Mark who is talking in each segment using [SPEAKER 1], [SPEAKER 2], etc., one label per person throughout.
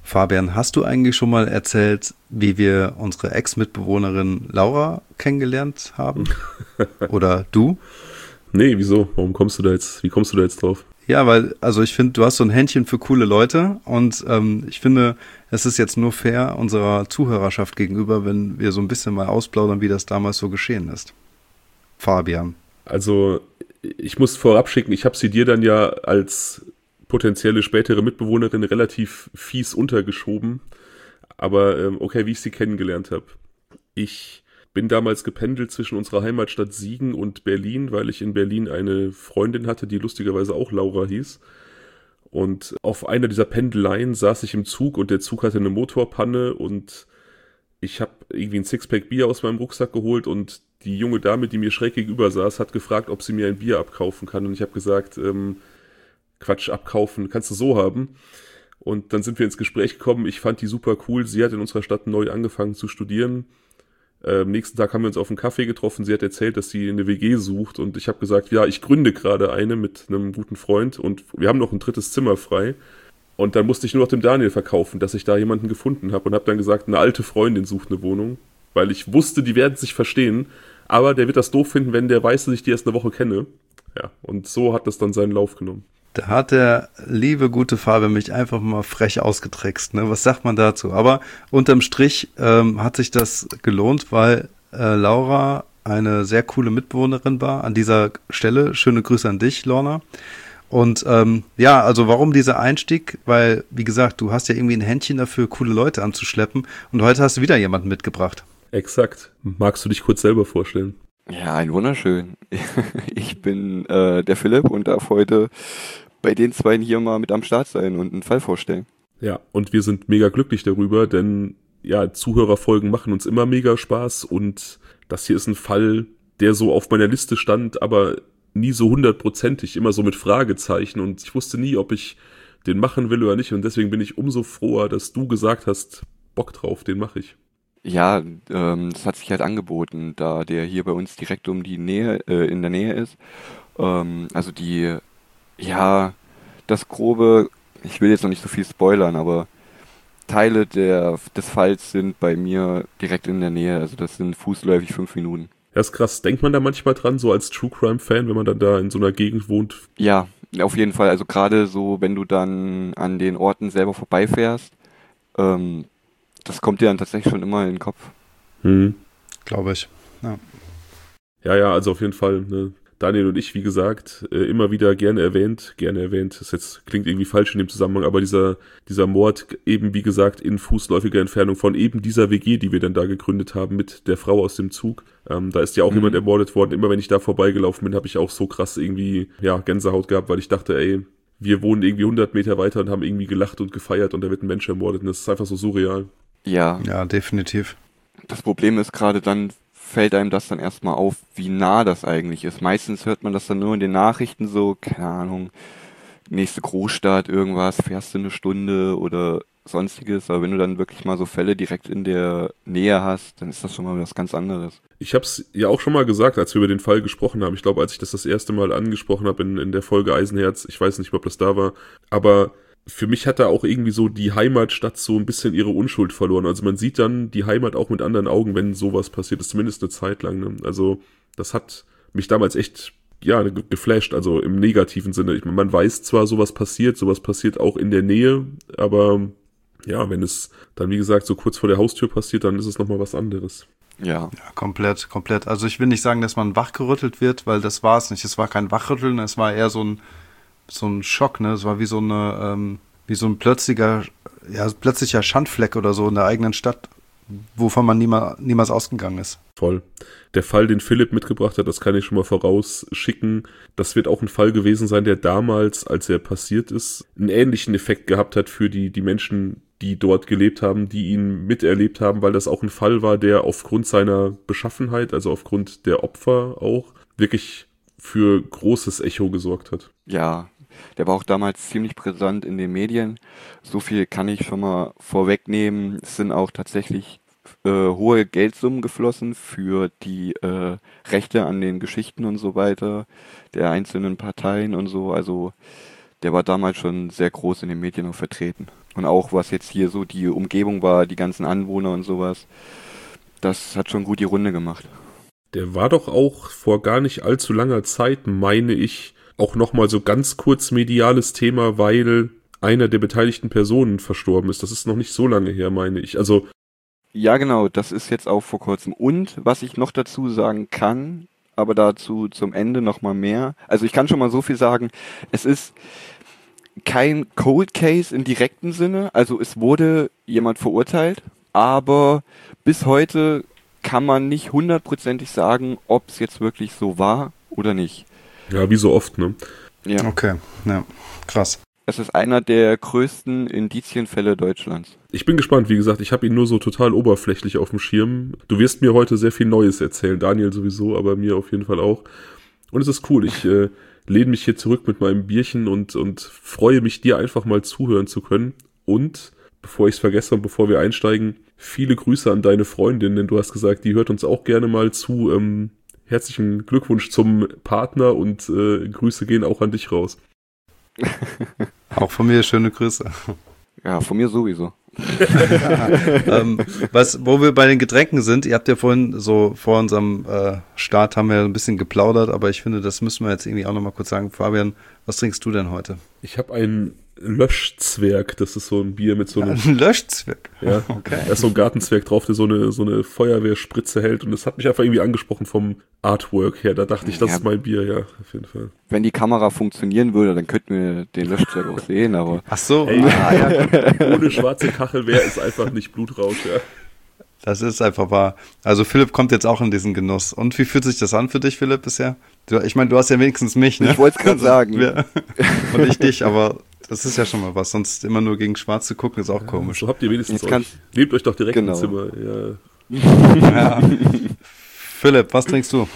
[SPEAKER 1] Fabian, hast du eigentlich schon mal erzählt, wie wir unsere Ex-Mitbewohnerin Laura kennengelernt haben? Oder du?
[SPEAKER 2] Nee, wieso? Wie kommst du da jetzt drauf?
[SPEAKER 1] Ja, weil, also ich finde, du hast so ein Händchen für coole Leute und ich finde, es ist jetzt nur fair unserer Zuhörerschaft gegenüber, wenn wir so ein bisschen mal ausplaudern, wie das damals so geschehen ist. Fabian.
[SPEAKER 2] Also, ich muss vorab schicken, ich habe sie dir dann ja als potenzielle spätere Mitbewohnerin relativ fies untergeschoben. Aber okay, wie ich sie kennengelernt habe. Ich bin damals gependelt zwischen unserer Heimatstadt Siegen und Berlin, weil ich in Berlin eine Freundin hatte, die lustigerweise auch Laura hieß. Und auf einer dieser Pendeleien saß ich im Zug und der Zug hatte eine Motorpanne und ich habe irgendwie ein Sixpack Bier aus meinem Rucksack geholt und die junge Dame, die mir schräg gegenüber saß, hat gefragt, ob sie mir ein Bier abkaufen kann. Und ich habe gesagt, Quatsch, abkaufen, kannst du so haben. Und dann sind wir ins Gespräch gekommen. Ich fand die super cool. Sie hat in unserer Stadt neu angefangen zu studieren. Am nächsten Tag haben wir uns auf einen Kaffee getroffen. Sie hat erzählt, dass sie eine WG sucht. Und ich habe gesagt, ja, ich gründe gerade eine mit einem guten Freund. Und wir haben noch ein drittes Zimmer frei. Und dann musste ich nur noch dem Daniel verkaufen, dass ich da jemanden gefunden habe. Und habe dann gesagt, eine alte Freundin sucht eine Wohnung. Weil ich wusste, die werden sich verstehen. Aber der wird das doof finden, wenn der weiß, dass ich die erst eine Woche kenne. Ja, und so hat das dann seinen Lauf genommen.
[SPEAKER 1] Da hat der liebe, gute Fabian mich einfach mal frech ausgetrickst, ne? Was sagt man dazu? Aber unterm Strich hat sich das gelohnt, weil Laura eine sehr coole Mitbewohnerin war. An dieser Stelle schöne Grüße an dich, Lorna. Und ja, also warum dieser Einstieg? Weil, wie gesagt, du hast ja irgendwie ein Händchen dafür, coole Leute anzuschleppen. Und heute hast du wieder jemanden mitgebracht.
[SPEAKER 2] Exakt. Magst du dich kurz selber vorstellen?
[SPEAKER 3] Ja, ein wunderschön. Ich bin der Philipp und darf heute bei den beiden hier mal mit am Start sein und einen Fall vorstellen.
[SPEAKER 2] Ja, und wir sind mega glücklich darüber, denn ja, Zuhörerfolgen machen uns immer mega Spaß und das hier ist ein Fall, der so auf meiner Liste stand, aber nie so 100%ig, immer so mit Fragezeichen und ich wusste nie, ob ich den machen will oder nicht und deswegen bin ich umso froher, dass du gesagt hast, Bock drauf, den mache ich.
[SPEAKER 3] Ja, das hat sich halt angeboten, da der hier bei uns direkt um die Nähe, in der Nähe ist. Also ja, das grobe, ich will jetzt noch nicht so viel spoilern, aber Teile des Falls sind bei mir direkt in der Nähe. Also das sind fußläufig 5 Minuten.
[SPEAKER 2] Ja, ist krass. Denkt man da manchmal dran, so als True Crime Fan, wenn man dann da in so einer Gegend wohnt?
[SPEAKER 3] Ja, auf jeden Fall. Also gerade so, wenn du dann an den Orten selber vorbeifährst, das kommt dir dann tatsächlich schon immer in den Kopf.
[SPEAKER 1] Glaube ich. Ja.
[SPEAKER 2] Ja, also auf jeden Fall, ne? Daniel und ich, wie gesagt, immer wieder gerne erwähnt, das jetzt klingt irgendwie falsch in dem Zusammenhang, aber dieser Mord eben, wie gesagt, in fußläufiger Entfernung von eben dieser WG, die wir dann da gegründet haben mit der Frau aus dem Zug, da ist ja auch jemand ermordet worden. Immer wenn ich da vorbeigelaufen bin, habe ich auch so krass irgendwie, ja, Gänsehaut gehabt, weil ich dachte, ey, wir wohnen irgendwie 100 Meter weiter und haben irgendwie gelacht und gefeiert und da wird ein Mensch ermordet und das ist einfach so surreal.
[SPEAKER 3] Ja,
[SPEAKER 1] Ja, definitiv.
[SPEAKER 3] das Problem ist gerade dann, fällt einem das dann erstmal auf, wie nah das eigentlich ist. Meistens hört man das dann nur in den Nachrichten so, keine Ahnung, nächste Großstadt, irgendwas, fährst du eine Stunde oder sonstiges. Aber wenn du dann wirklich mal so Fälle direkt in der Nähe hast, dann ist das schon mal was ganz anderes.
[SPEAKER 2] Ich habe es ja auch schon mal gesagt, als wir über den Fall gesprochen haben. Ich glaube, als ich das erste Mal angesprochen habe in der Folge Eisenherz, ich weiß nicht, ob das da war, aber für mich hat da auch irgendwie so die Heimatstadt so ein bisschen ihre Unschuld verloren. Also man sieht dann die Heimat auch mit anderen Augen, wenn sowas passiert ist, zumindest eine Zeit lang. Ne? Also das hat mich damals echt, ja, geflasht, also im negativen Sinne. Man weiß zwar, sowas passiert auch in der Nähe, aber ja, wenn es dann, wie gesagt, so kurz vor der Haustür passiert, dann ist es nochmal was anderes.
[SPEAKER 3] Ja.
[SPEAKER 1] Ja, komplett. Also ich will nicht sagen, dass man wachgerüttelt wird, weil das war es nicht. Es war kein Wachrütteln, es war eher so ein Schock, ne? Es war wie so ein plötzlicher Schandfleck oder so in der eigenen Stadt, wovon man niemals ausgegangen ist.
[SPEAKER 2] Voll. Der Fall, den Philipp mitgebracht hat, das kann ich schon mal vorausschicken. Das wird auch ein Fall gewesen sein, der damals, als er passiert ist, einen ähnlichen Effekt gehabt hat für die Menschen, die dort gelebt haben, die ihn miterlebt haben, weil das auch ein Fall war, der aufgrund seiner Beschaffenheit, also aufgrund der Opfer auch, wirklich für großes Echo gesorgt hat.
[SPEAKER 3] Ja, der war auch damals ziemlich brisant in den Medien. So viel kann ich schon mal vorwegnehmen. Es sind auch tatsächlich hohe Geldsummen geflossen für die Rechte an den Geschichten und so weiter der einzelnen Parteien und so. Also der war damals schon sehr groß in den Medien auch vertreten. Und auch was jetzt hier so die Umgebung war, die ganzen Anwohner und sowas, das hat schon gut die Runde gemacht.
[SPEAKER 2] Der war doch auch vor gar nicht allzu langer Zeit, meine ich, auch nochmal so ganz kurz mediales Thema, weil einer der beteiligten Personen verstorben ist. Das ist noch nicht so lange her, meine ich. Also
[SPEAKER 3] Ja, genau, das ist jetzt auch vor kurzem. Und was ich noch dazu sagen kann, aber dazu zum Ende nochmal mehr. Also ich kann schon mal so viel sagen, es ist kein Cold Case im direkten Sinne, also es wurde jemand verurteilt, aber bis heute kann man nicht hundertprozentig sagen, ob es jetzt wirklich so war oder nicht.
[SPEAKER 2] ja, wie so oft, ne?
[SPEAKER 3] Ja,
[SPEAKER 1] Okay, ja, krass.
[SPEAKER 3] es ist einer der größten Indizienfälle Deutschlands.
[SPEAKER 2] Ich bin gespannt, wie gesagt, ich habe ihn nur so total oberflächlich auf dem Schirm. Du wirst mir heute sehr viel Neues erzählen, Daniel sowieso, aber mir auf jeden Fall auch. Und es ist cool, ich lehne mich hier zurück mit meinem Bierchen und freue mich, dir einfach mal zuhören zu können. Und, bevor ich es vergesse und bevor wir einsteigen, viele Grüße an deine Freundin, denn du hast gesagt, die hört uns auch gerne mal zu. Herzlichen Glückwunsch zum Partner und Grüße gehen auch an dich raus.
[SPEAKER 1] Auch von mir schöne Grüße.
[SPEAKER 3] Ja, von mir sowieso.
[SPEAKER 1] Wo wir bei den Getränken sind, ihr habt ja vorhin so vor unserem Start haben wir ein bisschen geplaudert, aber ich finde, das müssen wir jetzt irgendwie auch nochmal kurz sagen. Fabian, was trinkst du denn heute?
[SPEAKER 2] Ich habe einen Löschzwerg, das ist so ein Bier mit so einem...
[SPEAKER 1] Ein Löschzwerg?
[SPEAKER 2] Ja,
[SPEAKER 1] Okay.
[SPEAKER 2] da ist so ein Gartenzwerg drauf, der so eine Feuerwehrspritze hält und das hat mich einfach irgendwie angesprochen vom Artwork her. Da dachte ich, das
[SPEAKER 3] Ja.
[SPEAKER 2] ist mein Bier, ja, auf jeden Fall.
[SPEAKER 3] Wenn die Kamera funktionieren würde, dann könnten wir den Löschzweck auch sehen, aber
[SPEAKER 1] Ach so,
[SPEAKER 2] Ey, ja, ohne schwarze Kachelwehr ist einfach nicht Blutrausch, ja.
[SPEAKER 1] das ist einfach wahr. Also Philipp kommt jetzt auch in diesen Genuss. Und wie fühlt sich das an für dich, Philipp, bisher? Ich meine, du hast ja wenigstens mich, ne?
[SPEAKER 3] ich wollte es gerade sagen.
[SPEAKER 1] Ja. Und ich dich, aber das ist ja schon mal was. Sonst immer nur gegen Schwarz zu gucken, ist auch komisch.
[SPEAKER 2] So habt ihr wenigstens
[SPEAKER 3] Jetzt kannst-
[SPEAKER 2] nehmt euch doch direkt
[SPEAKER 3] Genau.
[SPEAKER 2] ein Zimmer, ja.
[SPEAKER 1] Ja. Philipp, was trinkst du?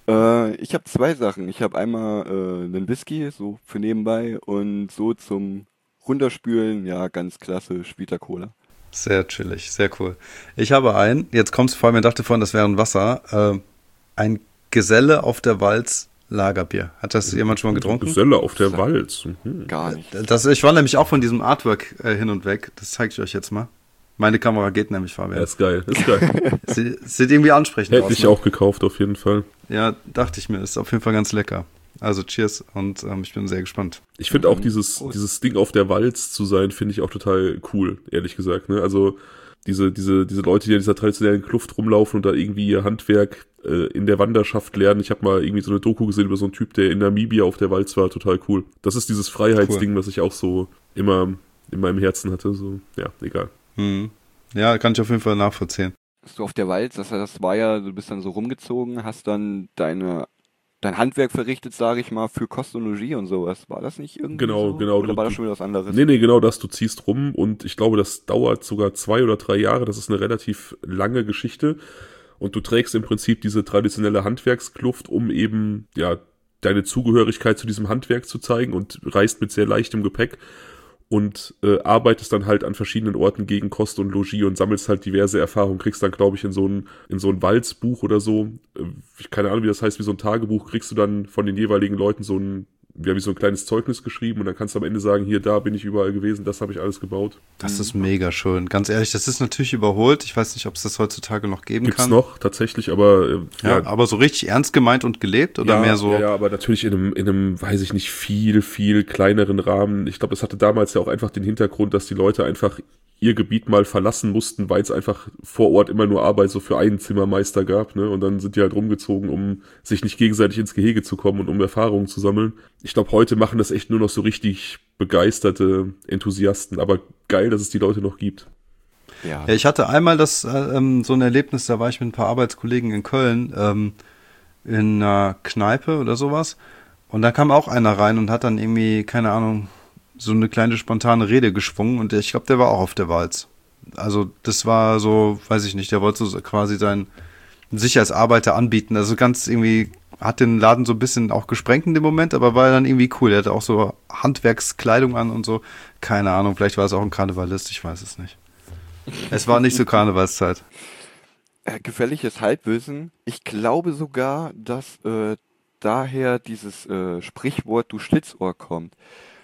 [SPEAKER 3] Ich habe zwei Sachen. Ich habe einmal einen Whisky, so für nebenbei, und so zum Runterspülen, ja, ganz klassisch, Vita Cola.
[SPEAKER 1] Sehr chillig, sehr cool. Ich habe einen, jetzt kommt's vor mir, dachte vorhin, das wäre ein Wasser, ein Geselle auf der Walz Lagerbier. Hat das jemand schon mal getrunken?
[SPEAKER 2] Geselle auf der Walz. Mhm.
[SPEAKER 3] Gar nicht.
[SPEAKER 1] Ich war nämlich auch von diesem Artwork hin und weg. Das zeige ich euch jetzt mal. Meine Kamera geht nämlich,
[SPEAKER 2] Ja,
[SPEAKER 1] Fabian.
[SPEAKER 2] ist geil, ist geil.
[SPEAKER 1] Sieht irgendwie ansprechend
[SPEAKER 2] Hätte
[SPEAKER 1] aus.
[SPEAKER 2] ich
[SPEAKER 1] Ne?
[SPEAKER 2] auch gekauft, auf jeden Fall.
[SPEAKER 1] Ja, dachte ich mir. Ist auf jeden Fall ganz lecker. Also cheers und ich bin sehr gespannt.
[SPEAKER 2] Ich finde auch
[SPEAKER 3] Prost.
[SPEAKER 2] dieses Ding auf der Walz zu sein, finde ich auch total cool, ehrlich gesagt. Ne? Also diese Leute, die in dieser traditionellen Kluft rumlaufen und da irgendwie ihr Handwerk in der Wanderschaft lernen. Ich habe mal irgendwie so eine Doku gesehen über so einen Typ, der in Namibia auf der Walz war, total cool. Das ist dieses Freiheitsding, was ich auch so immer in meinem Herzen hatte. So, ja, egal.
[SPEAKER 1] Mhm. Ja, kann ich auf jeden Fall nachvollziehen.
[SPEAKER 3] So auf der Walz, das war ja, du bist dann so rumgezogen, hast dann dein Handwerk verrichtet, sage ich mal, für Kost und Logis und sowas. War das nicht irgendwie
[SPEAKER 2] Genau,
[SPEAKER 3] so?
[SPEAKER 2] genau.
[SPEAKER 3] Oder war das schon wieder was anderes?
[SPEAKER 2] Nee, genau das. Du ziehst rum und ich glaube, das dauert sogar 2 oder 3 Jahre. Das ist eine relativ lange Geschichte. Und du trägst im Prinzip diese traditionelle Handwerkskluft, um eben, ja, deine Zugehörigkeit zu diesem Handwerk zu zeigen und reist mit sehr leichtem Gepäck und arbeitest dann halt an verschiedenen Orten gegen Kost und Logis und sammelst halt diverse Erfahrungen, kriegst dann, glaube ich, in so ein Walzbuch oder so, keine Ahnung, wie das heißt, wie so ein Tagebuch, kriegst du dann von den jeweiligen Leuten wie so ein kleines Zeugnis geschrieben und dann kannst du am Ende sagen, hier, da bin ich überall gewesen, das habe ich alles gebaut.
[SPEAKER 1] Das ist mega schön. Ganz ehrlich, das ist natürlich überholt. Ich weiß nicht, ob es das heutzutage noch geben
[SPEAKER 2] Gibt's
[SPEAKER 1] kann.
[SPEAKER 2] noch, tatsächlich, aber
[SPEAKER 1] Ja, aber so richtig ernst gemeint und gelebt oder mehr so?
[SPEAKER 2] Ja, aber natürlich in einem, weiß ich nicht, viel, viel kleineren Rahmen. Ich glaube, es hatte damals ja auch einfach den Hintergrund, dass die Leute einfach ihr Gebiet mal verlassen mussten, weil es einfach vor Ort immer nur Arbeit so für einen Zimmermeister gab, ne? Und dann sind die halt rumgezogen, um sich nicht gegenseitig ins Gehege zu kommen und um Erfahrungen zu sammeln. Ich glaube, heute machen das echt nur noch so richtig begeisterte Enthusiasten, aber geil, dass es die Leute noch gibt.
[SPEAKER 3] Ja.
[SPEAKER 1] Ja, ich hatte einmal so ein Erlebnis, da war ich mit ein paar Arbeitskollegen in Köln in einer Kneipe oder sowas und da kam auch einer rein und hat dann irgendwie, keine Ahnung, so eine kleine spontane Rede geschwungen und ich glaube, der war auch auf der Walz. Also das war so, weiß ich nicht, der wollte so quasi sich als Arbeiter anbieten. Also ganz irgendwie, hat den Laden so ein bisschen auch gesprengt in dem Moment, aber war dann irgendwie cool. Der hatte auch so Handwerkskleidung an und so. Keine Ahnung, vielleicht war es auch ein Karnevalist, ich weiß es nicht. Es war nicht so Karnevalszeit.
[SPEAKER 3] Gefährliches Halbwissen. Ich glaube sogar, dass daher dieses Sprichwort du Schlitzohr kommt.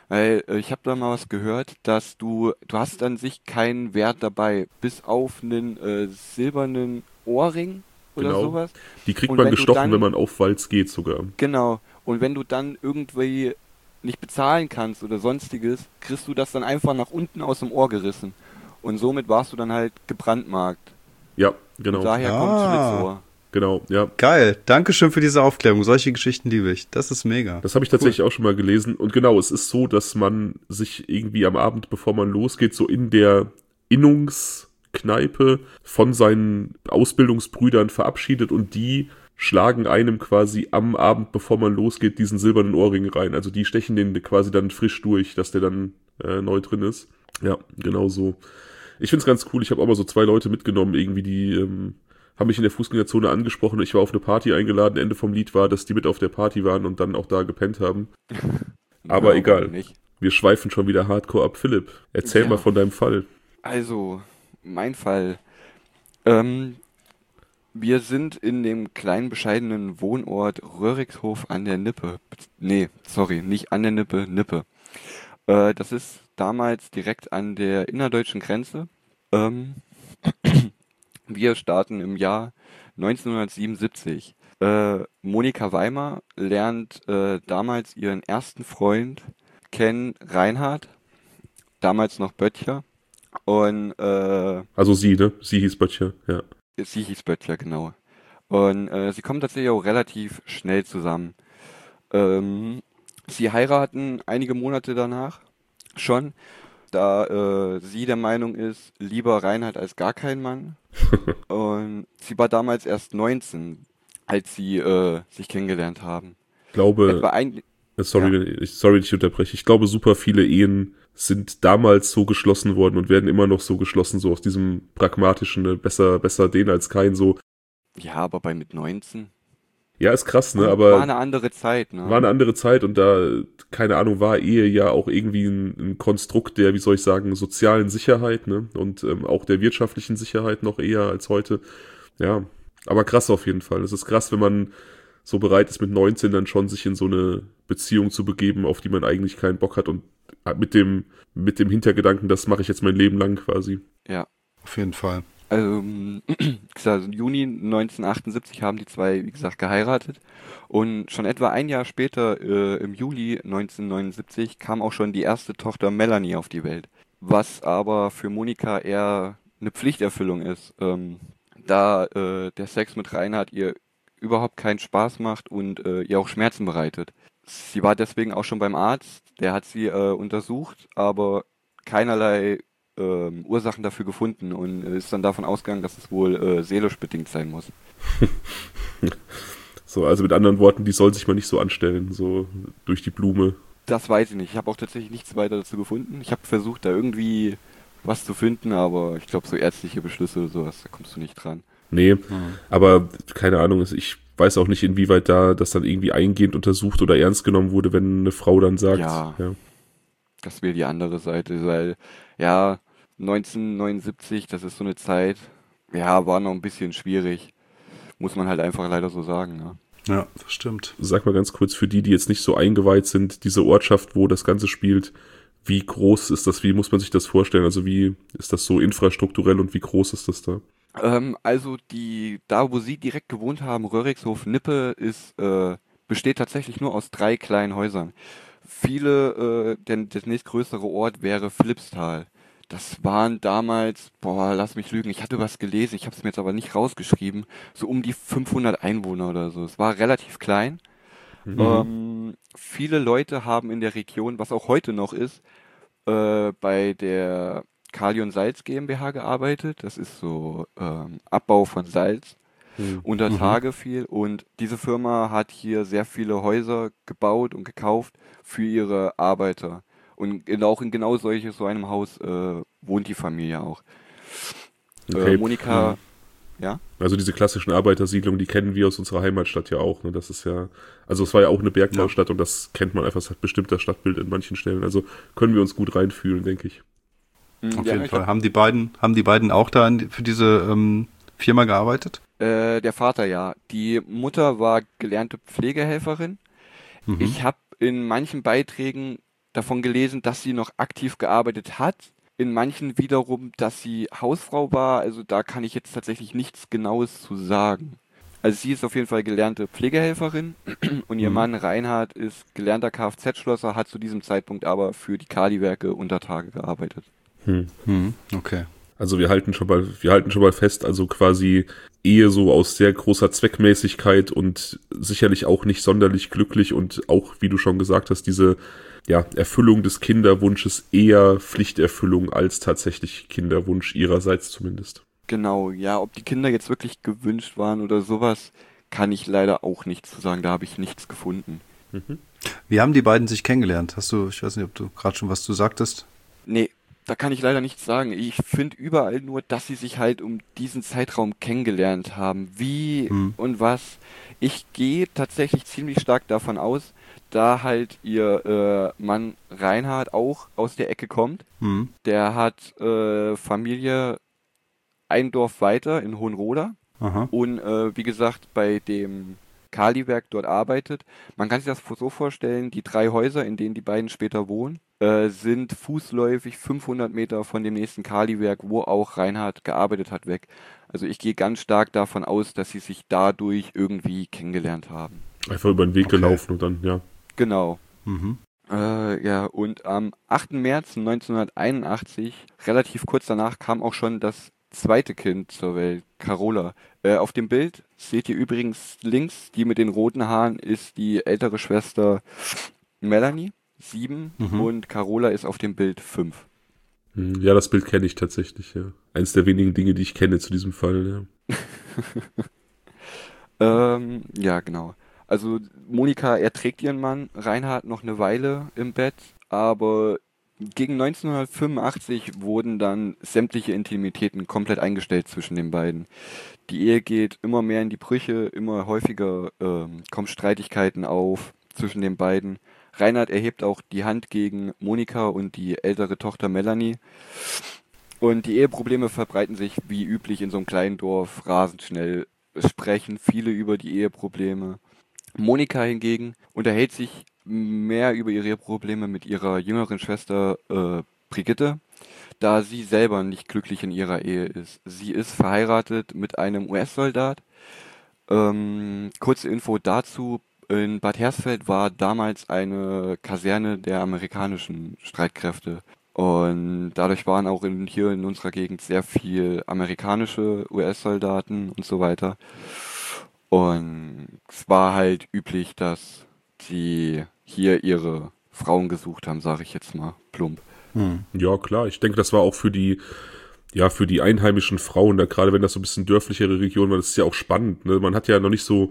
[SPEAKER 3] Weil ich habe da mal was gehört, dass du hast an sich keinen Wert dabei, bis auf einen silbernen Ohrring oder
[SPEAKER 2] Genau.
[SPEAKER 3] sowas.
[SPEAKER 2] Die kriegt
[SPEAKER 3] Und
[SPEAKER 2] man
[SPEAKER 3] wenn du
[SPEAKER 2] gestochen, wenn
[SPEAKER 3] dann,
[SPEAKER 2] man auf Walz geht sogar.
[SPEAKER 3] genau, und wenn du dann irgendwie nicht bezahlen kannst oder sonstiges, kriegst du das dann einfach nach unten aus dem Ohr gerissen. Und somit warst du dann halt gebrandmarkt.
[SPEAKER 2] Ja,
[SPEAKER 3] Und
[SPEAKER 2] genau.
[SPEAKER 3] daher kommt
[SPEAKER 1] Ah,
[SPEAKER 3] Schlitzohr.
[SPEAKER 2] Genau, ja.
[SPEAKER 1] geil. Dankeschön für diese Aufklärung. Solche Geschichten liebe ich. Das ist mega.
[SPEAKER 2] Das habe ich tatsächlich auch schon mal gelesen. Und genau, es ist so, dass man sich irgendwie am Abend, bevor man losgeht, so in der Innungskneipe von seinen Ausbildungsbrüdern verabschiedet und die schlagen einem quasi am Abend, bevor man losgeht, diesen silbernen Ohrring rein. Also die stechen den quasi dann frisch durch, dass der dann neu drin ist. Ja, genau so. Ich find's ganz cool. Ich habe auch mal so 2 Leute mitgenommen, irgendwie, die haben mich in der Fußgängerzone angesprochen. Ich war auf eine Party eingeladen. Ende vom Lied war, dass die mit auf der Party waren und dann auch da gepennt haben. Aber
[SPEAKER 3] Ja,
[SPEAKER 2] egal.
[SPEAKER 3] warum nicht?
[SPEAKER 2] Wir schweifen schon wieder hardcore ab. Philipp, erzähl
[SPEAKER 3] Ja.
[SPEAKER 2] mal von deinem Fall.
[SPEAKER 3] Also, mein Fall. Ähm, Wir sind in dem kleinen bescheidenen Wohnort Röhrigshof an der Nippe. Nee, sorry, nicht an der Nippe, Nippe. Das ist damals direkt an der innerdeutschen Grenze. Ähm, Wir starten im Jahr 1977. Monika Weimar lernt damals ihren ersten Freund kennen, Reinhard, damals noch Böttcher. Und
[SPEAKER 2] Also sie, ne? Sie hieß Böttcher, ja.
[SPEAKER 3] sie hieß Böttcher, genau. Und sie kommen tatsächlich auch relativ schnell zusammen. Sie heiraten einige Monate danach schon, da sie der Meinung ist, lieber Reinhard als gar kein Mann. Und sie war damals erst 19, als sie sich kennengelernt haben.
[SPEAKER 2] Ich glaube,
[SPEAKER 3] Etwa ein,
[SPEAKER 2] sorry,
[SPEAKER 3] ja,
[SPEAKER 2] sorry, ich unterbreche. Ich glaube, super viele Ehen sind damals so geschlossen worden und werden immer noch so geschlossen, so aus diesem pragmatischen, ne? Besser den als kein, so.
[SPEAKER 3] ja, aber bei mit 19
[SPEAKER 2] Ja, ist krass, ne?
[SPEAKER 3] war
[SPEAKER 2] Aber
[SPEAKER 3] eine andere Zeit,
[SPEAKER 2] war
[SPEAKER 3] ne?
[SPEAKER 2] eine andere Zeit und da, keine Ahnung, war Ehe ja auch irgendwie ein Konstrukt der, wie soll ich sagen, sozialen Sicherheit, ne? Und auch der wirtschaftlichen Sicherheit noch eher als heute. Ja, aber krass auf jeden Fall. Es ist krass, wenn man so bereit ist, mit 19 dann schon sich in so eine Beziehung zu begeben, auf die man eigentlich keinen Bock hat und mit dem Hintergedanken, das mache ich jetzt mein Leben lang quasi.
[SPEAKER 3] Ja.
[SPEAKER 1] Auf jeden Fall.
[SPEAKER 3] Also, im Juni 1978 haben die zwei, wie gesagt, geheiratet. Und schon etwa ein Jahr später, im Juli 1979, kam auch schon die erste Tochter Melanie auf die Welt. Was aber für Monika eher eine Pflichterfüllung ist, da der Sex mit Reinhard ihr überhaupt keinen Spaß macht und ihr auch Schmerzen bereitet. Sie war deswegen auch schon beim Arzt, der hat sie untersucht, aber keinerlei Ursachen dafür gefunden und ist dann davon ausgegangen, dass es wohl seelisch bedingt sein muss.
[SPEAKER 2] So, also mit anderen Worten, die soll sich mal nicht so anstellen, so durch die Blume.
[SPEAKER 3] Das weiß ich nicht. Ich habe auch tatsächlich nichts weiter dazu gefunden. Ich habe versucht, da irgendwie was zu finden, aber ich glaube, so ärztliche Beschlüsse oder sowas, da kommst du nicht dran.
[SPEAKER 2] Nee, aber keine Ahnung, ich weiß auch nicht, inwieweit da das dann irgendwie eingehend untersucht oder ernst genommen wurde, wenn eine Frau dann sagt,
[SPEAKER 3] Ja,
[SPEAKER 2] ja.
[SPEAKER 3] das wäre die andere Seite, weil, ja, 1979, das ist so eine Zeit, ja, war noch ein bisschen schwierig. Muss man halt einfach leider so sagen, ne?
[SPEAKER 1] Ja, das stimmt.
[SPEAKER 2] Sag mal ganz kurz, für die, die jetzt nicht so eingeweiht sind, diese Ortschaft, wo das Ganze spielt, wie groß ist das, wie muss man sich das vorstellen? Also wie ist das so infrastrukturell und wie groß ist das da?
[SPEAKER 3] Also da wo sie direkt gewohnt haben, Röhrigshof-Nippe, besteht tatsächlich nur aus 3 kleinen Häusern. Der nächstgrößere Ort wäre Philippsthal. Das waren damals, boah, lass mich lügen, ich hatte was gelesen, ich habe es mir jetzt aber nicht rausgeschrieben, so um die 500 Einwohner oder so. Es war relativ klein. Viele Leute haben in der Region, was auch heute noch ist, bei der Kalium Salz GmbH gearbeitet. Das ist so Abbau von Salz unter Tage viel. Und diese Firma hat hier sehr viele Häuser gebaut und gekauft für ihre Arbeiter. Und auch in genau so einem Haus wohnt die Familie auch.
[SPEAKER 2] Okay.
[SPEAKER 3] Monika, ja?
[SPEAKER 2] Also diese klassischen Arbeitersiedlungen, die kennen wir aus unserer Heimatstadt ja auch. Ne? Das ist ja, also es war ja auch eine Bergbaustadt und das kennt man einfach, es hat bestimmt das Stadtbild in manchen Stellen. Also können wir uns gut reinfühlen, denke ich.
[SPEAKER 1] Auf jeden Fall. Haben die beiden auch da für diese Firma gearbeitet?
[SPEAKER 3] Der Vater ja. Die Mutter war gelernte Pflegehelferin. Ich habe in manchen Beiträgen davon gelesen, dass sie noch aktiv gearbeitet hat. In manchen wiederum, dass sie Hausfrau war. Also da kann ich jetzt tatsächlich nichts Genaues zu sagen. Also sie ist auf jeden Fall gelernte Pflegehelferin und ihr Mann Reinhard ist gelernter Kfz-Schlosser, hat zu diesem Zeitpunkt aber für die Kali-Werke unter Tage gearbeitet.
[SPEAKER 1] Okay.
[SPEAKER 2] Also wir halten schon mal fest, also quasi Ehe so aus sehr großer Zweckmäßigkeit und sicherlich auch nicht sonderlich glücklich und auch, wie du schon gesagt hast, diese Erfüllung des Kinderwunsches eher Pflichterfüllung als tatsächlich Kinderwunsch ihrerseits zumindest.
[SPEAKER 3] Genau, ja, ob die Kinder jetzt wirklich gewünscht waren oder sowas, kann ich leider auch nicht zu sagen, da habe ich nichts gefunden.
[SPEAKER 1] Wie haben die beiden sich kennengelernt? Ich weiß nicht, ob du gerade schon was zu sagtest?
[SPEAKER 3] Nee, da kann ich leider nichts sagen. Ich finde überall nur, dass sie sich halt um diesen Zeitraum kennengelernt haben. Wie und was. Ich gehe tatsächlich ziemlich stark davon aus, da halt ihr Mann Reinhard auch aus der Ecke kommt. Der hat Familie ein Dorf weiter in Hohenroda.
[SPEAKER 1] Aha.
[SPEAKER 3] Und wie gesagt, bei dem Kaliwerk dort arbeitet. Man kann sich das so vorstellen, die 3 Häuser, in denen die beiden später wohnen, sind fußläufig 500 Meter von dem nächsten Kaliwerk, wo auch Reinhard gearbeitet hat, weg. Also ich gehe ganz stark davon aus, dass sie sich dadurch irgendwie kennengelernt haben.
[SPEAKER 2] Einfach über den Weg gelaufen und dann, ja.
[SPEAKER 3] Genau. Und am 8. März 1981, relativ kurz danach, kam auch schon das zweite Kind zur Welt, Carola. Auf dem Bild seht ihr übrigens links, die mit den roten Haaren ist die ältere Schwester Melanie, 7, und Carola ist auf dem Bild 5.
[SPEAKER 2] Ja, das Bild kenne ich tatsächlich, ja. Eins der wenigen Dinge, die ich kenne zu diesem Fall,
[SPEAKER 3] ja. Ja, genau. Also Monika erträgt ihren Mann Reinhard noch eine Weile im Bett, aber gegen 1985 wurden dann sämtliche Intimitäten komplett eingestellt zwischen den beiden. Die Ehe geht immer mehr in die Brüche, immer häufiger kommen Streitigkeiten auf zwischen den beiden. Reinhard erhebt auch die Hand gegen Monika und die ältere Tochter Melanie. Und die Eheprobleme verbreiten sich wie üblich in so einem kleinen Dorf rasend schnell. Es sprechen viele über die Eheprobleme. Monika hingegen unterhält sich mehr über ihre Probleme mit ihrer jüngeren Schwester Brigitte, da sie selber nicht glücklich in ihrer Ehe ist. Sie ist verheiratet mit einem US-Soldat. Kurze Info dazu, in Bad Hersfeld war damals eine Kaserne der amerikanischen Streitkräfte. Und dadurch waren auch hier in unserer Gegend sehr viel amerikanische US-Soldaten und so weiter. Und es war halt üblich, dass sie hier ihre Frauen gesucht haben, sage ich jetzt mal plump.
[SPEAKER 2] Ja, klar. Ich denke, das war auch für die einheimischen Frauen, da gerade wenn das so ein bisschen dörflichere Region war, das ist ja auch spannend. Ne? Man hat ja noch nicht so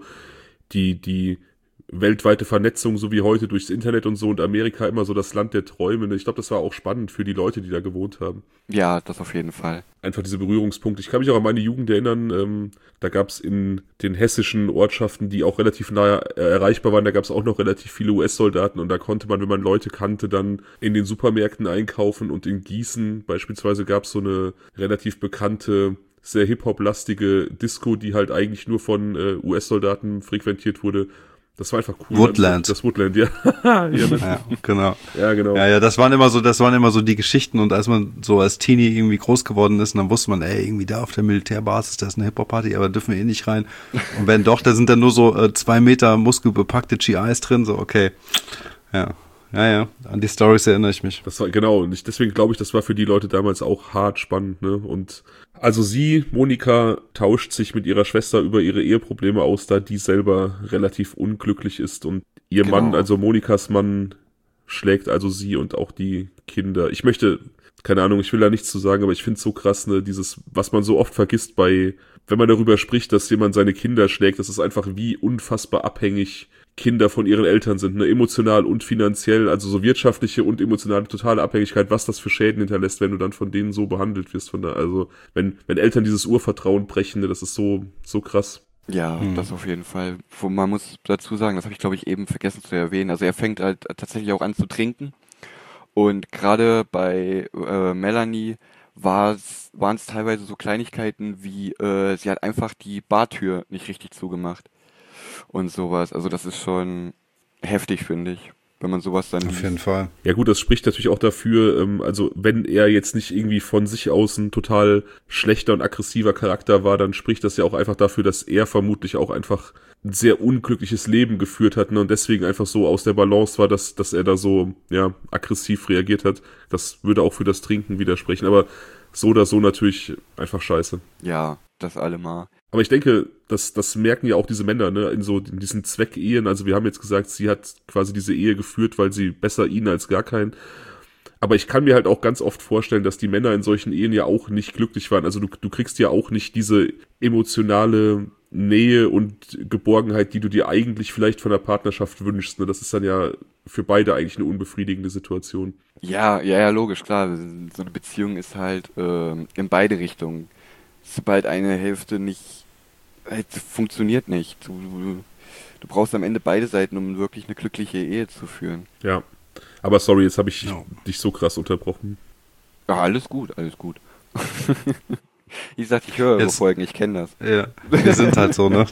[SPEAKER 2] die weltweite Vernetzung, so wie heute durchs Internet und so, und Amerika immer so das Land der Träume. Ne? Ich glaube, das war auch spannend für die Leute, die da gewohnt haben.
[SPEAKER 3] Ja, das auf jeden Fall.
[SPEAKER 2] Einfach diese Berührungspunkte. Ich kann mich auch an meine Jugend erinnern, da gab es in den hessischen Ortschaften, die auch relativ nahe erreichbar waren, da gab es auch noch relativ viele US-Soldaten und da konnte man, wenn man Leute kannte, dann in den Supermärkten einkaufen, und in Gießen beispielsweise gab es so eine relativ bekannte, sehr Hip-Hop-lastige Disco, die halt eigentlich nur von US-Soldaten frequentiert wurde. Das war einfach cool.
[SPEAKER 1] Woodland.
[SPEAKER 2] Das Woodland, ja.
[SPEAKER 1] Ja, genau.
[SPEAKER 2] Ja, genau.
[SPEAKER 1] Ja, das waren immer so die Geschichten, und als man so als Teenie irgendwie groß geworden ist, dann wusste man, irgendwie da auf der Militärbasis, da ist eine Hip-Hop-Party, aber dürfen wir nicht rein. Und wenn doch, da sind dann nur so 2 Meter muskelbepackte GIs drin, so okay. Ja, an die Stories erinnere ich mich.
[SPEAKER 2] Das war, genau, und deswegen glaube ich, das war für die Leute damals auch hart spannend, ne, und also Monika, tauscht sich mit ihrer Schwester über ihre Eheprobleme aus, da die selber relativ unglücklich ist, und ihr Mann, also Monikas Mann, schlägt also sie und auch die Kinder. Ich möchte, keine Ahnung, ich will da nichts zu sagen, aber ich finde es so krass, ne, dieses, was man so oft vergisst wenn man darüber spricht, dass jemand seine Kinder schlägt, das ist einfach, wie unfassbar abhängig Kinder von ihren Eltern sind, ne, emotional und finanziell, also so wirtschaftliche und emotionale totale Abhängigkeit, was das für Schäden hinterlässt, wenn du dann von denen so behandelt wirst, also wenn Eltern dieses Urvertrauen brechen, ne, das ist so krass.
[SPEAKER 3] Ja, das auf jeden Fall. Man muss dazu sagen, das habe ich glaube ich eben vergessen zu erwähnen, also er fängt halt tatsächlich auch an zu trinken, und gerade bei Melanie waren es teilweise so Kleinigkeiten wie, sie hat einfach die Bartür nicht richtig zugemacht und sowas. Also das ist schon heftig, finde ich. wenn man sowas dann
[SPEAKER 1] Auf jeden Fall.
[SPEAKER 2] Ja gut, das spricht natürlich auch dafür, also wenn er jetzt nicht irgendwie von sich aus ein total schlechter und aggressiver Charakter war, dann spricht das ja auch einfach dafür, dass er vermutlich auch einfach ein sehr unglückliches Leben geführt hat, ne, und deswegen einfach so aus der Balance war, dass er da so, ja, aggressiv reagiert hat. Das würde auch für das Trinken widersprechen, aber so oder so natürlich einfach scheiße.
[SPEAKER 3] Ja, das allemal.
[SPEAKER 2] Aber ich denke, das merken ja auch diese Männer, ne, in diesen Zweckehen. Also wir haben jetzt gesagt, sie hat quasi diese Ehe geführt, weil sie besser ihn als gar keinen. Aber ich kann mir halt auch ganz oft vorstellen, dass die Männer in solchen Ehen ja auch nicht glücklich waren. Also du kriegst ja auch nicht diese emotionale Nähe und Geborgenheit, die du dir eigentlich vielleicht von der Partnerschaft wünschst. Ne? Das ist dann ja für beide eigentlich eine unbefriedigende Situation.
[SPEAKER 3] Ja, logisch, klar. So eine Beziehung ist halt in beide Richtungen. Sobald eine Hälfte nicht, halt, funktioniert nicht. Du brauchst am Ende beide Seiten, um wirklich eine glückliche Ehe zu führen.
[SPEAKER 2] Ja, aber sorry, jetzt habe ich dich so krass unterbrochen.
[SPEAKER 3] Ja, alles gut, alles gut. Wie gesagt, ich höre eure Folgen, ich kenne das.
[SPEAKER 1] Ja, wir sind halt so, ne?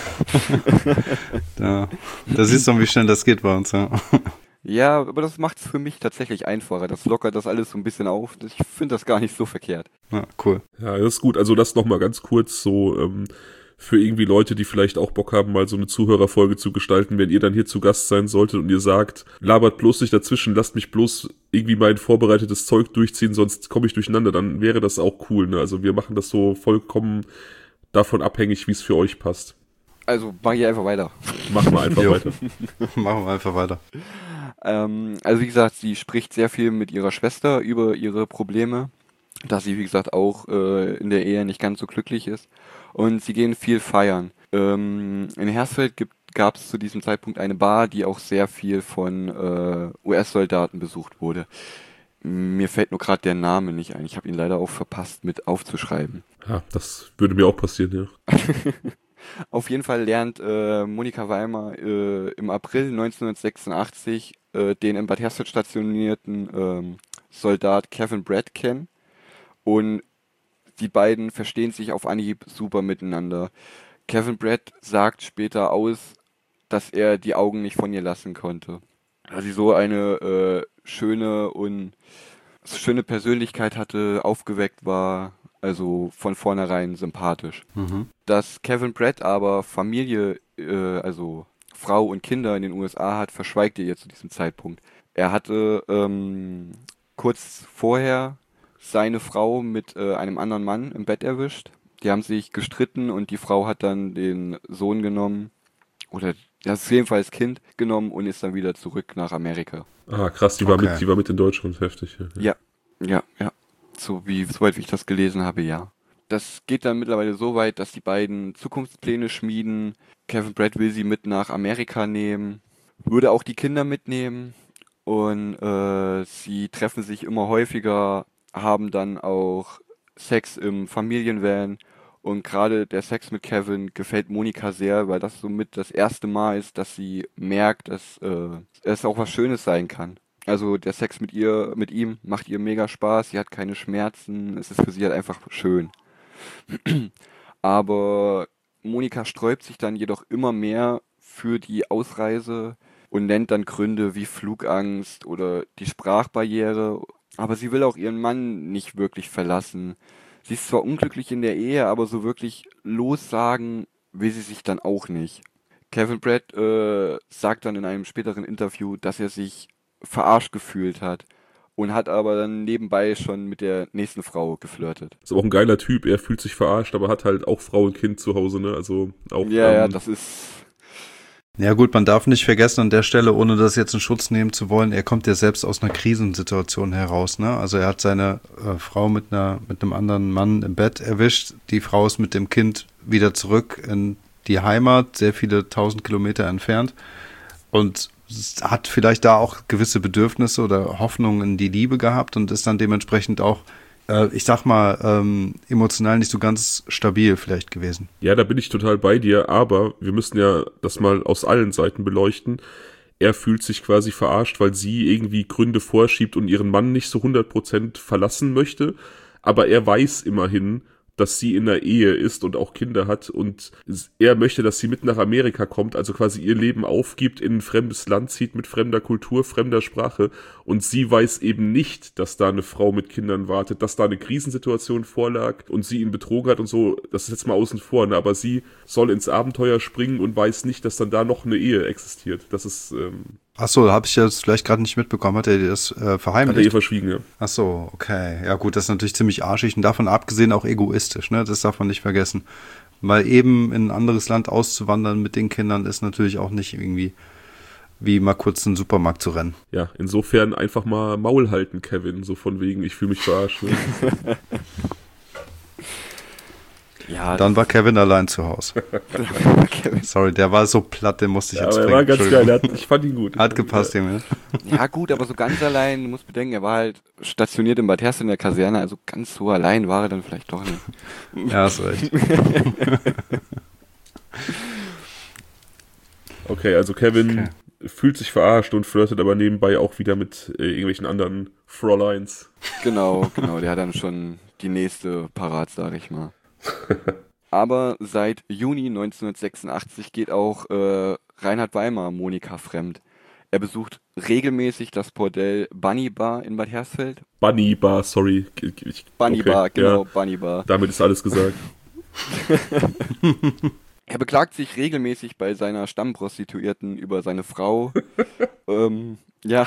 [SPEAKER 1] Da siehst du, wie schnell das geht bei uns, ja.
[SPEAKER 3] Ja, aber das macht es für mich tatsächlich einfacher. Das lockert das alles so ein bisschen auf. Ich finde das gar nicht so verkehrt.
[SPEAKER 1] Ja, cool.
[SPEAKER 2] Ja, das ist gut. Also das nochmal ganz kurz so für irgendwie Leute, die vielleicht auch Bock haben, mal so eine Zuhörerfolge zu gestalten, wenn ihr dann hier zu Gast sein solltet und ihr sagt, labert bloß nicht dazwischen, lasst mich bloß irgendwie mein vorbereitetes Zeug durchziehen, sonst komme ich durcheinander, dann wäre das auch cool. Ne? Also wir machen das so vollkommen davon abhängig, wie es für euch passt.
[SPEAKER 3] Also mach ich einfach weiter.
[SPEAKER 2] Machen wir einfach weiter.
[SPEAKER 1] Machen wir einfach weiter.
[SPEAKER 3] Also wie gesagt, sie spricht sehr viel mit ihrer Schwester über ihre Probleme, dass sie wie gesagt auch in der Ehe nicht ganz so glücklich ist. Und sie gehen viel feiern. In Hersfeld gab es zu diesem Zeitpunkt eine Bar, die auch sehr viel von US-Soldaten besucht wurde. Mir fällt nur gerade der Name nicht ein. Ich habe ihn leider auch verpasst mit aufzuschreiben.
[SPEAKER 2] Ja, das würde mir auch passieren, ja.
[SPEAKER 3] Auf jeden Fall lernt Monika Weilmer im April 1986 den in Bad Hersfeld stationierten Soldat Kevin Brett kennen. Und die beiden verstehen sich auf Anhieb super miteinander. Kevin Brett sagt später aus, dass er die Augen nicht von ihr lassen konnte. Dass sie so eine schöne Persönlichkeit hatte, aufgeweckt war, also von vornherein sympathisch.
[SPEAKER 1] Mhm.
[SPEAKER 3] Dass Kevin Brett aber Familie, also Frau und Kinder in den USA hat, verschweigt er ihr zu diesem Zeitpunkt. Er hatte kurz vorher seine Frau mit einem anderen Mann im Bett erwischt. Die haben sich gestritten und die Frau hat dann den Sohn genommen, oder das ist jedenfalls das Kind genommen und ist dann wieder zurück nach Amerika.
[SPEAKER 2] Ah, krass, die war mit in Deutschland, heftig.
[SPEAKER 3] Ja. Soweit wie ich das gelesen habe, ja. Das geht dann mittlerweile so weit, dass die beiden Zukunftspläne schmieden. Kevin Brett will sie mit nach Amerika nehmen, würde auch die Kinder mitnehmen und sie treffen sich immer häufiger, haben dann auch Sex im Familienvan und gerade der Sex mit Kevin gefällt Monika sehr, weil das somit das erste Mal ist, dass sie merkt, dass es auch was Schönes sein kann. Also der Sex mit ihm macht ihr mega Spaß, sie hat keine Schmerzen, es ist für sie halt einfach schön. Aber Monika sträubt sich dann jedoch immer mehr für die Ausreise und nennt dann Gründe wie Flugangst oder die Sprachbarriere. Aber sie will auch ihren Mann nicht wirklich verlassen. Sie ist zwar unglücklich in der Ehe, aber so wirklich lossagen will sie sich dann auch nicht. Kevin Brett sagt dann in einem späteren Interview, dass er sich verarscht gefühlt hat und hat aber dann nebenbei schon mit der nächsten Frau geflirtet.
[SPEAKER 2] Ist aber auch ein geiler Typ, er fühlt sich verarscht, aber hat halt auch Frau und Kind zu Hause, ne? Also auch.
[SPEAKER 3] Ja, das ist.
[SPEAKER 1] Ja gut, man darf nicht vergessen an der Stelle, ohne das jetzt in Schutz nehmen zu wollen, er kommt ja selbst aus einer Krisensituation heraus, ne? Also er hat seine Frau mit einem anderen Mann im Bett erwischt, die Frau ist mit dem Kind wieder zurück in die Heimat, sehr viele 1000 Kilometer entfernt und hat vielleicht da auch gewisse Bedürfnisse oder Hoffnungen in die Liebe gehabt und ist dann dementsprechend auch, ich sag mal, emotional nicht so ganz stabil vielleicht gewesen.
[SPEAKER 2] Ja, da bin ich total bei dir, aber wir müssen ja das mal aus allen Seiten beleuchten. Er fühlt sich quasi verarscht, weil sie irgendwie Gründe vorschiebt und ihren Mann nicht so 100% verlassen möchte, aber er weiß immerhin, dass sie in einer Ehe ist und auch Kinder hat und er möchte, dass sie mit nach Amerika kommt, also quasi ihr Leben aufgibt, in ein fremdes Land zieht mit fremder Kultur, fremder Sprache und sie weiß eben nicht, dass da eine Frau mit Kindern wartet, dass da eine Krisensituation vorlag und sie ihn betrogen hat und so, das ist jetzt mal außen vor, ne? Aber sie soll ins Abenteuer springen und weiß nicht, dass dann da noch eine Ehe existiert. Das ist
[SPEAKER 1] Ach so, habe ich jetzt vielleicht gerade nicht mitbekommen. Hat er dir das verheimlicht?
[SPEAKER 2] Hat er ihr verschwiegen, ja.
[SPEAKER 1] Ach so, okay. Ja gut, das ist natürlich ziemlich arschig und davon abgesehen auch egoistisch, ne? Das darf man nicht vergessen. Weil eben in ein anderes Land auszuwandern mit den Kindern ist natürlich auch nicht irgendwie wie mal kurz in den Supermarkt zu rennen.
[SPEAKER 2] Ja, insofern einfach mal Maul halten, Kevin, so von wegen, ich fühle mich verarscht. Ne?
[SPEAKER 3] Ja,
[SPEAKER 1] Dann war Kevin allein zu Hause. Sorry, der war so platt, den musste ich
[SPEAKER 2] Ja,
[SPEAKER 1] jetzt
[SPEAKER 2] aber er war ganz geil, ich fand ihn gut.
[SPEAKER 1] Hat gepasst, Junge.
[SPEAKER 3] ja gut, aber so ganz allein, du musst bedenken, er war halt stationiert in Bad Hersfeld in der Kaserne, also ganz so allein war er dann vielleicht doch nicht.
[SPEAKER 1] Ja, hast recht.
[SPEAKER 2] Okay, also Kevin fühlt sich verarscht und flirtet aber nebenbei auch wieder mit irgendwelchen anderen Fräuleins.
[SPEAKER 3] Genau, der hat dann schon die nächste parat, sag ich mal. Aber seit Juni 1986 geht auch Reinhard Weimar Monika fremd. Er besucht regelmäßig das Bordell Bunny Bar in Bad Hersfeld.
[SPEAKER 2] Bunny Bar, sorry.
[SPEAKER 3] Bunny Bar, genau,
[SPEAKER 2] ja,
[SPEAKER 3] Bunny Bar.
[SPEAKER 2] damit ist alles gesagt.
[SPEAKER 3] Er beklagt sich regelmäßig bei seiner Stammprostituierten über seine Frau. Ja,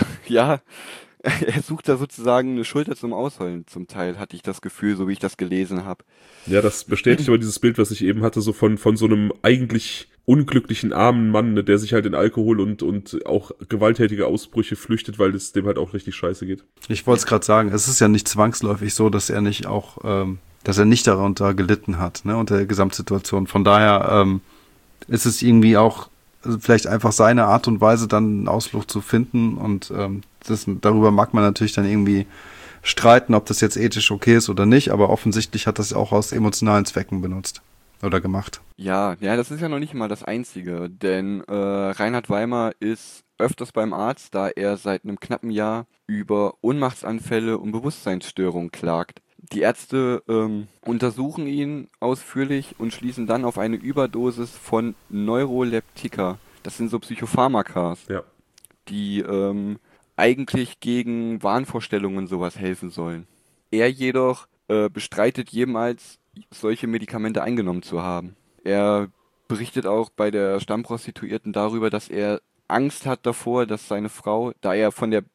[SPEAKER 3] er sucht da sozusagen eine Schulter zum Ausheulen. Zum Teil hatte ich das Gefühl, so wie ich das gelesen habe.
[SPEAKER 2] Ja, das bestätigt aber dieses Bild, was ich eben hatte, so von so einem eigentlich unglücklichen armen Mann, ne, der sich halt in Alkohol und auch gewalttätige Ausbrüche flüchtet, weil es dem halt auch richtig scheiße geht.
[SPEAKER 1] Ich wollte es gerade sagen, es ist ja nicht zwangsläufig so, dass er nicht auch, dass er nicht darunter gelitten hat, ne, unter der Gesamtsituation. Von daher ist es irgendwie auch vielleicht einfach seine Art und Weise, dann einen Ausflucht zu finden und darüber mag man natürlich dann irgendwie streiten, ob das jetzt ethisch okay ist oder nicht, aber offensichtlich hat das auch aus emotionalen Zwecken benutzt oder gemacht.
[SPEAKER 3] Ja, das ist ja noch nicht mal das Einzige, denn Reinhard Weimar ist öfters beim Arzt, da er seit einem knappen Jahr über Ohnmachtsanfälle und Bewusstseinsstörungen klagt. Die Ärzte untersuchen ihn ausführlich und schließen dann auf eine Überdosis von Neuroleptika. Das sind so Psychopharmakas,
[SPEAKER 2] Ja.
[SPEAKER 3] die eigentlich gegen Wahnvorstellungen und sowas helfen sollen. Er jedoch bestreitet jemals, solche Medikamente eingenommen zu haben. Er berichtet auch bei der Stammprostituierten darüber, dass er Angst hat davor, dass seine Frau, da er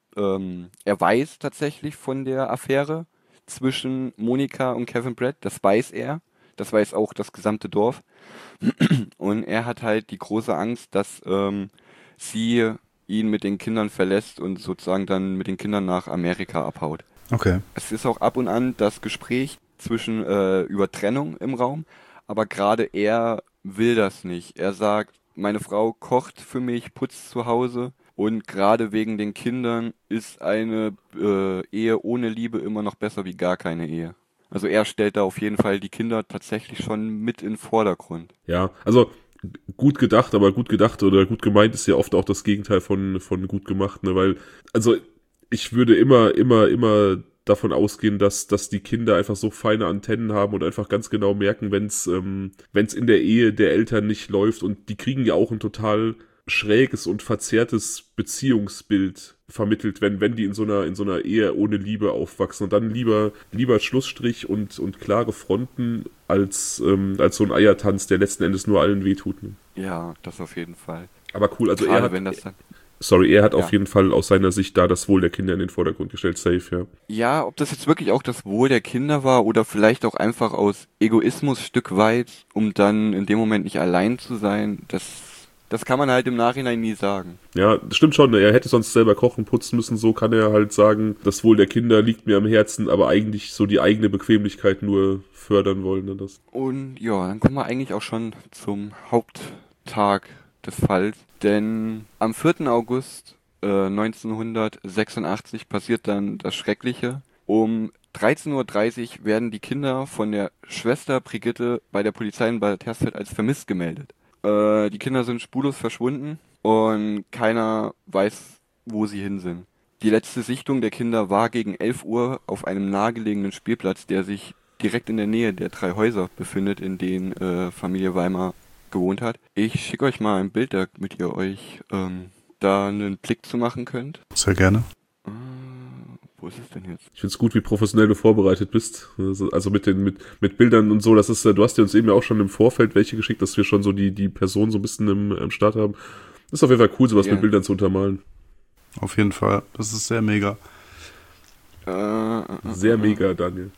[SPEAKER 3] er weiß tatsächlich von der Affäre zwischen Monika und Kevin Brett, das weiß er, das weiß auch das gesamte Dorf. Und er hat halt die große Angst, dass sie ihn mit den Kindern verlässt und sozusagen dann mit den Kindern nach Amerika abhaut.
[SPEAKER 1] Okay.
[SPEAKER 3] Es ist auch ab und an das Gespräch über Trennung im Raum, aber gerade er will das nicht. Er sagt, meine Frau kocht für mich, putzt zu Hause und gerade wegen den Kindern ist eine Ehe ohne Liebe immer noch besser wie gar keine Ehe. Also er stellt da auf jeden Fall die Kinder tatsächlich schon mit in den Vordergrund.
[SPEAKER 2] Ja, also gut gedacht, aber gut gedacht oder gut gemeint ist ja oft auch das Gegenteil von gut gemacht, ne, weil, also ich würde immer davon ausgehen, dass die Kinder einfach so feine Antennen haben und einfach ganz genau merken, wenn's in der Ehe der Eltern nicht läuft und die kriegen ja auch ein total schräges und verzerrtes Beziehungsbild vermittelt, wenn die in so einer Ehe ohne Liebe aufwachsen und dann lieber Schlussstrich und klare Fronten als so ein Eiertanz, der letzten Endes nur allen wehtut. Ne?
[SPEAKER 3] Ja, das auf jeden Fall.
[SPEAKER 2] Aber cool, also
[SPEAKER 3] Gerade
[SPEAKER 2] er hat,
[SPEAKER 3] wenn das dann
[SPEAKER 2] er hat auf jeden Fall aus seiner Sicht da das Wohl der Kinder in den Vordergrund gestellt, safe, ja.
[SPEAKER 3] Ja, ob das jetzt wirklich auch das Wohl der Kinder war oder vielleicht auch einfach aus Egoismus Stück weit, um dann in dem Moment nicht allein zu sein, das kann man halt im Nachhinein nie sagen.
[SPEAKER 2] Ja, das stimmt schon, er hätte sonst selber kochen, putzen müssen, so kann er halt sagen, das Wohl der Kinder liegt mir am Herzen, aber eigentlich so die eigene Bequemlichkeit nur fördern wollen. Ne, das.
[SPEAKER 3] Und ja, dann kommen wir eigentlich auch schon zum Haupttag des Falls, denn am 4. August 1986 passiert dann das Schreckliche. Um 13:30 Uhr werden die Kinder von der Schwester Brigitte bei der Polizei in Bad Hersfeld als vermisst gemeldet. Die Kinder sind spurlos verschwunden und keiner weiß, wo sie hin sind. Die letzte Sichtung der Kinder war gegen 11 Uhr auf einem nahegelegenen Spielplatz, der sich direkt in der Nähe der 3 Häuser befindet, in denen Familie Weimar gewohnt hat. Ich schicke euch mal ein Bild, damit ihr euch da einen Blick zu machen könnt.
[SPEAKER 1] Sehr gerne.
[SPEAKER 3] Wo ist es denn jetzt?
[SPEAKER 2] Ich finde es gut, wie professionell du vorbereitet bist. Also mit Bildern und so, das ist, du hast dir uns eben ja auch schon im Vorfeld welche geschickt, dass wir schon so die Person so ein bisschen im Start haben. Das ist auf jeden Fall cool, sowas mit Bildern zu untermalen.
[SPEAKER 1] Auf jeden Fall. Das ist sehr mega.
[SPEAKER 2] Sehr mega, Daniel.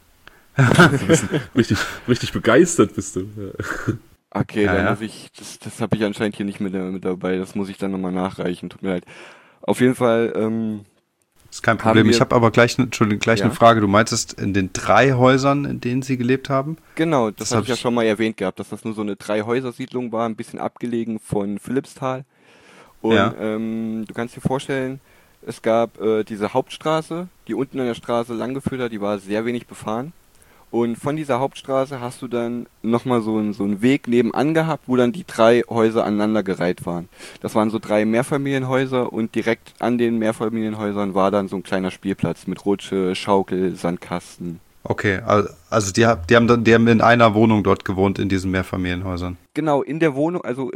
[SPEAKER 2] richtig begeistert bist du. Ja.
[SPEAKER 3] Okay, dann muss ich, das habe ich anscheinend hier nicht mit dabei, das muss ich dann nochmal nachreichen, tut mir leid. Auf jeden Fall,
[SPEAKER 1] ist kein Problem. Ich habe aber gleich eine Frage. Du meintest in den 3 Häusern, in denen sie gelebt haben?
[SPEAKER 3] Genau, das habe ich ja schon mal erwähnt gehabt, dass das nur so eine 3-Häuser-Siedlung war, ein bisschen abgelegen von Philippsthal. Und du kannst dir vorstellen, es gab diese Hauptstraße, die unten an der Straße langgeführt hat, die war sehr wenig befahren. Und von dieser Hauptstraße hast du dann nochmal so einen Weg nebenan gehabt, wo dann die 3 Häuser aneinandergereiht waren. Das waren so 3 Mehrfamilienhäuser und direkt an den Mehrfamilienhäusern war dann so ein kleiner Spielplatz mit Rutsche, Schaukel, Sandkasten.
[SPEAKER 1] Okay, also die haben in einer Wohnung dort gewohnt, in diesen Mehrfamilienhäusern.
[SPEAKER 3] Genau, in der Wohnung, also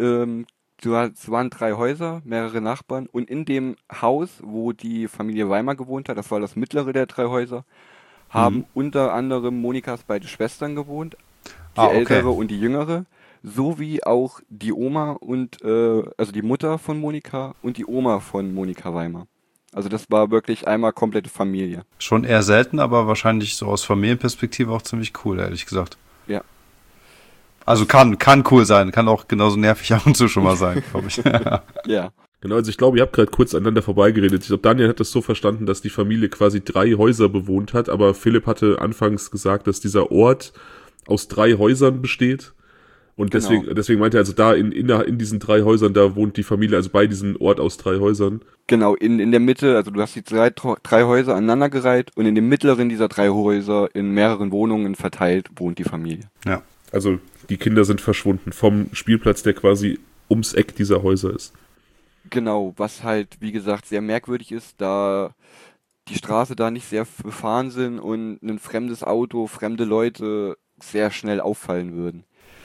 [SPEAKER 3] es waren 3 Häuser, mehrere Nachbarn und in dem Haus, wo die Familie Weimar gewohnt hat, das war das mittlere der 3 Häuser, haben unter anderem Monikas beide Schwestern gewohnt, die ältere und die jüngere, sowie auch die Oma und also die Mutter von Monika und die Oma von Monika Weimar. Also das war wirklich einmal komplette Familie.
[SPEAKER 1] Schon eher selten, aber wahrscheinlich so aus Familienperspektive auch ziemlich cool, ehrlich gesagt.
[SPEAKER 3] Ja.
[SPEAKER 1] Also kann cool sein, kann auch genauso nervig ab und zu schon mal sein, glaube ich.
[SPEAKER 3] Ja.
[SPEAKER 2] Genau, also ich glaube, ihr habt gerade kurz aneinander vorbeigeredet. Ich glaube, Daniel hat das so verstanden, dass die Familie quasi 3 Häuser bewohnt hat, aber Philipp hatte anfangs gesagt, dass dieser Ort aus 3 Häusern besteht. Und deswegen meinte er, also da in diesen 3 Häusern, da wohnt die Familie, also bei diesem Ort aus 3 Häusern.
[SPEAKER 3] Genau, in der Mitte, also du hast die 3 Häuser aneinandergereiht und in dem mittleren dieser 3 Häuser in mehreren Wohnungen verteilt wohnt die Familie.
[SPEAKER 1] Ja.
[SPEAKER 2] Also die Kinder sind verschwunden vom Spielplatz, der quasi ums Eck dieser Häuser ist.
[SPEAKER 3] Genau, was halt, wie gesagt, sehr merkwürdig ist, da die Straße da nicht sehr befahren sind und ein fremdes Auto, fremde Leute sehr schnell auffallen würden.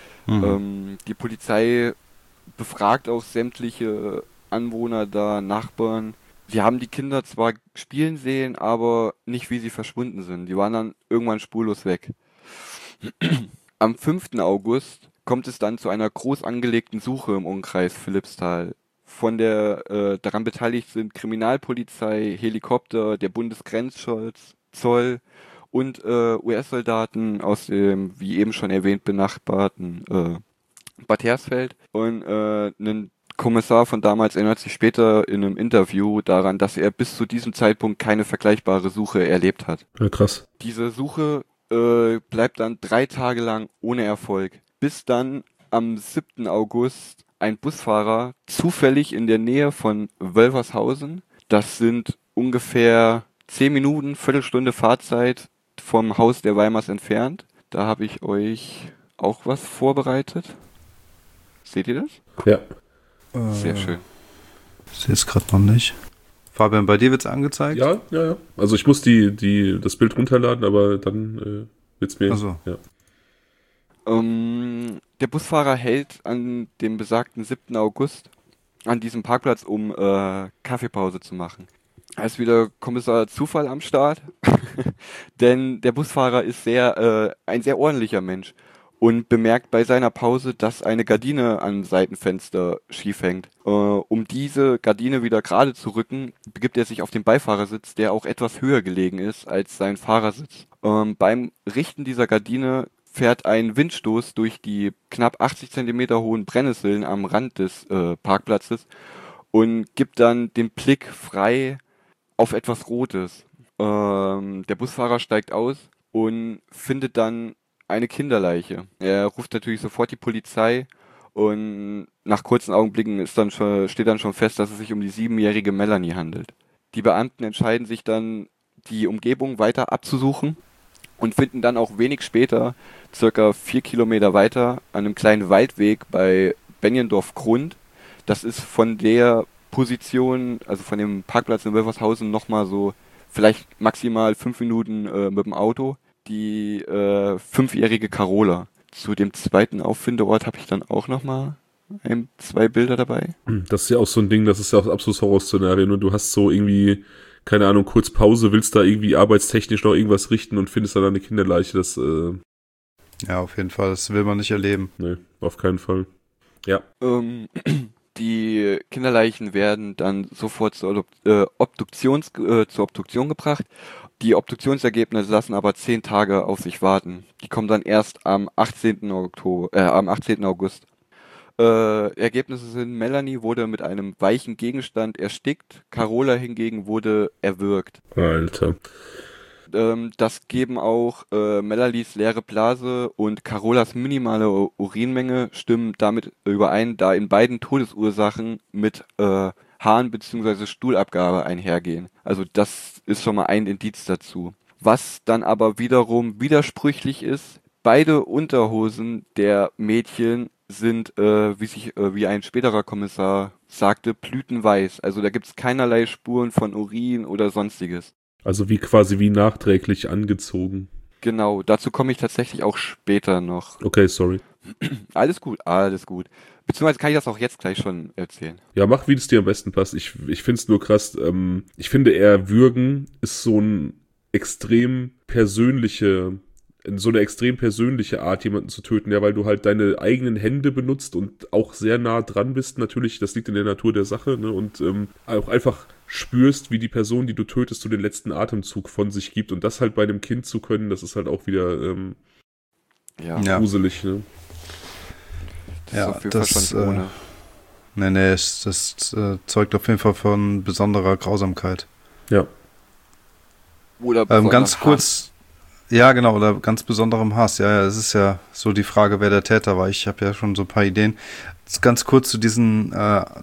[SPEAKER 3] Die Polizei befragt auch sämtliche Anwohner da, Nachbarn. Sie haben die Kinder zwar spielen sehen, aber nicht, wie sie verschwunden sind. Die waren dann irgendwann spurlos weg. Am 5. August kommt es dann zu einer groß angelegten Suche im Umkreis Philippsthal. Von der daran beteiligt sind Kriminalpolizei, Helikopter, der Bundesgrenzschutz, Zoll und US-Soldaten aus dem, wie eben schon erwähnt, benachbarten Bad Hersfeld. Und ein Kommissar von damals erinnert sich später in einem Interview daran, dass er bis zu diesem Zeitpunkt keine vergleichbare Suche erlebt hat.
[SPEAKER 2] Ja, krass.
[SPEAKER 3] Diese Suche bleibt dann 3 Tage lang ohne Erfolg, bis dann am 7. August ein Busfahrer zufällig in der Nähe von Wölfershausen, das sind ungefähr 10 Minuten, Viertelstunde Fahrzeit vom Haus der Weimars entfernt. Da habe ich euch auch was vorbereitet. Seht ihr das?
[SPEAKER 2] Ja.
[SPEAKER 3] Sehr schön.
[SPEAKER 1] Ich sehe es gerade noch nicht. Fabian, bei dir wird's angezeigt?
[SPEAKER 2] Ja. Also ich muss das Bild runterladen, aber dann wird's mir...
[SPEAKER 1] Ach so.
[SPEAKER 2] Ja.
[SPEAKER 3] Der Busfahrer hält an dem besagten 7. August an diesem Parkplatz, um Kaffeepause zu machen. Da ist wieder Kommissar Zufall am Start, denn der Busfahrer ist ein sehr ordentlicher Mensch und bemerkt bei seiner Pause, dass eine Gardine am Seitenfenster schief hängt. Um diese Gardine wieder gerade zu rücken, begibt er sich auf den Beifahrersitz, der auch etwas höher gelegen ist als sein Fahrersitz. Beim Richten dieser Gardine fährt ein Windstoß durch die knapp 80 Zentimeter hohen Brennnesseln am Rand des Parkplatzes und gibt dann den Blick frei auf etwas Rotes. Der Busfahrer steigt aus und findet dann eine Kinderleiche. Er ruft natürlich sofort die Polizei und nach kurzen Augenblicken steht dann schon fest, dass es sich um die 7-jährige Melanie handelt. Die Beamten entscheiden sich dann, die Umgebung weiter abzusuchen und finden dann auch wenig später, circa 4 Kilometer weiter, an einem kleinen Waldweg bei Benjendorf-Grund. Das ist von der Position, also von dem Parkplatz in Wölfershausen, nochmal so vielleicht maximal 5 Minuten mit dem Auto. die 5-jährige Carola. Zu dem zweiten Auffindeort habe ich dann auch nochmal 2 Bilder dabei.
[SPEAKER 2] Das ist ja auch so ein Ding, das ist ja auch ein absolutes Horrorszenario. Ne? Du hast so irgendwie, keine Ahnung, kurz Pause, willst da irgendwie arbeitstechnisch noch irgendwas richten und findest dann eine Kinderleiche. Das,
[SPEAKER 1] Ja, auf jeden Fall, das will man nicht erleben.
[SPEAKER 2] nee, auf keinen Fall. Ja.
[SPEAKER 3] Die Kinderleichen werden dann sofort zur Obduktion gebracht. Die Obduktionsergebnisse lassen aber 10 Tage auf sich warten. Die kommen dann erst am 18. August. Ergebnisse sind, Melanie wurde mit einem weichen Gegenstand erstickt, Carola hingegen wurde erwürgt.
[SPEAKER 2] Alter.
[SPEAKER 3] Das geben auch Melanies leere Blase und Carolas minimale Urinmenge stimmen damit überein, da in beiden Todesursachen mit Harn- bzw. Stuhlabgabe einhergehen. Also das ist schon mal ein Indiz dazu. Was dann aber wiederum widersprüchlich ist, beide Unterhosen der Mädchen sind, wie ein späterer Kommissar sagte, blütenweiß. Also da gibt's keinerlei Spuren von Urin oder sonstiges.
[SPEAKER 2] Also wie nachträglich angezogen.
[SPEAKER 3] Genau, dazu komme ich tatsächlich auch später noch.
[SPEAKER 2] Okay, sorry.
[SPEAKER 3] Alles gut, alles gut. Beziehungsweise kann ich das auch jetzt gleich schon erzählen.
[SPEAKER 2] Ja, mach, wie es dir am besten passt. Ich finde es nur krass. Ich finde eher Würgen ist so eine extrem persönliche Art, jemanden zu töten, ja, weil du halt deine eigenen Hände benutzt und auch sehr nah dran bist. Natürlich, das liegt in der Natur der Sache, ne, und auch einfach spürst, wie die Person, die du tötest, so den letzten Atemzug von sich gibt. Und das halt bei einem Kind zu können, das ist halt auch wieder gruselig, ne?
[SPEAKER 3] Das ist auf jeden Fall schon ohne.
[SPEAKER 1] Das zeugt auf jeden Fall von besonderer Grausamkeit.
[SPEAKER 2] Ja.
[SPEAKER 3] Oder
[SPEAKER 1] ganz kurz, ja genau, oder ganz besonderem Hass. Ja, es ist ja so die Frage, wer der Täter war. Ich habe ja schon so ein paar Ideen. Ganz kurz zu diesen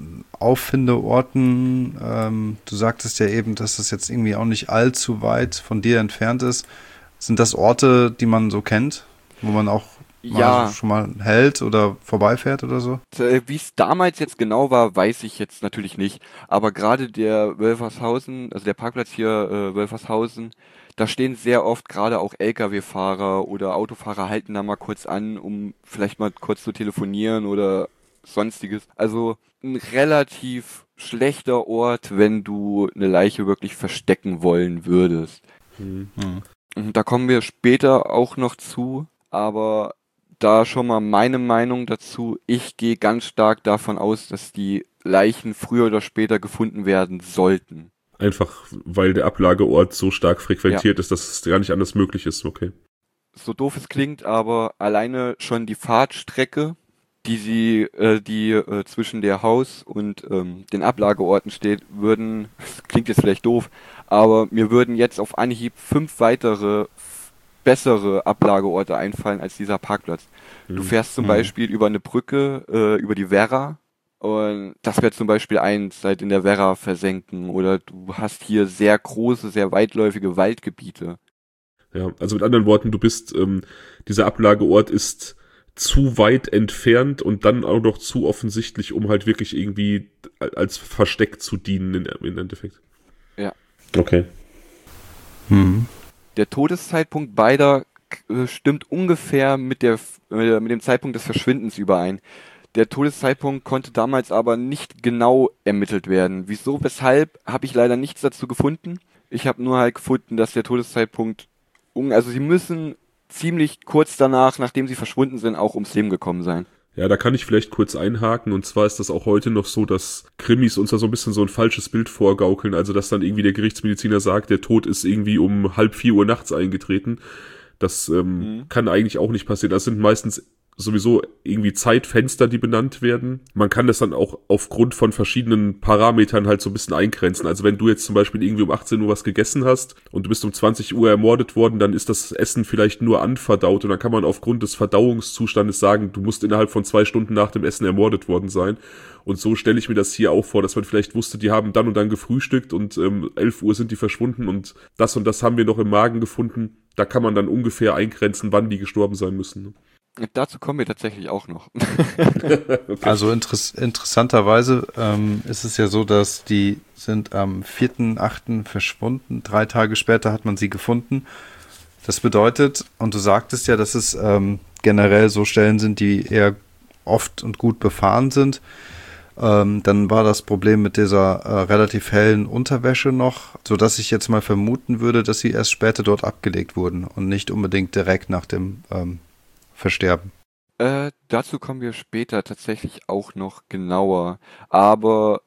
[SPEAKER 1] Auffindeorten. Du sagtest ja eben, dass das jetzt irgendwie auch nicht allzu weit von dir entfernt ist. Sind das Orte, die man so kennt, wo man auch schon mal hält oder vorbeifährt oder so?
[SPEAKER 3] Wie es damals jetzt genau war, weiß ich jetzt natürlich nicht. Aber gerade der Wölfershausen, also der Parkplatz hier Wölfershausen, da stehen sehr oft gerade auch LKW-Fahrer oder Autofahrer halten da mal kurz an, um vielleicht mal kurz zu telefonieren oder sonstiges. Also ein relativ schlechter Ort, wenn du eine Leiche wirklich verstecken wollen würdest.
[SPEAKER 2] Mhm.
[SPEAKER 3] Da kommen wir später auch noch zu, aber da schon mal meine Meinung dazu. Ich gehe ganz stark davon aus, dass die Leichen früher oder später gefunden werden sollten.
[SPEAKER 2] Einfach, weil der Ablageort so stark frequentiert ist, dass es gar nicht anders möglich ist, okay.
[SPEAKER 3] So doof es klingt, aber alleine schon die Fahrtstrecke, die zwischen der Haus und den Ablageorten steht, das klingt jetzt vielleicht doof, aber mir würden jetzt auf Anhieb 5 weitere bessere Ablageorte einfallen als dieser Parkplatz. Du fährst zum Beispiel über eine Brücke, über die Werra, und das wäre zum Beispiel halt in der Werra versenken, oder du hast hier sehr große, sehr weitläufige Waldgebiete.
[SPEAKER 2] Ja, also mit anderen Worten, dieser Ablageort ist zu weit entfernt und dann auch noch zu offensichtlich, um halt wirklich irgendwie als Versteck zu dienen im Endeffekt.
[SPEAKER 3] Ja.
[SPEAKER 2] Okay.
[SPEAKER 3] Der Todeszeitpunkt beider stimmt ungefähr mit dem Zeitpunkt des Verschwindens überein. Der Todeszeitpunkt konnte damals aber nicht genau ermittelt werden. Wieso, weshalb, habe ich leider nichts dazu gefunden. Ich habe nur halt gefunden, dass der Todeszeitpunkt, also sie müssen ziemlich kurz danach, nachdem sie verschwunden sind, auch ums Leben gekommen sein.
[SPEAKER 2] Ja, da kann ich vielleicht kurz einhaken, und zwar ist das auch heute noch so, dass Krimis uns da so ein bisschen so ein falsches Bild vorgaukeln, also dass dann irgendwie der Gerichtsmediziner sagt, der Tod ist irgendwie um 3:30 Uhr nachts eingetreten. Das kann eigentlich auch nicht passieren. Das sind meistens sowieso irgendwie Zeitfenster, die benannt werden. Man kann das dann auch aufgrund von verschiedenen Parametern halt so ein bisschen eingrenzen. Also wenn du jetzt zum Beispiel irgendwie um 18 Uhr was gegessen hast und du bist um 20 Uhr ermordet worden, dann ist das Essen vielleicht nur anverdaut, und dann kann man aufgrund des Verdauungszustandes sagen, du musst innerhalb von 2 Stunden nach dem Essen ermordet worden sein. Und so stelle ich mir das hier auch vor, dass man vielleicht wusste, die haben dann und dann gefrühstückt und 11 Uhr sind die verschwunden und das haben wir noch im Magen gefunden. Da kann man dann ungefähr eingrenzen, wann die gestorben sein müssen.
[SPEAKER 3] Dazu kommen wir tatsächlich auch noch.
[SPEAKER 2] Okay.
[SPEAKER 1] Also interessanterweise ist es ja so, dass die sind am 4.8. verschwunden. 3 Tage später hat man sie gefunden. Das bedeutet, und du sagtest ja, dass es generell so Stellen sind, die eher oft und gut befahren sind. Dann war das Problem mit dieser relativ hellen Unterwäsche noch, sodass ich jetzt mal vermuten würde, dass sie erst später dort abgelegt wurden und nicht unbedingt direkt nach dem Versterben.
[SPEAKER 3] Dazu kommen wir später tatsächlich auch noch genauer. Aber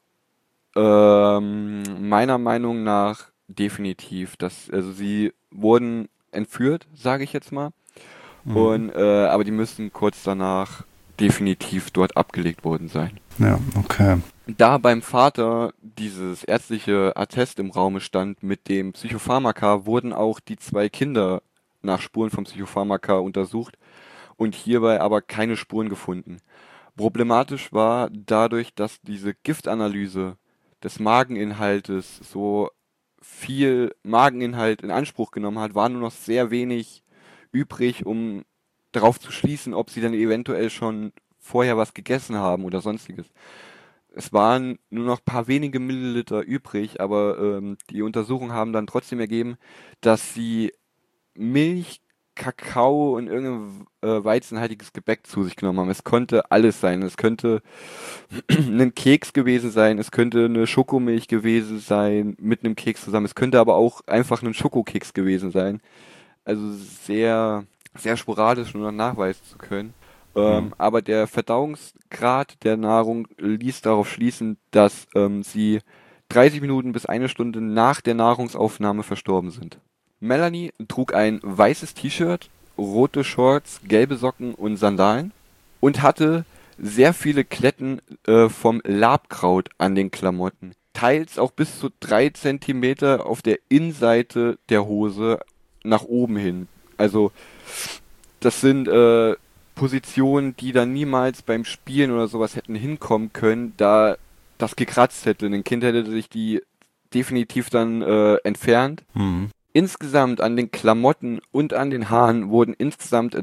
[SPEAKER 3] meiner Meinung nach definitiv. Also sie wurden entführt, sage ich jetzt mal. Und aber die müssen kurz danach definitiv dort abgelegt worden sein.
[SPEAKER 1] Ja, okay.
[SPEAKER 3] Da beim Vater dieses ärztliche Attest im Raume stand mit dem Psychopharmaka, wurden auch die 2 Kinder nach Spuren vom Psychopharmaka untersucht und hierbei aber keine Spuren gefunden. Problematisch war dadurch, dass diese Giftanalyse des Mageninhaltes so viel Mageninhalt in Anspruch genommen hat, war nur noch sehr wenig übrig, um darauf zu schließen, ob sie dann eventuell schon vorher was gegessen haben oder sonstiges. Es waren nur noch ein paar wenige Milliliter übrig, aber die Untersuchungen haben dann trotzdem ergeben, dass sie Milch, Kakao und irgendein weizenhaltiges Gebäck zu sich genommen haben. Es konnte alles sein. Es könnte ein Keks gewesen sein, es könnte eine Schokomilch gewesen sein mit einem Keks zusammen. Es könnte aber auch einfach ein Schokokeks gewesen sein. Also sehr, sehr sporadisch nur noch nachweisen zu können. Aber der Verdauungsgrad der Nahrung ließ darauf schließen, dass sie 30 Minuten bis 1 Stunde nach der Nahrungsaufnahme verstorben sind. Melanie trug ein weißes T-Shirt, rote Shorts, gelbe Socken und Sandalen und hatte sehr viele Kletten vom Labkraut an den Klamotten. Teils auch bis zu 3 Zentimeter auf der Innenseite der Hose nach oben hin. Also das sind Positionen, die dann niemals beim Spielen oder sowas hätten hinkommen können, da das gekratzt hätte. Ein Kind hätte sich die definitiv dann entfernt. Insgesamt an den Klamotten und an den Haaren wurden insgesamt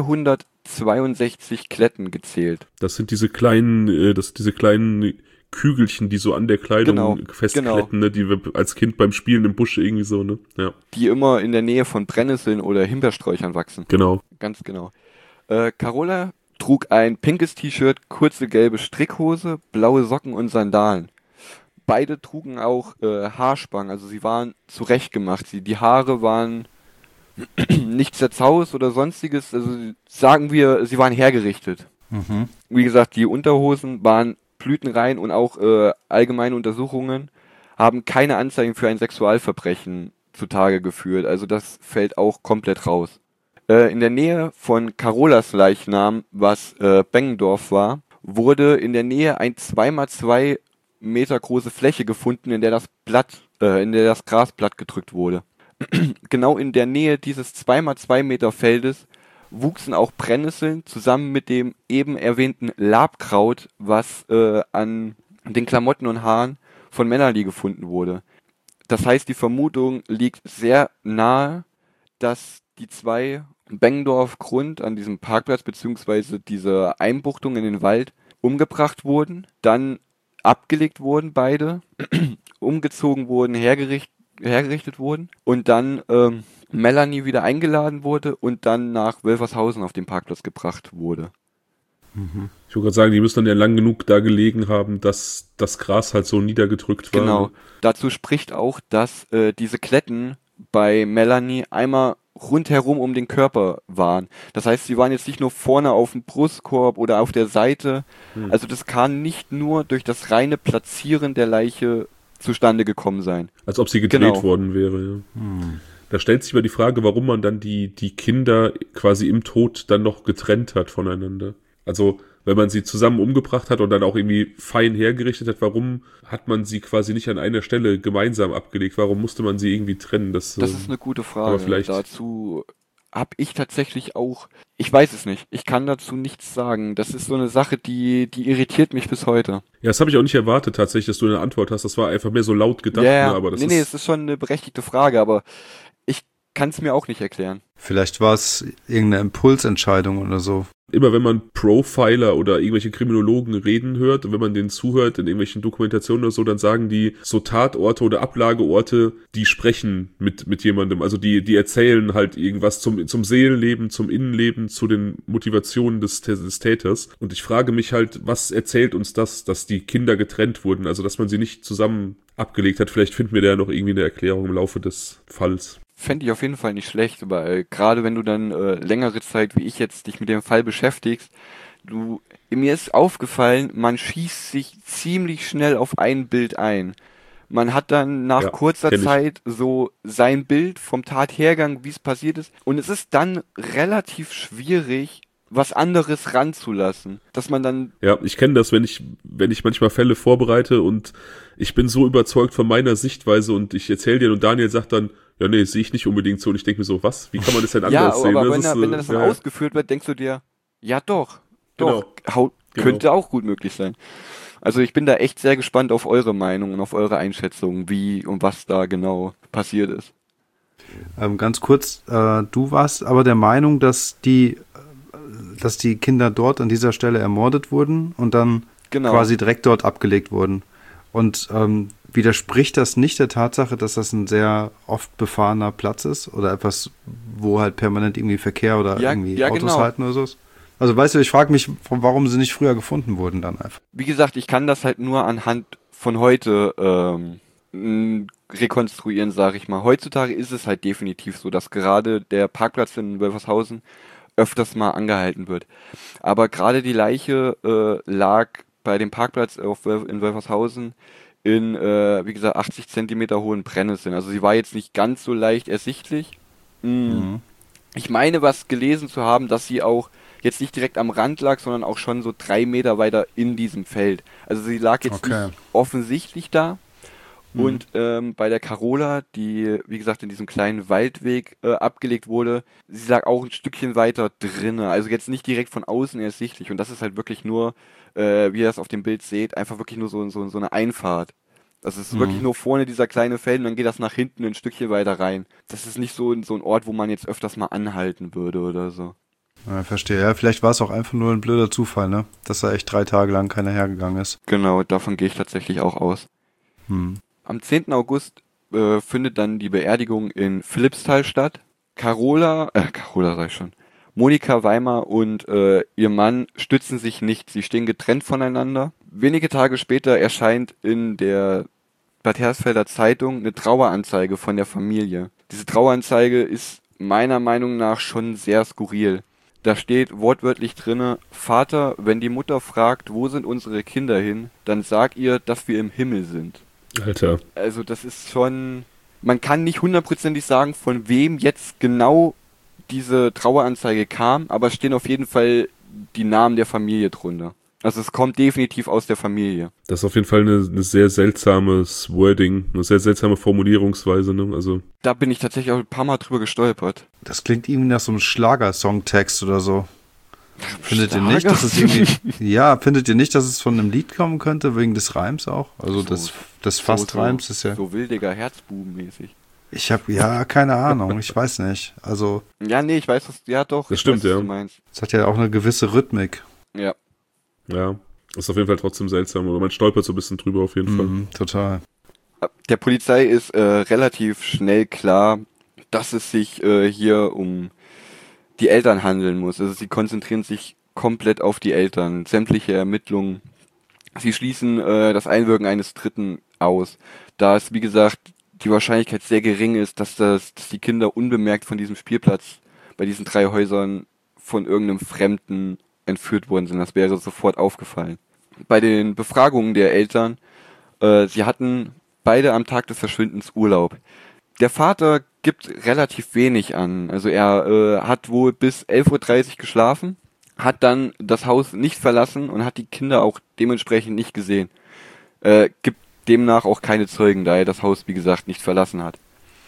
[SPEAKER 3] 362 Kletten gezählt.
[SPEAKER 2] Das sind diese kleinen Kügelchen, die so an der Kleidung festkletten, ne, die wir als Kind beim Spielen im Busch irgendwie so, ne? Ja.
[SPEAKER 3] Die immer in der Nähe von Brennnesseln oder Himbeersträuchern wachsen.
[SPEAKER 2] Genau.
[SPEAKER 3] Ganz genau. Carola trug ein pinkes T-Shirt, kurze gelbe Strickhose, blaue Socken und Sandalen. Beide trugen auch Haarspangen, also sie waren zurechtgemacht. Die Haare waren nicht zerzaust oder sonstiges, also sagen wir, sie waren hergerichtet. Wie gesagt, die Unterhosen waren blütenrein und auch allgemeine Untersuchungen haben keine Anzeigen für ein Sexualverbrechen zutage geführt. Also das fällt auch komplett raus. In der Nähe von Carolas Leichnam, was Bengendorf war, wurde in der Nähe ein 2x2 Meter große Fläche gefunden, in der das Grasblatt gedrückt wurde. Genau in der Nähe dieses 2x2 Meter Feldes wuchsen auch Brennnesseln zusammen mit dem eben erwähnten Labkraut, was an den Klamotten und Haaren von Melanie gefunden wurde. Das heißt, die Vermutung liegt sehr nahe, dass die 2 Bengendorf Grund an diesem Parkplatz beziehungsweise diese Einbuchtung in den Wald umgebracht wurden, dann abgelegt wurden beide, umgezogen wurden, hergerichtet wurden und dann Melanie wieder eingeladen wurde und dann nach Wölfershausen auf den Parkplatz gebracht wurde.
[SPEAKER 2] Ich wollte gerade sagen, die müssen dann ja lang genug da gelegen haben, dass das Gras halt so niedergedrückt war.
[SPEAKER 3] Genau. Dazu spricht auch, dass diese Kletten bei Melanie einmal rundherum um den Körper waren. Das heißt, sie waren jetzt nicht nur vorne auf dem Brustkorb oder auf der Seite. Also das kann nicht nur durch das reine Platzieren der Leiche zustande gekommen sein.
[SPEAKER 2] Als ob sie gedreht worden wäre, ja. Da stellt sich mal die Frage, warum man dann die Kinder quasi im Tod dann noch getrennt hat voneinander. Also, wenn man sie zusammen umgebracht hat und dann auch irgendwie fein hergerichtet hat, warum hat man sie quasi nicht an einer Stelle gemeinsam abgelegt? Warum musste man sie irgendwie trennen? Das
[SPEAKER 3] ist eine gute Frage.
[SPEAKER 2] Aber vielleicht
[SPEAKER 3] dazu habe ich tatsächlich auch, ich weiß es nicht, ich kann dazu nichts sagen. Das ist so eine Sache, die irritiert mich bis heute.
[SPEAKER 2] Ja, das habe ich auch nicht erwartet tatsächlich, dass du eine Antwort hast. Das war einfach mehr so laut gedacht.
[SPEAKER 3] Ja,
[SPEAKER 2] ne? Aber das
[SPEAKER 3] es ist schon eine berechtigte Frage, aber ich kann es mir auch nicht erklären.
[SPEAKER 1] Vielleicht war es irgendeine Impulsentscheidung oder so.
[SPEAKER 2] immer wenn man Profiler oder irgendwelche Kriminologen reden hört und wenn man denen zuhört in irgendwelchen Dokumentationen oder so, dann sagen die so Tatorte oder Ablageorte, die sprechen mit jemandem. Also die erzählen halt irgendwas zum Seelenleben, zum Innenleben, zu den Motivationen des Täters. Und ich frage mich halt, was erzählt uns das, dass die Kinder getrennt wurden, also dass man sie nicht zusammen abgelegt hat. Vielleicht finden wir da ja noch irgendwie eine Erklärung im Laufe des Falls.
[SPEAKER 3] Fände ich auf jeden Fall nicht schlecht, weil gerade wenn du dann längere Zeit, wie ich jetzt, dich mit dem Fall beschäftigst, mir ist aufgefallen, man schießt sich ziemlich schnell auf ein Bild ein. Man hat dann nach kurzer Zeit so sein Bild vom Tathergang, wie es passiert ist, und es ist dann relativ schwierig, was anderes ranzulassen, dass man dann...
[SPEAKER 2] Ja, ich kenne das, wenn ich manchmal Fälle vorbereite und ich bin so überzeugt von meiner Sichtweise und ich erzähle dir und Daniel sagt dann, ja, nee, sehe ich nicht unbedingt so. Und ich denke mir so, was? Wie kann man das denn anders sehen?
[SPEAKER 3] Ja, aber wenn das dann ausgeführt wird, denkst du dir, ja doch, könnte auch gut möglich sein. Also ich bin da echt sehr gespannt auf eure Meinung und auf eure Einschätzung, wie und was da genau passiert ist.
[SPEAKER 1] Ganz kurz, du warst aber der Meinung, dass die Kinder dort an dieser Stelle ermordet wurden und dann quasi direkt dort abgelegt wurden. Und widerspricht das nicht der Tatsache, dass das ein sehr oft befahrener Platz ist oder etwas, wo halt permanent irgendwie Verkehr oder irgendwie Autos halten oder so? Also weißt du, ich frage mich, warum sie nicht früher gefunden wurden dann einfach.
[SPEAKER 3] Wie gesagt, ich kann das halt nur anhand von heute rekonstruieren, sage ich mal. Heutzutage ist es halt definitiv so, dass gerade der Parkplatz in Wölfershausen öfters mal angehalten wird. Aber gerade die Leiche lag bei dem Parkplatz in Wölfershausen in, wie gesagt, 80 Zentimeter hohen Brennnesseln. Also sie war jetzt nicht ganz so leicht ersichtlich. Mhm. Ich meine, was gelesen zu haben, dass sie auch jetzt nicht direkt am Rand lag, sondern auch schon so 3 Meter weiter in diesem Feld. Also sie lag jetzt nicht offensichtlich da. Und bei der Carola, die, wie gesagt, in diesem kleinen Waldweg abgelegt wurde, sie lag auch ein Stückchen weiter drinne. Also jetzt nicht direkt von außen ersichtlich. Und das ist halt wirklich nur, wie ihr das auf dem Bild seht, einfach wirklich nur so eine Einfahrt. Das ist wirklich nur vorne dieser kleine Feld und dann geht das nach hinten ein Stückchen weiter rein. Das ist nicht so ein Ort, wo man jetzt öfters mal anhalten würde oder so.
[SPEAKER 1] Ja, verstehe. Ja, vielleicht war es auch einfach nur ein blöder Zufall, ne? Dass da echt 3 Tage lang keiner hergegangen ist.
[SPEAKER 3] Genau, davon gehe ich tatsächlich auch aus. Am 10. August findet dann die Beerdigung in Philippsthal statt. Carola sag ich schon. Monika Weimar und ihr Mann stützen sich nicht. Sie stehen getrennt voneinander. Wenige Tage später erscheint in der Bad Hersfelder Zeitung eine Traueranzeige von der Familie. Diese Traueranzeige ist meiner Meinung nach schon sehr skurril. Da steht wortwörtlich drinne: Vater, wenn die Mutter fragt, wo sind unsere Kinder hin, dann sag ihr, dass wir im Himmel sind.
[SPEAKER 2] Alter.
[SPEAKER 3] Also das ist schon... Man kann nicht hundertprozentig sagen, von wem jetzt genau diese Traueranzeige kam, aber es stehen auf jeden Fall die Namen der Familie drunter. Also es kommt definitiv aus der Familie.
[SPEAKER 2] Das ist auf jeden Fall eine sehr seltsames Wording, eine sehr seltsame Formulierungsweise, ne? Also
[SPEAKER 3] da bin ich tatsächlich auch ein paar Mal drüber gestolpert.
[SPEAKER 1] Das klingt irgendwie nach so einem Schlagersongtext oder so. Findet ihr nicht, dass es irgendwie... Ja, findet ihr nicht, dass es von einem Lied kommen könnte, wegen des Reims auch? Also des Fast-Reims ist ja...
[SPEAKER 3] So wildiger Herzbubenmäßig.
[SPEAKER 1] Ich habe keine Ahnung, ich weiß nicht. Also...
[SPEAKER 3] Ja, nee, ich weiß,
[SPEAKER 2] das stimmt,
[SPEAKER 3] was du meinst.
[SPEAKER 1] Es hat ja auch eine gewisse Rhythmik.
[SPEAKER 3] Ja.
[SPEAKER 2] Ja, ist auf jeden Fall trotzdem seltsam, oder man stolpert so ein bisschen drüber auf jeden Fall.
[SPEAKER 1] Total.
[SPEAKER 3] Der Polizei ist relativ schnell klar, dass es sich hier um die Eltern handeln muss. Also sie konzentrieren sich komplett auf die Eltern. Sämtliche Ermittlungen. Sie schließen das Einwirken eines Dritten aus. Da es, wie gesagt, die Wahrscheinlichkeit sehr gering ist, dass die Kinder unbemerkt von diesem Spielplatz bei diesen 3 Häusern von irgendeinem Fremden entführt worden sind. Das wäre sofort aufgefallen. Bei den Befragungen der Eltern, sie hatten beide am Tag des Verschwindens Urlaub. Der Vater gibt relativ wenig an. Also er hat wohl bis 11:30 Uhr geschlafen, hat dann das Haus nicht verlassen und hat die Kinder auch dementsprechend nicht gesehen. Gibt demnach auch keine Zeugen, da er das Haus, wie gesagt, nicht verlassen hat.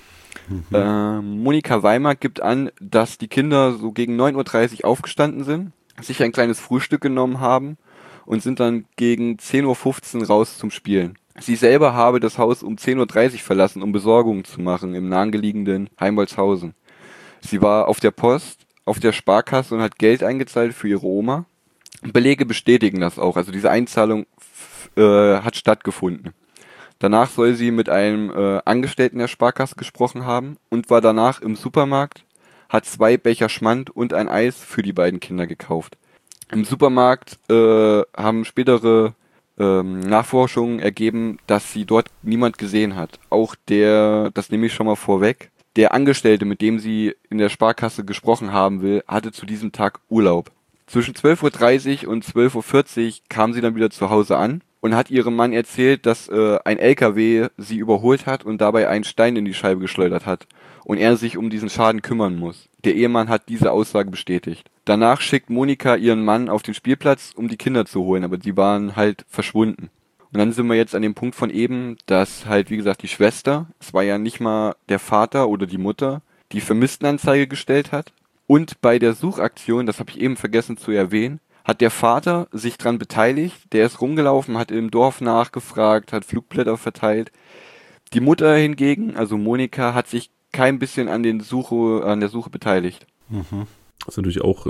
[SPEAKER 3] Monika Weimar gibt an, dass die Kinder so gegen 9:30 Uhr aufgestanden sind, sich ein kleines Frühstück genommen haben und sind dann gegen 10:15 Uhr raus zum Spielen. Sie selber habe das Haus um 10:30 Uhr verlassen, um Besorgungen zu machen im nahegelegenen Heimbolzhausen. Sie war auf der Post auf der Sparkasse und hat Geld eingezahlt für ihre Oma. Belege bestätigen das auch. Also diese Einzahlung hat stattgefunden. Danach soll sie mit einem Angestellten der Sparkasse gesprochen haben und war danach im Supermarkt, hat 2 Becher Schmand und ein Eis für die beiden Kinder gekauft. Im Supermarkt haben spätere Nachforschungen ergeben, dass sie dort niemand gesehen hat. Auch das nehme ich schon mal vorweg, der Angestellte, mit dem sie in der Sparkasse gesprochen haben will, hatte zu diesem Tag Urlaub. Zwischen 12:30 Uhr und 12:40 Uhr kam sie dann wieder zu Hause an und hat ihrem Mann erzählt, dass ein LKW sie überholt hat und dabei einen Stein in die Scheibe geschleudert hat und er sich um diesen Schaden kümmern muss. Der Ehemann hat diese Aussage bestätigt. Danach schickt Monika ihren Mann auf den Spielplatz, um die Kinder zu holen, aber die waren halt verschwunden. Und dann sind wir jetzt an dem Punkt von eben, dass halt, wie gesagt, die Schwester, es war ja nicht mal der Vater oder die Mutter, die Vermisstenanzeige gestellt hat. Und bei der Suchaktion, das habe ich eben vergessen zu erwähnen, hat der Vater sich dran beteiligt, der ist rumgelaufen, hat im Dorf nachgefragt, hat Flugblätter verteilt. Die Mutter hingegen, also Monika, hat sich kein bisschen an der Suche beteiligt.
[SPEAKER 2] Mhm. Das ist natürlich auch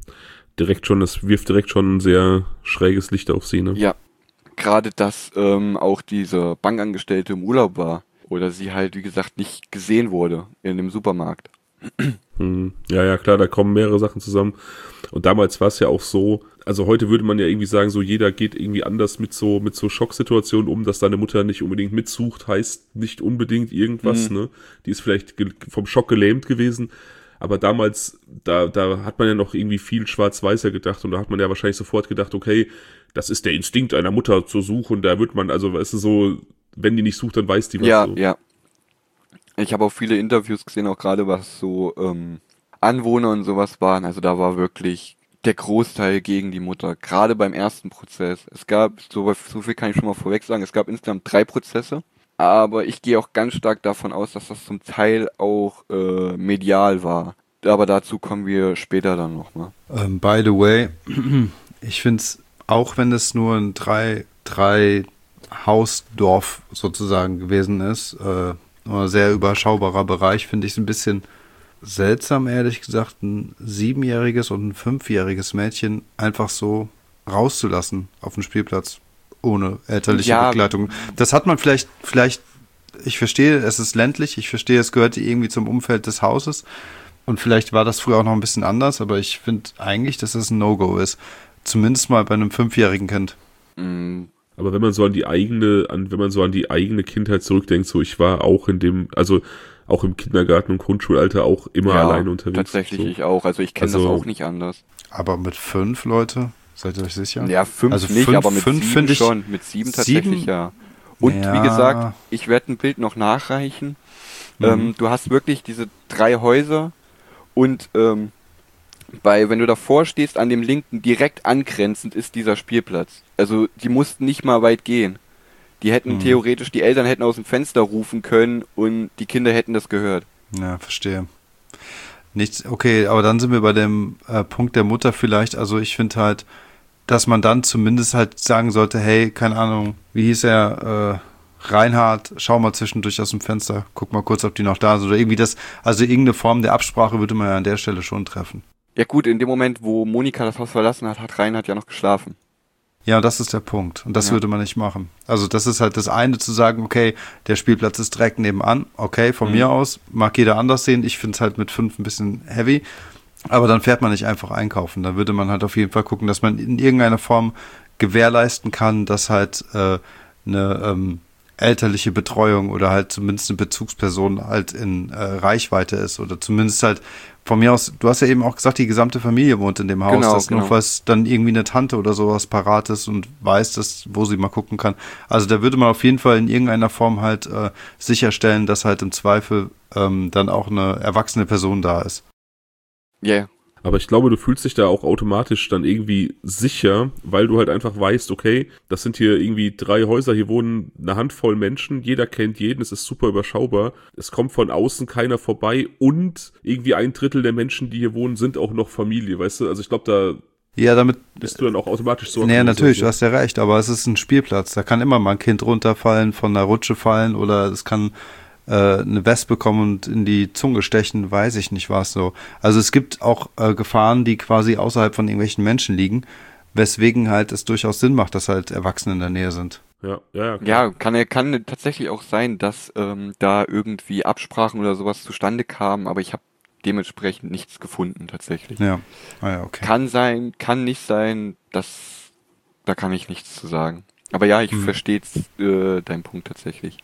[SPEAKER 2] das wirft direkt schon ein sehr schräges Licht auf sie, ne?
[SPEAKER 3] Ja, gerade dass auch diese Bankangestellte im Urlaub war oder sie halt, wie gesagt, nicht gesehen wurde in dem Supermarkt.
[SPEAKER 2] Ja, klar, da kommen mehrere Sachen zusammen. Und damals war es ja auch so, also heute würde man ja irgendwie sagen, so jeder geht irgendwie anders mit so Schocksituationen um, dass deine Mutter nicht unbedingt mitsucht, heißt nicht unbedingt irgendwas, ne? Die ist vielleicht vom Schock gelähmt gewesen. Aber damals, da hat man ja noch irgendwie viel schwarz-weißer gedacht und da hat man ja wahrscheinlich sofort gedacht, okay, das ist der Instinkt einer Mutter zu suchen, da wird man, also weißt du, so, wenn die nicht sucht, dann weiß die was.
[SPEAKER 3] Ja,
[SPEAKER 2] so.
[SPEAKER 3] Ja. Ich habe auch viele Interviews gesehen, auch gerade was so Anwohner und sowas waren. Also da war wirklich der Großteil gegen die Mutter, gerade beim ersten Prozess. Es gab, so viel kann ich schon mal vorweg sagen, es gab insgesamt 3 Prozesse. Aber ich gehe auch ganz stark davon aus, dass das zum Teil auch medial war. Aber dazu kommen wir später dann nochmal.
[SPEAKER 1] By the way, ich finde es, auch wenn es nur ein 3 Hausdorf sozusagen gewesen ist, sehr überschaubarer Bereich, finde ich es ein bisschen seltsam, ehrlich gesagt, ein 7-jähriges und ein 5-jähriges Mädchen einfach so rauszulassen auf dem Spielplatz, ohne elterliche Begleitung. Das hat man vielleicht, ich verstehe, es ist ländlich, ich verstehe, es gehört irgendwie zum Umfeld des Hauses und vielleicht war das früher auch noch ein bisschen anders, aber ich finde eigentlich, dass das ein No-Go ist. Zumindest mal bei einem 5-jährigen Kind.
[SPEAKER 2] Aber wenn man so an die eigene Kindheit zurückdenkt, so ich war auch auch im Kindergarten und Grundschulalter auch immer alleine unterwegs.
[SPEAKER 3] Tatsächlich,
[SPEAKER 2] so.
[SPEAKER 3] Ich auch. Also ich kenne das auch nicht anders.
[SPEAKER 1] Aber mit 5, Leute, seid ihr euch sicher?
[SPEAKER 3] Ja, 5 also nicht, aber mit 7 schon. Mit 7 tatsächlich, ja. Und wie gesagt, ich werde ein Bild noch nachreichen. Du hast wirklich diese 3 Häuser und wenn du davor stehst, an dem linken direkt angrenzend ist dieser Spielplatz. Also die mussten nicht mal weit gehen. Die hätten theoretisch, die Eltern hätten aus dem Fenster rufen können und die Kinder hätten das gehört.
[SPEAKER 1] Ja, verstehe. Nichts, okay, aber dann sind wir bei dem Punkt der Mutter vielleicht. Also ich finde halt, dass man dann zumindest halt sagen sollte, hey, keine Ahnung, wie hieß er, Reinhard, schau mal zwischendurch aus dem Fenster, guck mal kurz, ob die noch da sind. Oder irgendwie also irgendeine Form der Absprache würde man ja an der Stelle schon treffen.
[SPEAKER 3] Ja gut, in dem Moment, wo Monika das Haus verlassen hat, hat Reinhard ja noch geschlafen.
[SPEAKER 1] Ja, das ist der Punkt. Und das würde man nicht machen. Also das ist halt das eine, zu sagen, okay, der Spielplatz ist direkt nebenan. Okay, von mir aus, mag jeder anders sehen. Ich finde es halt mit 5 ein bisschen heavy. Aber dann fährt man nicht einfach einkaufen. Da würde man halt auf jeden Fall gucken, dass man in irgendeiner Form gewährleisten kann, dass halt eine elterliche Betreuung oder halt zumindest eine Bezugsperson halt in Reichweite ist. Oder zumindest halt von mir aus, du hast ja eben auch gesagt, die gesamte Familie wohnt in dem Haus, dass nur falls dann irgendwie eine Tante oder sowas parat ist und weiß, wo sie mal gucken kann. Also da würde man auf jeden Fall in irgendeiner Form halt sicherstellen, dass halt im Zweifel dann auch eine erwachsene Person da ist.
[SPEAKER 3] Ja. Yeah.
[SPEAKER 2] Aber ich glaube, du fühlst dich da auch automatisch dann irgendwie sicher, weil du halt einfach weißt, okay, das sind hier irgendwie 3 Häuser, hier wohnen eine Handvoll Menschen, jeder kennt jeden, es ist super überschaubar, es kommt von außen keiner vorbei und irgendwie 1/3 der Menschen, die hier wohnen, sind auch noch Familie, weißt du? Also ich glaube, damit bist du dann auch automatisch so.
[SPEAKER 1] Ja, natürlich, du hast ja recht, aber es ist ein Spielplatz, da kann immer mal ein Kind runterfallen, von einer Rutsche fallen oder es kann eine Wespe kommen und in die Zunge stechen, weiß ich nicht, war es so. Also es gibt auch Gefahren, die quasi außerhalb von irgendwelchen Menschen liegen, weswegen halt es durchaus Sinn macht, dass halt Erwachsene in der Nähe sind.
[SPEAKER 2] Klar.
[SPEAKER 3] Ja, kann tatsächlich auch sein, dass da irgendwie Absprachen oder sowas zustande kamen, aber ich habe dementsprechend nichts gefunden tatsächlich.
[SPEAKER 1] Ja, okay.
[SPEAKER 3] Kann sein, kann nicht sein, da kann ich nichts zu sagen. Aber ja, ich verstehe deinen Punkt tatsächlich.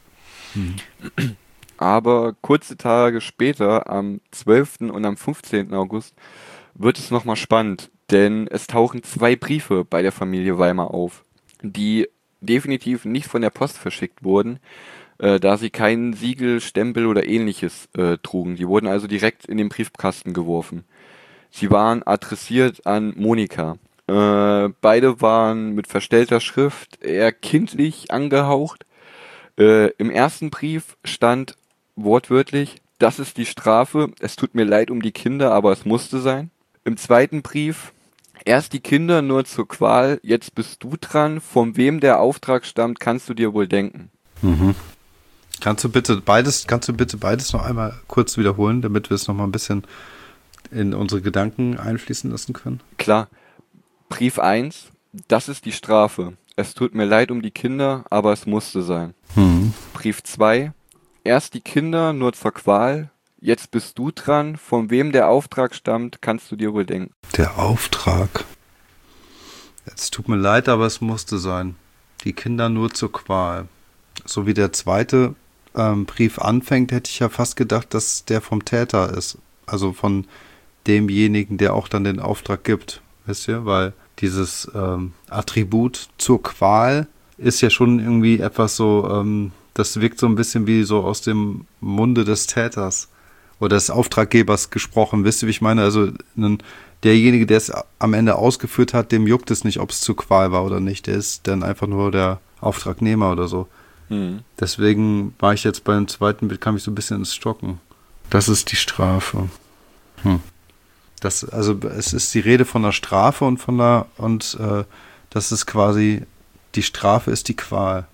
[SPEAKER 3] Aber kurze Tage später, am 12. und am 15. August, wird es nochmal spannend, denn es tauchen 2 Briefe bei der Familie Weimar auf, die definitiv nicht von der Post verschickt wurden, da sie keinen Siegel, Stempel oder ähnliches trugen. Die wurden also direkt in den Briefkasten geworfen. Sie waren adressiert an Monika. Beide waren mit verstellter Schrift, eher kindlich angehaucht. Im ersten Brief stand wortwörtlich: Das ist die Strafe, es tut mir leid um die Kinder, aber es musste sein. Im zweiten Brief: Erst die Kinder nur zur Qual, jetzt bist du dran, von wem der Auftrag stammt, kannst du dir wohl denken.
[SPEAKER 1] Kannst du bitte beides noch einmal kurz wiederholen, damit wir es noch mal ein bisschen in unsere Gedanken einfließen lassen können?
[SPEAKER 3] Klar. Brief 1: Das ist die Strafe, es tut mir leid um die Kinder, aber es musste sein. Brief 2: Erst die Kinder nur zur Qual, jetzt bist du dran, von wem der Auftrag stammt, kannst du dir wohl denken.
[SPEAKER 1] Der Auftrag. Es tut mir leid, aber es musste sein. Die Kinder nur zur Qual. So wie der zweite Brief anfängt, hätte ich ja fast gedacht, dass der vom Täter ist. Also von demjenigen, der auch dann den Auftrag gibt. Wisst ihr? Weil dieses Attribut zur Qual ist ja schon irgendwie etwas so, das wirkt so ein bisschen wie so aus dem Munde des Täters oder des Auftraggebers gesprochen. Wisst ihr, wie ich meine? Also derjenige, der es am Ende ausgeführt hat, dem juckt es nicht, ob es zur Qual war oder nicht. Der ist dann einfach nur der Auftragnehmer oder so. Deswegen war ich jetzt beim zweiten Bild, kam ich so ein bisschen ins Stocken. Das ist die Strafe. Also es ist die Rede von der Strafe das ist quasi, die Strafe ist die Qual.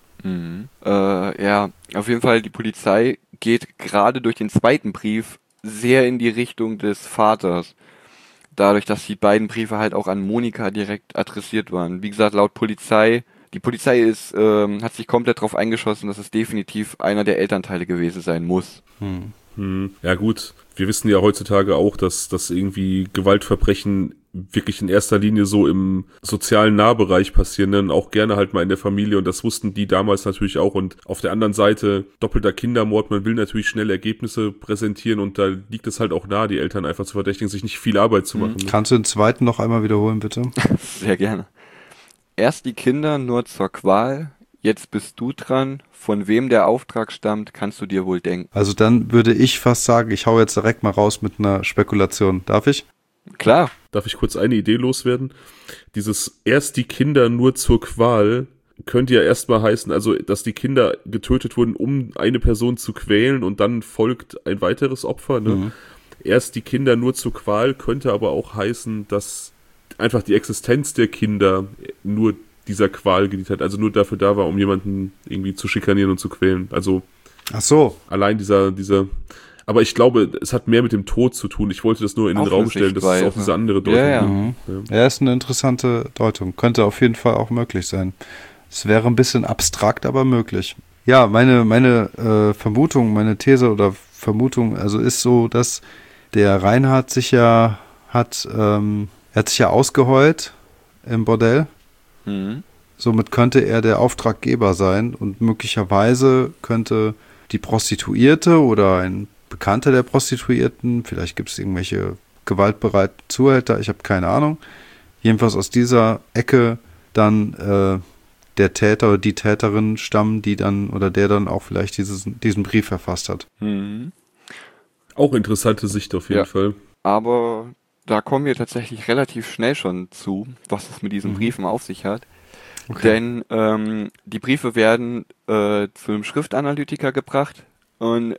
[SPEAKER 3] Ja, auf jeden Fall, die Polizei geht gerade durch den zweiten Brief sehr in die Richtung des Vaters. Dadurch, dass die beiden Briefe halt auch an Monika direkt adressiert waren. Wie gesagt, laut Polizei, die Polizei hat sich komplett darauf eingeschossen, dass es definitiv einer der Elternteile gewesen sein muss.
[SPEAKER 2] Ja gut, wir wissen ja heutzutage auch, dass irgendwie Gewaltverbrechen wirklich in erster Linie so im sozialen Nahbereich passieren, dann auch gerne halt mal in der Familie, und das wussten die damals natürlich auch. Und auf der anderen Seite doppelter Kindermord, man will natürlich schnell Ergebnisse präsentieren, und da liegt es halt auch nahe, die Eltern einfach zu verdächtigen, sich nicht viel Arbeit zu machen.
[SPEAKER 1] Kannst du den zweiten noch einmal wiederholen, bitte?
[SPEAKER 3] Sehr gerne. Erst die Kinder nur zur Qual, jetzt bist du dran, von wem der Auftrag stammt, kannst du dir wohl denken.
[SPEAKER 1] Also dann würde ich fast sagen, ich hau jetzt direkt mal raus mit einer Spekulation. Darf ich?
[SPEAKER 3] Klar.
[SPEAKER 2] Darf ich kurz eine Idee loswerden? Dieses erst die Kinder nur zur Qual könnte ja erstmal heißen, also dass die Kinder getötet wurden, um eine Person zu quälen, und dann folgt ein weiteres Opfer. Ne? Erst die Kinder nur zur Qual könnte aber auch heißen, dass einfach die Existenz der Kinder nur dieser Qual gedient hat, also nur dafür da war, um jemanden irgendwie zu schikanieren und zu quälen. Also
[SPEAKER 1] ach so.
[SPEAKER 2] Allein dieser aber ich glaube, es hat mehr mit dem Tod zu tun. Ich wollte das nur in den Raum stellen, dass es auch diese andere Deutung
[SPEAKER 1] gibt. Ja, ist eine interessante Deutung. Könnte auf jeden Fall auch möglich sein. Es wäre ein bisschen abstrakt, aber möglich. Ja, meine Vermutung, meine These oder Vermutung, also ist so, dass der Reinhard sich ja er hat sich ja ausgeheult im Bordell. Somit könnte er der Auftraggeber sein, und möglicherweise könnte die Prostituierte oder ein Bekannter der Prostituierten, vielleicht gibt es irgendwelche gewaltbereiten Zuhälter, ich habe keine Ahnung, jedenfalls aus dieser Ecke dann der Täter oder die Täterin stammen, die dann oder der dann auch vielleicht diesen Brief verfasst hat.
[SPEAKER 2] Auch interessante Sicht auf jeden Fall.
[SPEAKER 3] Aber da kommen wir tatsächlich relativ schnell schon zu, was es mit diesen Briefen auf sich hat. Okay. Denn die Briefe werden zu einem Schriftanalytiker gebracht, und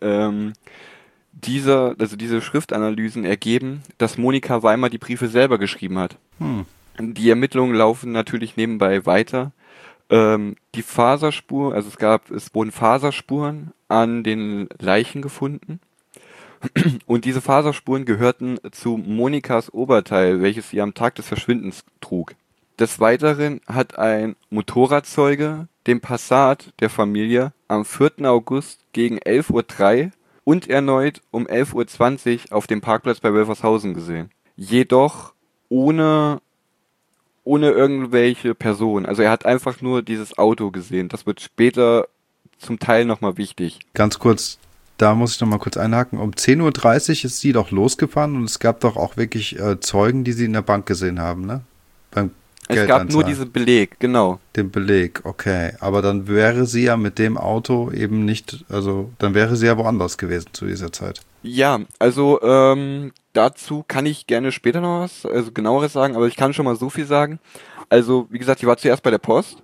[SPEAKER 3] diese Schriftanalysen ergeben, dass Monika Weimar die Briefe selber geschrieben hat. Die Ermittlungen laufen natürlich nebenbei weiter. Die Faserspur, also es wurden Faserspuren an den Leichen gefunden. Und diese Faserspuren gehörten zu Monikas Oberteil, welches sie am Tag des Verschwindens trug. Des Weiteren hat ein Motorradzeuge den Passat der Familie am 4. August gegen 11:03 Uhr und erneut um 11:20 Uhr auf dem Parkplatz bei Wölfershausen gesehen. Jedoch ohne irgendwelche Person. Also er hat einfach nur dieses Auto gesehen. Das wird später zum Teil nochmal wichtig.
[SPEAKER 1] Ganz kurz, da muss ich nochmal kurz einhaken. Um 10:30 Uhr ist sie doch losgefahren und es gab doch auch wirklich Zeugen, die sie in der Bank gesehen haben, ne? Beim
[SPEAKER 3] Es gab nur diesen Beleg, genau.
[SPEAKER 1] Den Beleg, okay. Aber dann wäre sie ja mit dem Auto eben nicht, also dann wäre sie ja woanders gewesen zu dieser Zeit.
[SPEAKER 3] Ja, also dazu kann ich gerne später noch was, also genaueres sagen, aber ich kann schon mal so viel sagen. Also wie gesagt, sie war zuerst bei der Post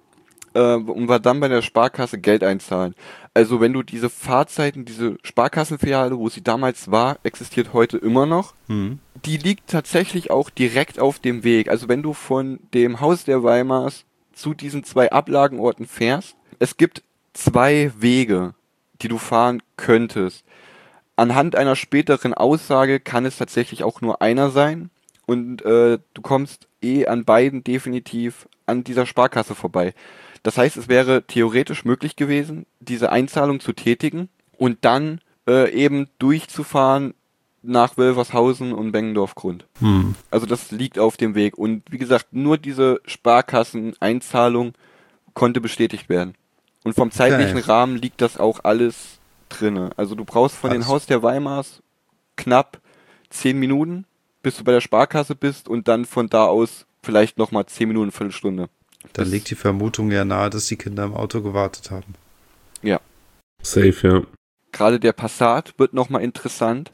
[SPEAKER 3] und war dann bei der Sparkasse Geld einzahlen. Also wenn du diese Fahrzeiten, diese Sparkassenfiliale, wo sie damals war, existiert heute immer noch. Die liegt tatsächlich auch direkt auf dem Weg. Also wenn du von dem Haus der Weimars zu diesen 2 Ablagenorten fährst, es gibt 2 Wege, die du fahren könntest. Anhand einer späteren Aussage kann es tatsächlich auch nur einer sein und du kommst an beiden definitiv an dieser Sparkasse vorbei. Das heißt, es wäre theoretisch möglich gewesen, diese Einzahlung zu tätigen und dann eben durchzufahren nach Wölfershausen und Bengendorf-Grund. Also das liegt auf dem Weg und wie gesagt, nur diese Sparkasseneinzahlung konnte bestätigt werden. Und vom zeitlichen Rahmen liegt das auch alles drinne. Also du brauchst von dem Haus der Weimars knapp 10 Minuten, bis du bei der Sparkasse bist und dann von da aus vielleicht nochmal 10 Minuten, Viertelstunde.
[SPEAKER 1] Da liegt die Vermutung ja nahe, dass die Kinder im Auto gewartet haben.
[SPEAKER 3] Ja.
[SPEAKER 2] Safe, ja.
[SPEAKER 3] Gerade der Passat wird nochmal interessant,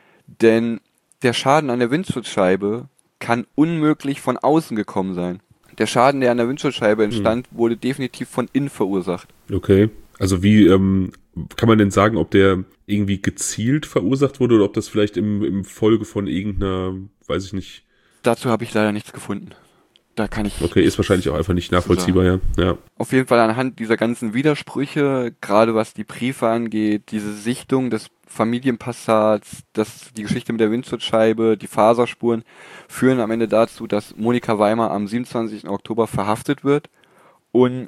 [SPEAKER 3] denn der Schaden an der Windschutzscheibe kann unmöglich von außen gekommen sein. Der Schaden, der an der Windschutzscheibe entstand, wurde definitiv von innen verursacht.
[SPEAKER 2] Okay. Also wie kann man denn sagen, ob der irgendwie gezielt verursacht wurde oder ob das vielleicht im Folge von irgendeiner, weiß ich nicht.
[SPEAKER 3] Dazu habe ich leider nichts gefunden. Da kann ich.
[SPEAKER 2] Okay, ist wahrscheinlich auch einfach nicht nachvollziehbar, ja.
[SPEAKER 3] Auf jeden Fall anhand dieser ganzen Widersprüche, gerade was die Briefe angeht, diese Sichtung des Familienpassats, die Geschichte mit der Windschutzscheibe, die Faserspuren, führen am Ende dazu, dass Monika Weimar am 27. Oktober verhaftet wird und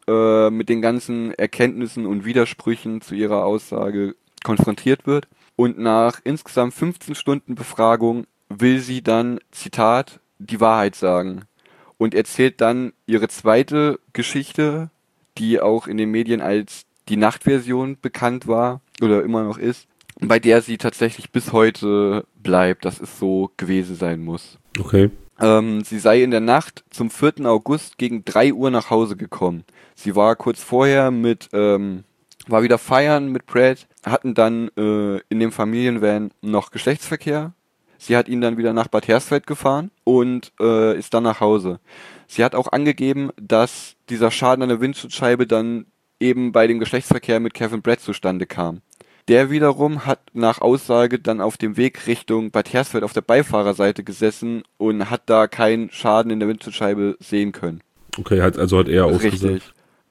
[SPEAKER 3] mit den ganzen Erkenntnissen und Widersprüchen zu ihrer Aussage konfrontiert wird. Und nach insgesamt 15 Stunden Befragung will sie dann, Zitat, die Wahrheit sagen. Und erzählt dann ihre zweite Geschichte, die auch in den Medien als die Nachtversion bekannt war oder immer noch ist, bei der sie tatsächlich bis heute bleibt, dass es so gewesen sein muss.
[SPEAKER 2] Okay.
[SPEAKER 3] Sie sei in der Nacht zum 4. August gegen 3 Uhr nach Hause gekommen. Sie war kurz vorher war wieder feiern mit Brad, hatten dann in dem Familienvan noch Geschlechtsverkehr. Sie hat ihn dann wieder nach Bad Hersfeld gefahren und ist dann nach Hause. Sie hat auch angegeben, dass dieser Schaden an der Windschutzscheibe dann eben bei dem Geschlechtsverkehr mit Kevin Brad zustande kam. Der wiederum hat nach Aussage dann auf dem Weg Richtung Bad Hersfeld auf der Beifahrerseite gesessen und hat da keinen Schaden in der Windschutzscheibe sehen können.
[SPEAKER 2] Okay, hat er ausgesagt.
[SPEAKER 3] Richtig.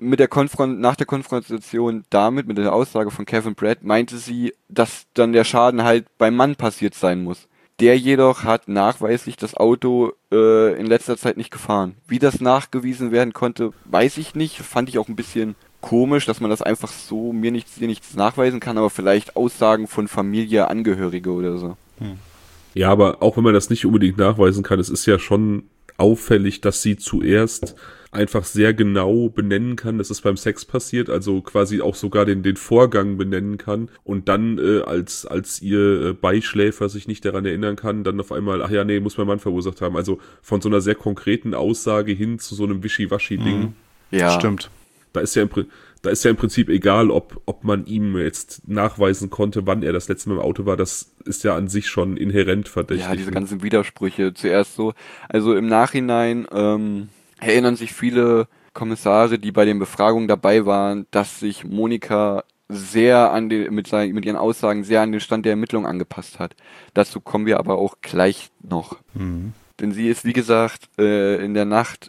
[SPEAKER 3] Nach der Konfrontation damit, mit der Aussage von Kevin Brad, meinte sie, dass dann der Schaden halt beim Mann passiert sein muss. Der jedoch hat nachweislich das Auto in letzter Zeit nicht gefahren. Wie das nachgewiesen werden konnte, weiß ich nicht. Fand ich auch ein bisschen komisch, dass man das einfach so mir nichts nachweisen kann, aber vielleicht Aussagen von Familie, Angehörige oder so.
[SPEAKER 2] Ja, aber auch wenn man das nicht unbedingt nachweisen kann, es ist ja schon auffällig, dass sie zuerst einfach sehr genau benennen kann, dass es beim Sex passiert, also quasi auch sogar den Vorgang benennen kann und dann als ihr Beischläfer sich nicht daran erinnern kann, dann auf einmal, ach ja, nee, muss mein Mann verursacht haben. Also von so einer sehr konkreten Aussage hin zu so einem Wischiwaschi-Ding.
[SPEAKER 3] Ja,
[SPEAKER 1] stimmt.
[SPEAKER 2] Da ist ja im Prinzip egal, ob man ihm jetzt nachweisen konnte, wann er das letzte Mal im Auto war. Das ist ja an sich schon inhärent verdächtig.
[SPEAKER 3] Ja, diese ganzen Widersprüche. Zuerst so, also im Nachhinein erinnern sich viele Kommissare, die bei den Befragungen dabei waren, dass sich Monika sehr mit ihren Aussagen sehr an den Stand der Ermittlung angepasst hat. Dazu kommen wir aber auch gleich noch. Denn sie ist, wie gesagt, in der Nacht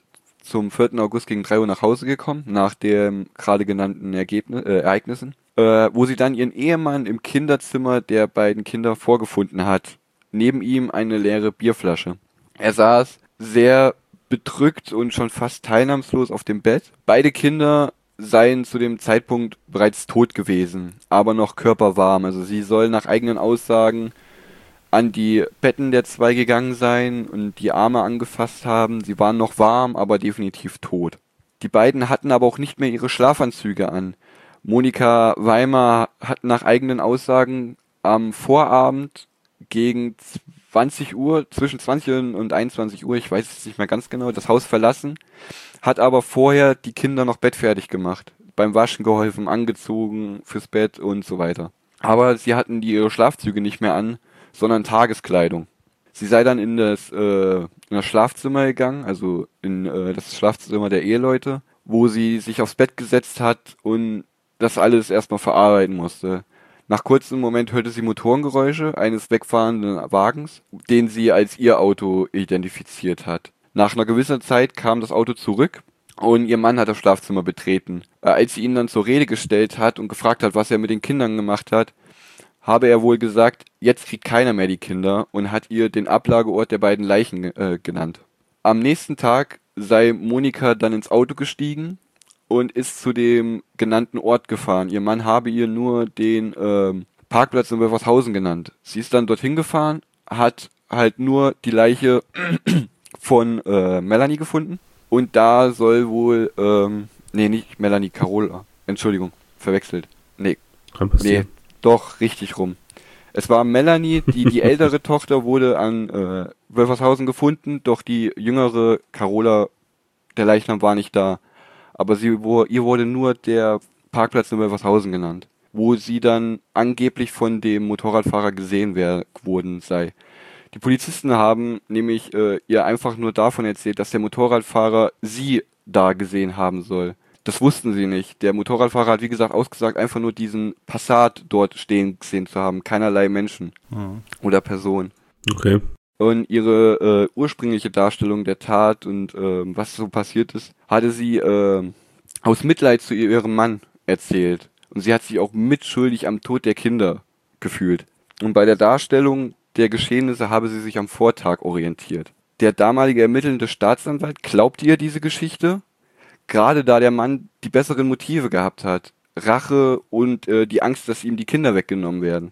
[SPEAKER 3] zum 4. August gegen 3 Uhr nach Hause gekommen, nach den gerade genannten Ereignissen, wo sie dann ihren Ehemann im Kinderzimmer der beiden Kinder vorgefunden hat. Neben ihm eine leere Bierflasche. Er saß sehr bedrückt und schon fast teilnahmslos auf dem Bett. Beide Kinder seien zu dem Zeitpunkt bereits tot gewesen, aber noch körperwarm. Also sie sollen nach eigenen Aussagen an die Betten der zwei gegangen sein und die Arme angefasst haben. Sie waren noch warm, aber definitiv tot. Die beiden hatten aber auch nicht mehr ihre Schlafanzüge an. Monika Weimar hat nach eigenen Aussagen am Vorabend gegen 20 Uhr, zwischen 20 und 21 Uhr, ich weiß es nicht mehr ganz genau, das Haus verlassen, hat aber vorher die Kinder noch bettfertig gemacht, beim Waschen geholfen, angezogen fürs Bett und so weiter. Aber sie hatten ihre Schlafzüge nicht mehr an, sondern Tageskleidung. Sie sei dann in das Schlafzimmer gegangen, also in das Schlafzimmer der Eheleute, wo sie sich aufs Bett gesetzt hat und das alles erstmal verarbeiten musste. Nach kurzem Moment hörte sie Motorengeräusche eines wegfahrenden Wagens, den sie als ihr Auto identifiziert hat. Nach einer gewissen Zeit kam das Auto zurück und ihr Mann hat das Schlafzimmer betreten. Als sie ihn dann zur Rede gestellt hat und gefragt hat, was er mit den Kindern gemacht hat, habe er wohl gesagt, jetzt kriegt keiner mehr die Kinder und hat ihr den Ablageort der beiden Leichen genannt. Am nächsten Tag sei Monika dann ins Auto gestiegen und ist zu dem genannten Ort gefahren. Ihr Mann habe ihr nur den Parkplatz in Wölfershausen genannt. Sie ist dann dorthin gefahren, hat halt nur die Leiche von Melanie gefunden. Und da soll wohl, nicht Melanie, Carola. Entschuldigung, verwechselt.
[SPEAKER 2] Kann passieren.
[SPEAKER 3] Doch, richtig rum. Es war Melanie, die ältere Tochter wurde an Wölfershausen gefunden, doch die jüngere Carola, der Leichnam war nicht da. Aber ihr wurde nur der Parkplatz in Wölfershausen genannt, wo sie dann angeblich von dem Motorradfahrer gesehen worden sei. Die Polizisten haben nämlich ihr einfach nur davon erzählt, dass der Motorradfahrer sie da gesehen haben soll. Das wussten sie nicht. Der Motorradfahrer hat, wie gesagt, ausgesagt, einfach nur diesen Passat dort stehen gesehen zu haben. Keinerlei Menschen oder Person.
[SPEAKER 2] Okay.
[SPEAKER 3] Und ihre ursprüngliche Darstellung der Tat und was so passiert ist, hatte sie aus Mitleid zu ihrem Mann erzählt. Und sie hat sich auch mitschuldig am Tod der Kinder gefühlt. Und bei der Darstellung der Geschehnisse habe sie sich am Vortag orientiert. Der damalige ermittelnde Staatsanwalt glaubte ihr diese Geschichte, gerade da der Mann die besseren Motive gehabt hat. Rache und die Angst, dass ihm die Kinder weggenommen werden.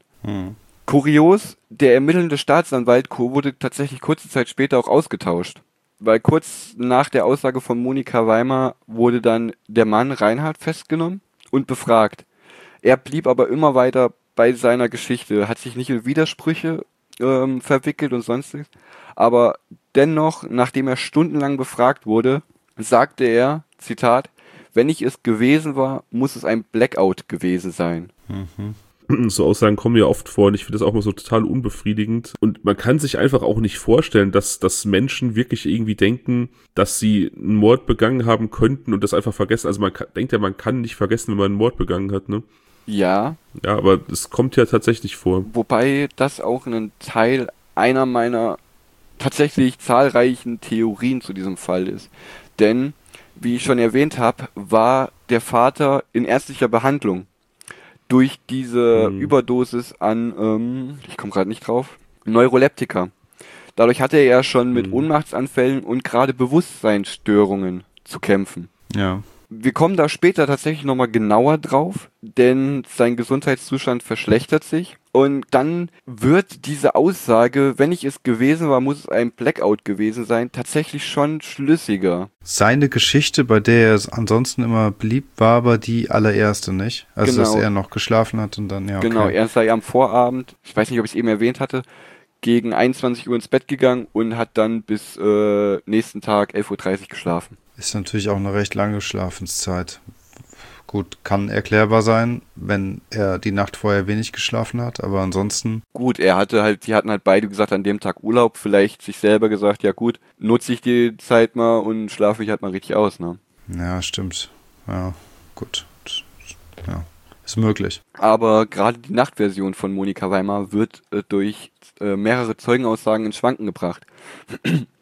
[SPEAKER 3] Kurios, der ermittelnde Staatsanwalt wurde tatsächlich kurze Zeit später auch ausgetauscht. Weil kurz nach der Aussage von Monika Weimar wurde dann der Mann Reinhard festgenommen und befragt. Er blieb aber immer weiter bei seiner Geschichte, hat sich nicht in Widersprüche verwickelt und sonstiges. Aber dennoch, nachdem er stundenlang befragt wurde, sagte er, Zitat, wenn ich es gewesen war, muss es ein Blackout gewesen sein.
[SPEAKER 2] So Aussagen kommen ja oft vor und ich finde das auch mal so total unbefriedigend. Und man kann sich einfach auch nicht vorstellen, dass Menschen wirklich irgendwie denken, dass sie einen Mord begangen haben könnten und das einfach vergessen. Also denkt ja, man kann nicht vergessen, wenn man einen Mord begangen hat, ne?
[SPEAKER 3] Ja.
[SPEAKER 2] Ja, aber es kommt ja tatsächlich vor.
[SPEAKER 3] Wobei das auch ein Teil einer meiner tatsächlich zahlreichen Theorien zu diesem Fall ist. Denn, wie ich schon erwähnt habe, war der Vater in ärztlicher Behandlung durch diese Überdosis an, ich komme gerade nicht drauf, Neuroleptika. Dadurch hatte er schon mit Ohnmachtsanfällen und gerade Bewusstseinsstörungen zu kämpfen.
[SPEAKER 1] Ja.
[SPEAKER 3] Wir kommen da später tatsächlich nochmal genauer drauf, denn sein Gesundheitszustand verschlechtert sich. Und dann wird diese Aussage, wenn ich es gewesen war, muss es ein Blackout gewesen sein, tatsächlich schon schlüssiger.
[SPEAKER 1] Seine Geschichte, bei der er ansonsten immer blieb, war aber die allererste, nicht? Also,
[SPEAKER 3] Genau.
[SPEAKER 1] dass er noch geschlafen hat und dann, ja, okay.
[SPEAKER 3] Genau, er sei am Vorabend, ich weiß nicht, ob ich es eben erwähnt hatte, gegen 21 Uhr ins Bett gegangen und hat dann bis nächsten Tag 11.30 Uhr geschlafen.
[SPEAKER 1] Ist natürlich auch eine recht lange Schlafenszeit. Gut, kann erklärbar sein, wenn er die Nacht vorher wenig geschlafen hat, aber ansonsten...
[SPEAKER 3] Gut, die hatten halt beide gesagt, an dem Tag Urlaub, vielleicht sich selber gesagt, ja gut, nutze ich die Zeit mal und schlafe ich halt mal richtig aus, ne?
[SPEAKER 1] Ja, stimmt. Ja, gut. Ja, ist möglich.
[SPEAKER 3] Aber gerade die Nachtversion von Monika Weimar wird durch mehrere Zeugenaussagen ins Schwanken gebracht.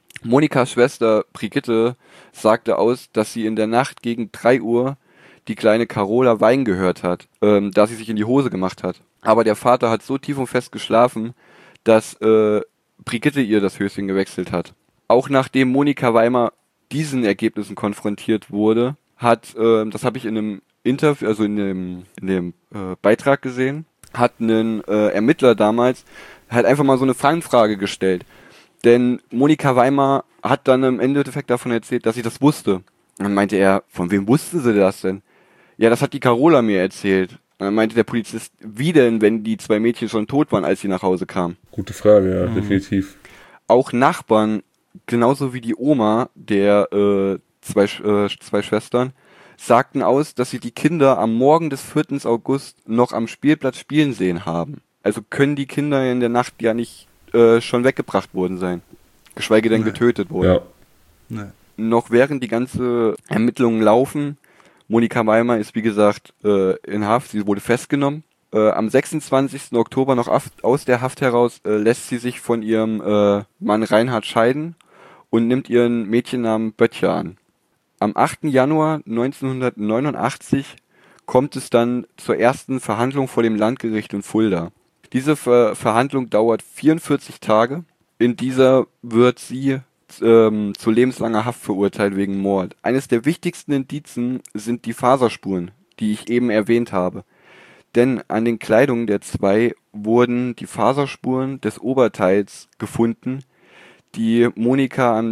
[SPEAKER 3] Monikas Schwester Brigitte sagte aus, dass sie in der Nacht gegen 3 Uhr die kleine Carola weinen gehört hat, da sie sich in die Hose gemacht hat. Aber der Vater hat so tief und fest geschlafen, dass Brigitte ihr das Höschen gewechselt hat. Auch nachdem Monika Weimar diesen Ergebnissen konfrontiert wurde, das habe ich in einem Interview, also in dem Beitrag gesehen, hat ein Ermittler damals halt einfach mal so eine Fangfrage gestellt. Denn Monika Weimar hat dann im Endeffekt davon erzählt, dass sie das wusste. Und dann meinte er, von wem wussten sie das denn? Ja, das hat die Carola mir erzählt. Und dann meinte der Polizist, wie denn, wenn die 2 Mädchen schon tot waren, als sie nach Hause kamen?
[SPEAKER 2] Gute Frage, ja, definitiv.
[SPEAKER 3] Auch Nachbarn, genauso wie die Oma der zwei Schwestern, sagten aus, dass sie die Kinder am Morgen des 4. August noch am Spielplatz spielen sehen haben. Also können die Kinder in der Nacht ja nicht schon weggebracht worden sein. Geschweige denn getötet worden.
[SPEAKER 2] Ja.
[SPEAKER 1] Nee.
[SPEAKER 3] Noch während die ganze Ermittlungen laufen, Monika Weimar ist wie gesagt in Haft, sie wurde festgenommen. Am 26. Oktober noch aus der Haft heraus lässt sie sich von ihrem Mann Reinhard scheiden und nimmt ihren Mädchennamen Böttcher an. Am 8. Januar 1989 kommt es dann zur ersten Verhandlung vor dem Landgericht in Fulda. Diese Verhandlung dauert 44 Tage. In dieser wird sie zu lebenslanger Haft verurteilt wegen Mord. Eines der wichtigsten Indizien sind die Faserspuren, die ich eben erwähnt habe. Denn an den Kleidungen der 2 wurden die Faserspuren des Oberteils gefunden, die Monika am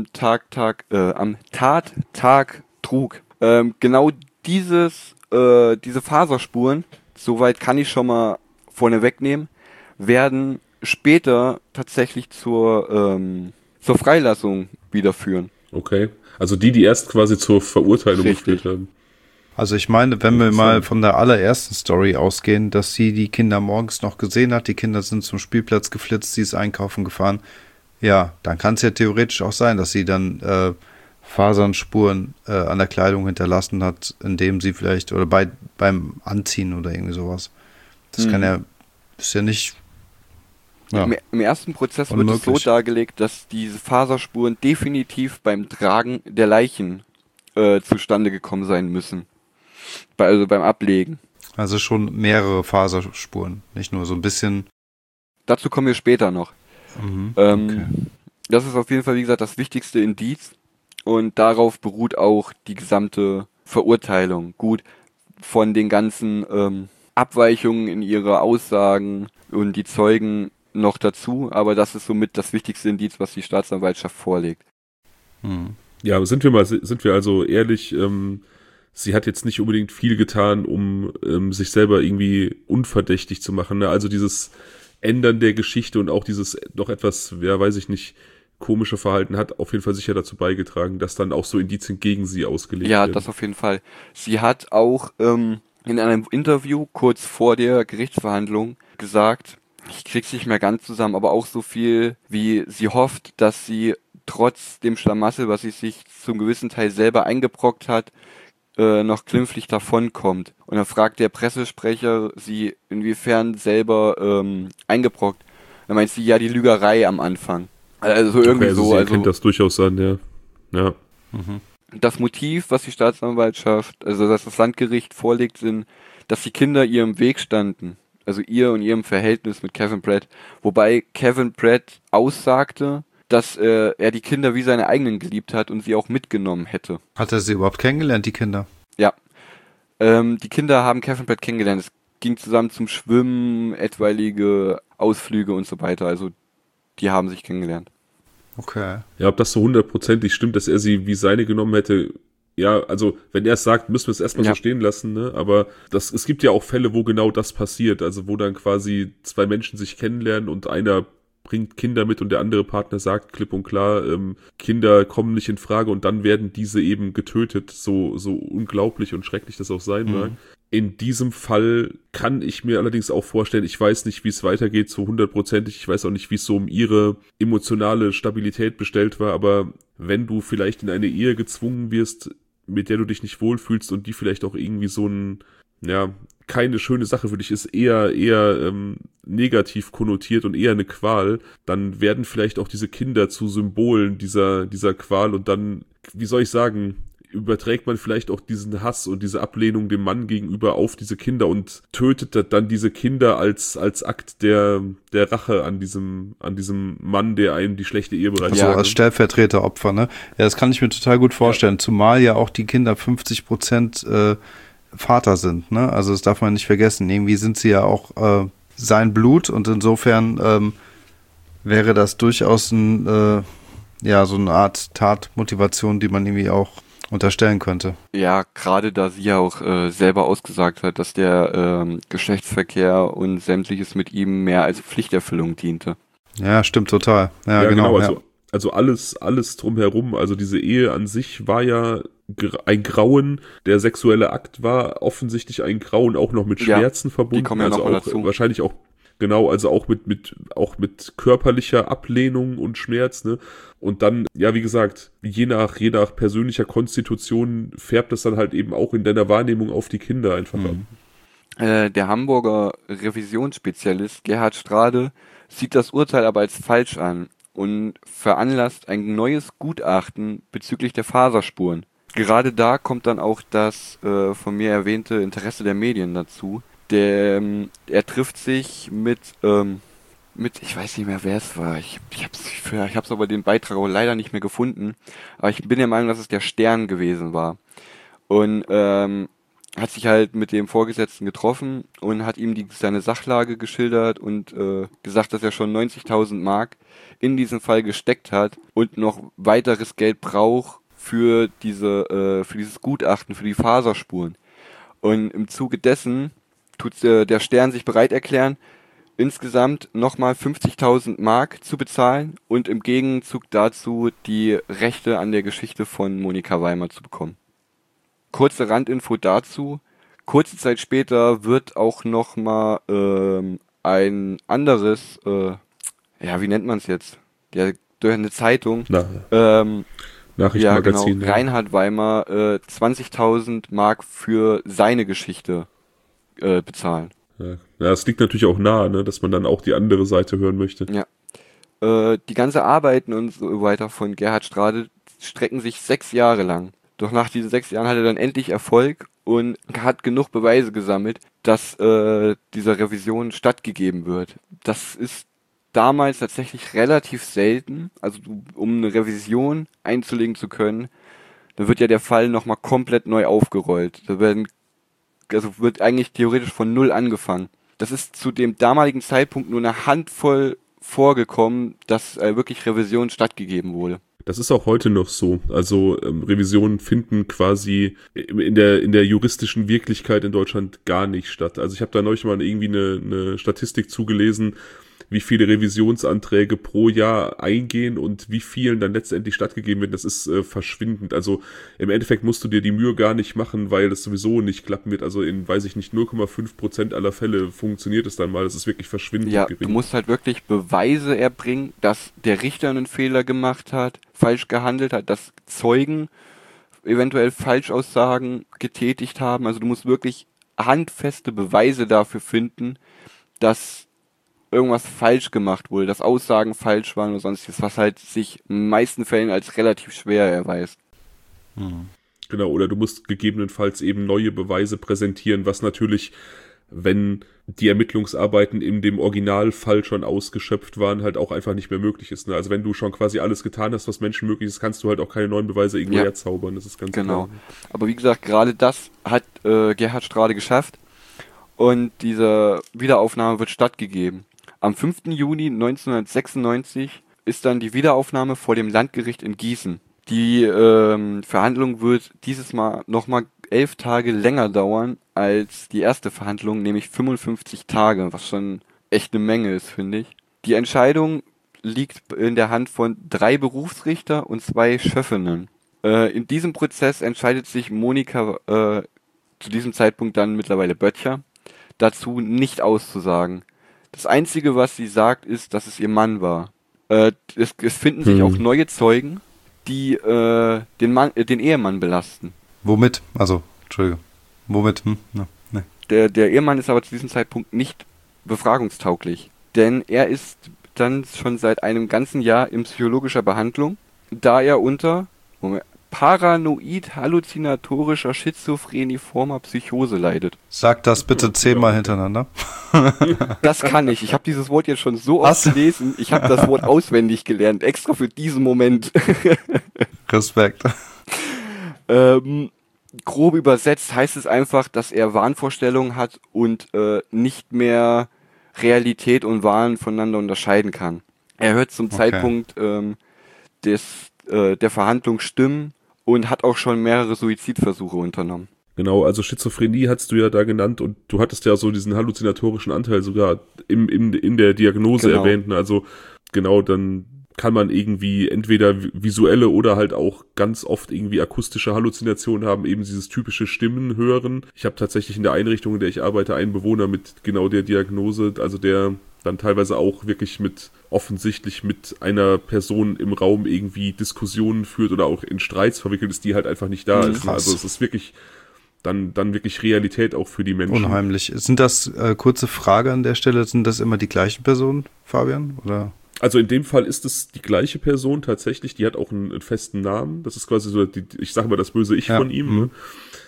[SPEAKER 3] Tattag trug. Genau diese Faserspuren, soweit kann ich schon mal vorne wegnehmen, werden später tatsächlich zur Freilassung wieder führen.
[SPEAKER 2] Okay. Also die erst quasi zur Verurteilung geführt haben.
[SPEAKER 1] Also ich meine, wenn wir mal von der allerersten Story ausgehen, dass sie die Kinder morgens noch gesehen hat, die Kinder sind zum Spielplatz geflitzt, sie ist einkaufen gefahren, ja, dann kann es ja theoretisch auch sein, dass sie dann Fasernspuren an der Kleidung hinterlassen hat, indem sie vielleicht, oder beim Anziehen oder irgendwie sowas. Das kann ja, ist ja nicht... Ja.
[SPEAKER 3] Im ersten Prozess wird es so dargelegt, dass diese Faserspuren definitiv beim Tragen der Leichen zustande gekommen sein müssen. Also beim Ablegen.
[SPEAKER 1] Also schon mehrere Faserspuren, nicht nur so ein bisschen.
[SPEAKER 3] Dazu kommen wir später noch.
[SPEAKER 1] Okay.
[SPEAKER 3] Das ist auf jeden Fall, wie gesagt, das wichtigste Indiz. Und darauf beruht auch die gesamte Verurteilung. Gut, von den ganzen Abweichungen in ihre Aussagen und die Zeugen noch dazu, aber das ist somit das wichtigste Indiz, was die Staatsanwaltschaft vorlegt.
[SPEAKER 2] Ja, sind wir also ehrlich, sie hat jetzt nicht unbedingt viel getan, um sich selber irgendwie unverdächtig zu machen. Ne? Also dieses Ändern der Geschichte und auch dieses doch etwas, ja, weiß ich nicht, komische Verhalten hat auf jeden Fall sicher dazu beigetragen, dass dann auch so Indizien gegen sie ausgelegt werden.
[SPEAKER 3] Ja, das auf jeden Fall. Sie hat auch in einem Interview kurz vor der Gerichtsverhandlung gesagt, ich krieg's nicht mehr ganz zusammen, aber auch so viel, wie sie hofft, dass sie trotz dem Schlamassel, was sie sich zum gewissen Teil selber eingebrockt hat, noch glimpflich davonkommt. Und dann fragt der Pressesprecher sie, inwiefern selber eingebrockt. Dann meint sie, ja, die Lügerei am Anfang. Also irgendwie
[SPEAKER 2] okay, also
[SPEAKER 3] so.
[SPEAKER 2] Sie
[SPEAKER 3] Also
[SPEAKER 2] kennt das durchaus an, ja. Ja.
[SPEAKER 3] das Motiv, was die Staatsanwaltschaft, also dass das Landgericht vorlegt, sind, dass die Kinder ihr im Weg standen. Also ihr und ihrem Verhältnis mit Kevin Pratt. Wobei Kevin Pratt aussagte, dass er die Kinder wie seine eigenen geliebt hat und sie auch mitgenommen hätte.
[SPEAKER 1] Hat er sie überhaupt kennengelernt, die Kinder?
[SPEAKER 3] Ja. Die Kinder haben Kevin Pratt kennengelernt. Es ging zusammen zum Schwimmen, etwaige Ausflüge und so weiter. Also die haben sich kennengelernt.
[SPEAKER 1] Okay.
[SPEAKER 2] Ja, ob das so 100%ig stimmt, dass er sie wie seine genommen hätte, ja, also wenn er es sagt, müssen wir es erstmal so stehen lassen, ne? Aber es gibt ja auch Fälle, wo genau das passiert, also wo dann quasi 2 Menschen sich kennenlernen und einer bringt Kinder mit und der andere Partner sagt klipp und klar, Kinder kommen nicht in Frage und dann werden diese eben getötet, so unglaublich und schrecklich das auch sein mag. In diesem Fall kann ich mir allerdings auch vorstellen, ich weiß nicht, wie es weitergeht, so 100%ig, ich weiß auch nicht, wie es so um ihre emotionale Stabilität bestellt war, aber wenn du vielleicht in eine Ehe gezwungen wirst, mit der du dich nicht wohlfühlst und die vielleicht auch irgendwie so einen, ja, keine schöne Sache für dich ist, eher negativ konnotiert und eher eine Qual, dann werden vielleicht auch diese Kinder zu Symbolen dieser Qual und dann, wie soll ich sagen, überträgt man vielleicht auch diesen Hass und diese Ablehnung dem Mann gegenüber auf diese Kinder und tötet dann diese Kinder als Akt der Rache an diesem Mann, der einem die schlechte Ehe bereitet.
[SPEAKER 1] Also als Stellvertreteropfer, ne? Ja, das kann ich mir total gut vorstellen, zumal ja auch die Kinder 50% Vater sind, ne? Also das darf man nicht vergessen. Irgendwie sind sie ja auch sein Blut und insofern wäre das durchaus so eine Art Tatmotivation, die man irgendwie auch unterstellen könnte.
[SPEAKER 3] Ja, gerade da sie ja auch selber ausgesagt hat, dass der Geschlechtsverkehr und sämtliches mit ihm mehr als Pflichterfüllung diente.
[SPEAKER 1] Ja, stimmt total. Ja,
[SPEAKER 2] genau.
[SPEAKER 1] Ja.
[SPEAKER 2] Also alles drumherum, also diese Ehe an sich war ja ein Grauen, der sexuelle Akt war offensichtlich ein Grauen, auch noch mit Schmerzen verbunden.
[SPEAKER 3] Die kommen ja
[SPEAKER 2] also
[SPEAKER 3] noch mal
[SPEAKER 2] auch
[SPEAKER 3] dazu.
[SPEAKER 2] Wahrscheinlich auch, genau, also auch mit körperlicher Ablehnung und Schmerz, ne? Und dann, ja, wie gesagt, je nach persönlicher Konstitution färbt es dann halt eben auch in deiner Wahrnehmung auf die Kinder einfach ab.
[SPEAKER 3] Der Hamburger Revisionsspezialist Gerhard Strade sieht das Urteil aber als falsch an und veranlasst ein neues Gutachten bezüglich der Faserspuren. Gerade da kommt dann auch das von mir erwähnte Interesse der Medien dazu. Er trifft sich mit, ich weiß nicht mehr, wer es war. Ich hab's aber den Beitrag auch leider nicht mehr gefunden. Aber ich bin der Meinung, dass es der Stern gewesen war. Und hat sich halt mit dem Vorgesetzten getroffen und hat ihm seine Sachlage geschildert und gesagt, dass er schon 90.000 Mark in diesem Fall gesteckt hat und noch weiteres Geld braucht für dieses Gutachten, für die Faserspuren. Und im Zuge dessen tut der Stern sich bereit erklären, insgesamt nochmal 50.000 Mark zu bezahlen und im Gegenzug dazu die Rechte an der Geschichte von Monika Weimar zu bekommen. Kurze Randinfo dazu. Kurze Zeit später wird auch nochmal ein anderes, wie nennt man es jetzt? Durch eine Zeitung.
[SPEAKER 2] Nachrichtenmagazin.
[SPEAKER 3] Ja, genau. Reinhard Weimar 20.000 Mark für seine Geschichte bezahlen.
[SPEAKER 2] Ja, es liegt natürlich auch nahe, ne, dass man dann auch die andere Seite hören möchte.
[SPEAKER 3] Ja. Die ganze Arbeiten und so weiter von Gerhard Strade strecken sich 6 Jahre lang. Doch nach diesen 6 Jahren hat er dann endlich Erfolg und hat genug Beweise gesammelt, dass dieser Revision stattgegeben wird. Das ist damals tatsächlich relativ selten. Also um eine Revision einzulegen zu können, da wird ja der Fall nochmal komplett neu aufgerollt. Wird eigentlich theoretisch von null angefangen. Das ist zu dem damaligen Zeitpunkt nur eine Handvoll vorgekommen, dass wirklich Revision stattgegeben wurde.
[SPEAKER 2] Das ist auch heute noch so. Also Revisionen finden quasi in der juristischen Wirklichkeit in Deutschland gar nicht statt. Also ich habe da neulich mal irgendwie eine Statistik zugelesen, wie viele Revisionsanträge pro Jahr eingehen und wie vielen dann letztendlich stattgegeben werden. Das ist verschwindend. Also im Endeffekt musst du dir die Mühe gar nicht machen, weil das sowieso nicht klappen wird. Also in, 0,5% aller Fälle funktioniert es dann mal. Das ist wirklich verschwindend gering.
[SPEAKER 3] Du musst halt wirklich Beweise erbringen, dass der Richter einen Fehler gemacht hat, falsch gehandelt hat, dass Zeugen eventuell Falschaussagen getätigt haben. Also du musst wirklich handfeste Beweise dafür finden, dass irgendwas falsch gemacht wurde, dass Aussagen falsch waren oder sonstiges, was halt sich in den meisten Fällen als relativ schwer erweist.
[SPEAKER 2] Genau, oder du musst gegebenenfalls eben neue Beweise präsentieren, was natürlich, wenn die Ermittlungsarbeiten in dem Originalfall schon ausgeschöpft waren, halt auch einfach nicht mehr möglich ist. Ne? Also wenn du schon quasi alles getan hast, was Menschen möglich ist, kannst du halt auch keine neuen Beweise irgendwo herzaubern, das ist ganz klar.
[SPEAKER 3] Aber wie gesagt, gerade das hat Gerhard Strade geschafft und diese Wiederaufnahme wird stattgegeben. Am 5. Juni 1996 ist dann die Wiederaufnahme vor dem Landgericht in Gießen. Die Verhandlung wird dieses Mal nochmal 11 Tage länger dauern als die erste Verhandlung, nämlich 55 Tage, was schon echt eine Menge ist, finde ich. Die Entscheidung liegt in der Hand von 3 Berufsrichter und 2 Schöffinnen. In diesem Prozess entscheidet sich Monika, zu diesem Zeitpunkt dann mittlerweile Böttcher, dazu nicht auszusagen. Das Einzige, was sie sagt, ist, dass es ihr Mann war. Es finden sich auch neue Zeugen, die den Ehemann belasten.
[SPEAKER 1] Womit? Also, Entschuldige. Womit? Ne.
[SPEAKER 3] Der Ehemann ist aber zu diesem Zeitpunkt nicht befragungstauglich, denn er ist dann schon seit einem ganzen Jahr in psychologischer Behandlung, da er unter paranoid-halluzinatorischer schizophreniformer Psychose leidet.
[SPEAKER 1] Sag das bitte 10-mal hintereinander.
[SPEAKER 3] Das kann ich. Ich habe dieses Wort jetzt schon so oft gelesen. Ich habe das Wort auswendig gelernt, extra für diesen Moment.
[SPEAKER 1] Respekt.
[SPEAKER 3] Grob übersetzt heißt es einfach, dass er Wahnvorstellungen hat und nicht mehr Realität und Wahn voneinander unterscheiden kann. Er hört zum Zeitpunkt der Verhandlung Stimmen und hat auch schon mehrere Suizidversuche unternommen.
[SPEAKER 2] Genau, also Schizophrenie hast du ja da genannt und du hattest ja so diesen halluzinatorischen Anteil sogar in der Diagnose erwähnt. Also genau, dann kann man irgendwie entweder visuelle oder halt auch ganz oft irgendwie akustische Halluzinationen haben, eben dieses typische Stimmen hören. Ich habe tatsächlich in der Einrichtung, in der ich arbeite, einen Bewohner mit genau der Diagnose, also der dann teilweise auch wirklich offensichtlich mit einer Person im Raum irgendwie Diskussionen führt oder auch in Streits verwickelt ist, die halt einfach nicht da ist. Also es ist wirklich dann wirklich Realität auch für die Menschen.
[SPEAKER 1] Unheimlich. Sind das, kurze Frage an der Stelle, sind das immer die gleichen Personen, Fabian? Oder?
[SPEAKER 2] Also in dem Fall ist es die gleiche Person tatsächlich, die hat auch einen festen Namen. Das ist quasi so, ich sage mal, das böse Ich von ihm. Ne?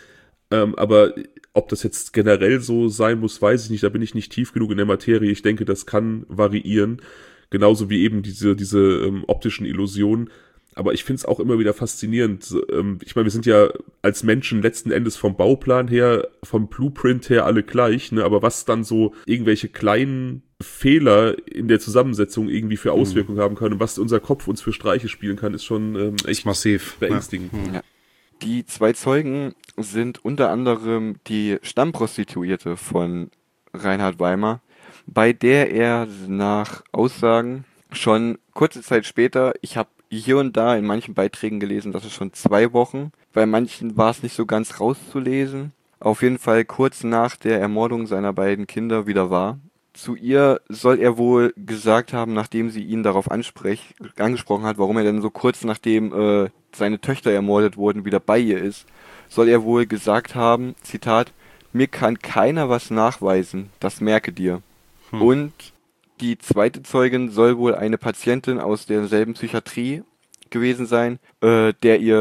[SPEAKER 2] Aber ob das jetzt generell so sein muss, weiß ich nicht. Da bin ich nicht tief genug in der Materie. Ich denke, das kann variieren. Genauso wie eben diese optischen Illusionen. Aber ich finde es auch immer wieder faszinierend. Ich meine, wir sind ja als Menschen letzten Endes vom Bauplan her, vom Blueprint her alle gleich, ne? Aber was dann so irgendwelche kleinen Fehler in der Zusammensetzung irgendwie für Auswirkungen haben können und was unser Kopf uns für Streiche spielen kann, ist schon echt
[SPEAKER 1] massiv
[SPEAKER 2] beängstigend.
[SPEAKER 3] Ja. Die 2 Zeugen sind unter anderem die Stammprostituierte von Reinhard Weimar, bei der er nach Aussagen schon kurze Zeit später, ich habe hier und da in manchen Beiträgen gelesen, dass es schon 2 Wochen, bei manchen war es nicht so ganz rauszulesen, auf jeden Fall kurz nach der Ermordung seiner beiden Kinder wieder war. Zu ihr soll er wohl gesagt haben, nachdem sie ihn darauf angesprochen hat, warum er denn so kurz nachdem seine Töchter ermordet wurden, wieder bei ihr ist, soll er wohl gesagt haben, Zitat, mir kann keiner was nachweisen, das merke dir. Und die zweite Zeugin soll wohl eine Patientin aus derselben Psychiatrie gewesen sein, der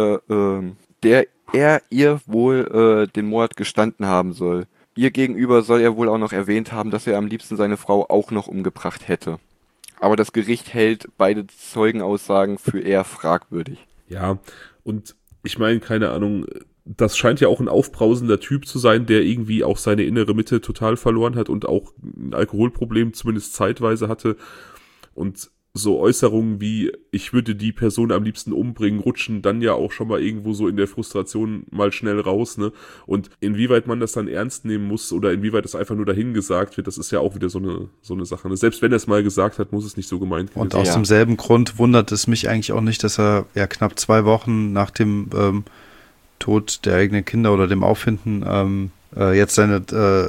[SPEAKER 3] er ihr wohl den Mord gestanden haben soll. Ihr gegenüber soll er wohl auch noch erwähnt haben, dass er am liebsten seine Frau auch noch umgebracht hätte. Aber das Gericht hält beide Zeugenaussagen für eher fragwürdig.
[SPEAKER 2] Ja, und ich meine, keine Ahnung, das scheint ja auch ein aufbrausender Typ zu sein, der irgendwie auch seine innere Mitte total verloren hat und auch ein Alkoholproblem zumindest zeitweise hatte. Und so Äußerungen wie, ich würde die Person am liebsten umbringen, rutschen dann ja auch schon mal irgendwo so in der Frustration mal schnell raus, ne? Und inwieweit man das dann ernst nehmen muss oder inwieweit das einfach nur dahin gesagt wird, das ist ja auch wieder so eine Sache. Ne? Selbst wenn er es mal gesagt hat, muss es nicht so gemeint werden.
[SPEAKER 1] Und aus demselben Grund wundert es mich eigentlich auch nicht, dass er ja knapp 2 Wochen nach dem Tod der eigenen Kinder oder dem Auffinden jetzt seine,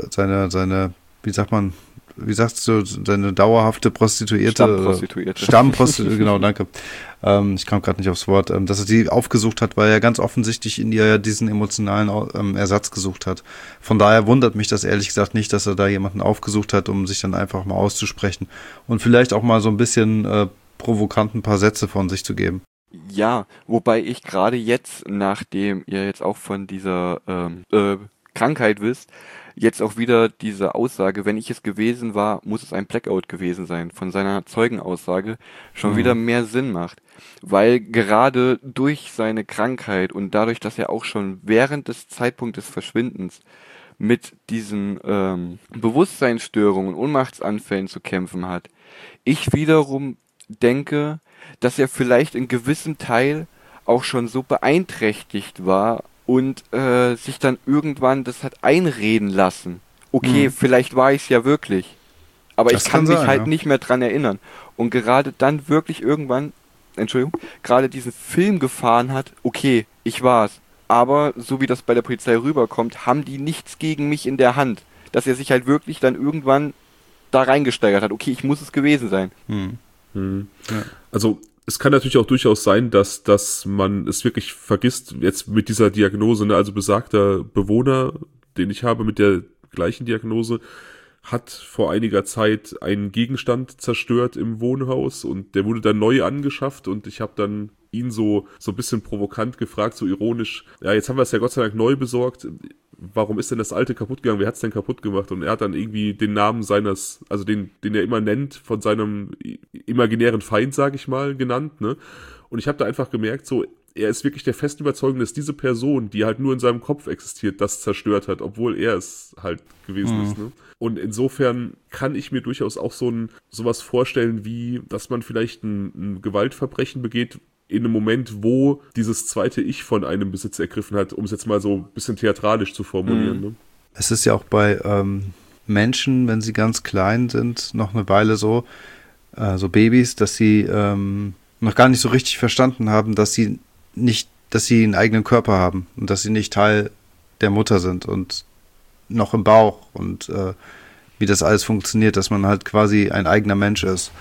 [SPEAKER 1] wie sagst du, seine dauerhafte Stammprostituierte, genau, danke. Ich kam gerade nicht aufs Wort, dass er die aufgesucht hat, weil er ganz offensichtlich in ihr ja diesen emotionalen Ersatz gesucht hat. Von daher wundert mich das ehrlich gesagt nicht, dass er da jemanden aufgesucht hat, um sich dann einfach mal auszusprechen und vielleicht auch mal so ein bisschen provokant ein paar Sätze von sich zu geben.
[SPEAKER 3] Ja, wobei ich gerade jetzt, nachdem ihr jetzt auch von dieser Krankheit wisst, jetzt auch wieder diese Aussage, wenn ich es gewesen war, muss es ein Blackout gewesen sein, von seiner Zeugenaussage schon wieder mehr Sinn macht. Weil gerade durch seine Krankheit und dadurch, dass er auch schon während des Zeitpunktes des Verschwindens mit diesen Bewusstseinsstörungen und Ohnmachtsanfällen zu kämpfen hat, ich wiederum denke, dass er vielleicht in gewissem Teil auch schon so beeinträchtigt war und sich dann irgendwann das hat einreden lassen. Okay, vielleicht war ich es ja wirklich, aber ich kann mich halt nicht mehr dran erinnern. Und gerade dann wirklich irgendwann, gerade diesen Film gefahren hat, okay, ich war's. Aber so wie das bei der Polizei rüberkommt, haben die nichts gegen mich in der Hand. Dass er sich halt wirklich dann irgendwann da reingesteigert hat. Okay, ich muss es gewesen sein.
[SPEAKER 2] Ja. Also es kann natürlich auch durchaus sein, dass man es wirklich vergisst, jetzt mit dieser Diagnose, ne? Also besagter Bewohner, den ich habe mit der gleichen Diagnose, hat vor einiger Zeit einen Gegenstand zerstört im Wohnhaus und der wurde dann neu angeschafft und ich habe dann ihn so ein bisschen provokant gefragt, so ironisch, ja, jetzt haben wir es ja Gott sei Dank neu besorgt, warum ist denn das alte kaputt gegangen, wer hat es denn kaputt gemacht? Und er hat dann irgendwie den Namen seines, also den er immer nennt, von seinem imaginären Feind, sage ich mal, genannt, ne? Und ich habe da einfach gemerkt, so, er ist wirklich der festen Überzeugung, dass diese Person, die halt nur in seinem Kopf existiert, das zerstört hat, obwohl er es halt gewesen ist. Ne? Und insofern kann ich mir durchaus auch sowas vorstellen, wie, dass man vielleicht ein Gewaltverbrechen begeht, in einem Moment, wo dieses zweite Ich von einem Besitz ergriffen hat, um es jetzt mal so ein bisschen theatralisch zu formulieren. Ne?
[SPEAKER 1] Es ist ja auch bei Menschen, wenn sie ganz klein sind, noch eine Weile so Babys, dass sie noch gar nicht so richtig verstanden haben, dass sie einen eigenen Körper haben und dass sie nicht Teil der Mutter sind und noch im Bauch und wie das alles funktioniert, dass man halt quasi ein eigener Mensch ist.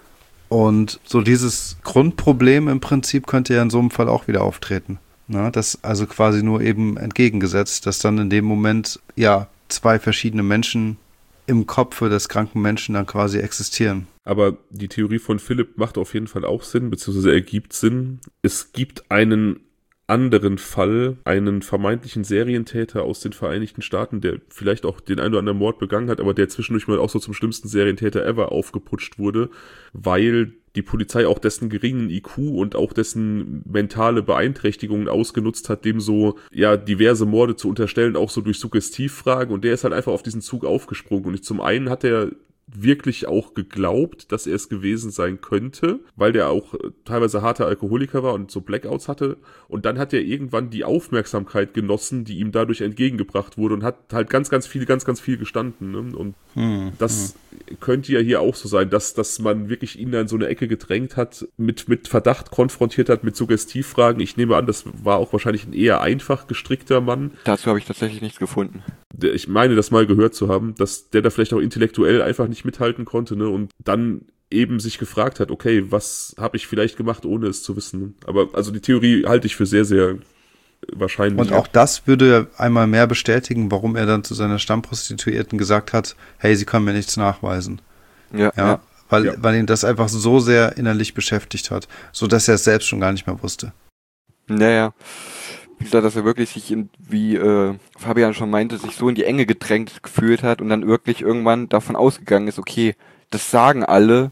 [SPEAKER 1] Und so dieses Grundproblem im Prinzip könnte ja in so einem Fall auch wieder auftreten. Ne? Das also quasi nur eben entgegengesetzt, dass dann in dem Moment ja zwei verschiedene Menschen im Kopfe des kranken Menschen dann quasi existieren.
[SPEAKER 2] Aber die Theorie von Philipp macht auf jeden Fall auch Sinn, beziehungsweise ergibt Sinn. Es gibt einen anderen Fall, einen vermeintlichen Serientäter aus den Vereinigten Staaten, der vielleicht auch den einen oder anderen Mord begangen hat, aber der zwischendurch mal auch so zum schlimmsten Serientäter ever aufgeputscht wurde, weil die Polizei auch dessen geringen IQ und auch dessen mentale Beeinträchtigungen ausgenutzt hat, dem so, ja, diverse Morde zu unterstellen, auch so durch Suggestivfragen, und der ist halt einfach auf diesen Zug aufgesprungen. Und zum einen hat er wirklich auch geglaubt, dass er es gewesen sein könnte, weil der auch teilweise harter Alkoholiker war und so Blackouts hatte. Und dann hat er irgendwann die Aufmerksamkeit genossen, die ihm dadurch entgegengebracht wurde, und hat halt ganz, ganz viel gestanden. Ne? Und das könnte ja hier auch so sein, dass man wirklich ihn da in so eine Ecke gedrängt hat, mit Verdacht konfrontiert hat, mit Suggestivfragen. Ich nehme an, das war auch wahrscheinlich ein eher einfach gestrickter Mann.
[SPEAKER 3] Dazu habe ich tatsächlich nichts gefunden.
[SPEAKER 2] Ich meine, das mal gehört zu haben, dass der da vielleicht auch intellektuell einfach nicht mithalten konnte, ne? Und dann eben sich gefragt hat, okay, was habe ich vielleicht gemacht, ohne es zu wissen. Ne? Aber also die Theorie halte ich für sehr, sehr wahrscheinlich.
[SPEAKER 1] Und auch das würde einmal mehr bestätigen, warum er dann zu seiner Stammprostituierten gesagt hat, hey, sie können mir nichts nachweisen. Ja. Weil ihn das einfach so sehr innerlich beschäftigt hat, so dass er es selbst schon gar nicht mehr wusste.
[SPEAKER 3] Naja. Wie gesagt, dass er wirklich sich, wie Fabian schon meinte, sich so in die Enge gedrängt gefühlt hat und dann wirklich irgendwann davon ausgegangen ist, okay, das sagen alle,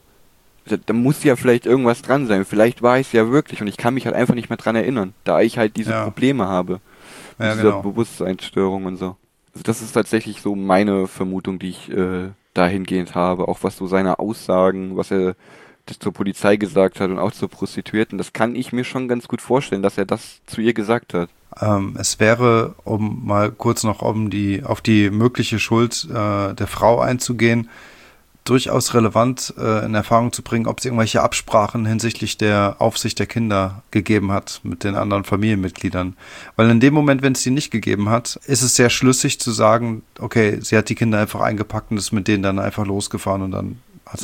[SPEAKER 3] da muss ja vielleicht irgendwas dran sein. Vielleicht war ich es ja wirklich und ich kann mich halt einfach nicht mehr dran erinnern, da ich halt diese Probleme habe. Ja, diese Bewusstseinsstörung und so. Also das ist tatsächlich so meine Vermutung, die ich dahingehend habe. Auch was so seine Aussagen, was er das zur Polizei gesagt hat und auch zur Prostituierten, das kann ich mir schon ganz gut vorstellen, dass er das zu ihr gesagt hat.
[SPEAKER 1] Es wäre, um mal kurz noch auf die mögliche Schuld der Frau einzugehen, durchaus relevant in Erfahrung zu bringen, ob es irgendwelche Absprachen hinsichtlich der Aufsicht der Kinder gegeben hat mit den anderen Familienmitgliedern. Weil in dem Moment, wenn es die nicht gegeben hat, ist es sehr schlüssig zu sagen, okay, sie hat die Kinder einfach eingepackt und ist mit denen dann einfach losgefahren und dann war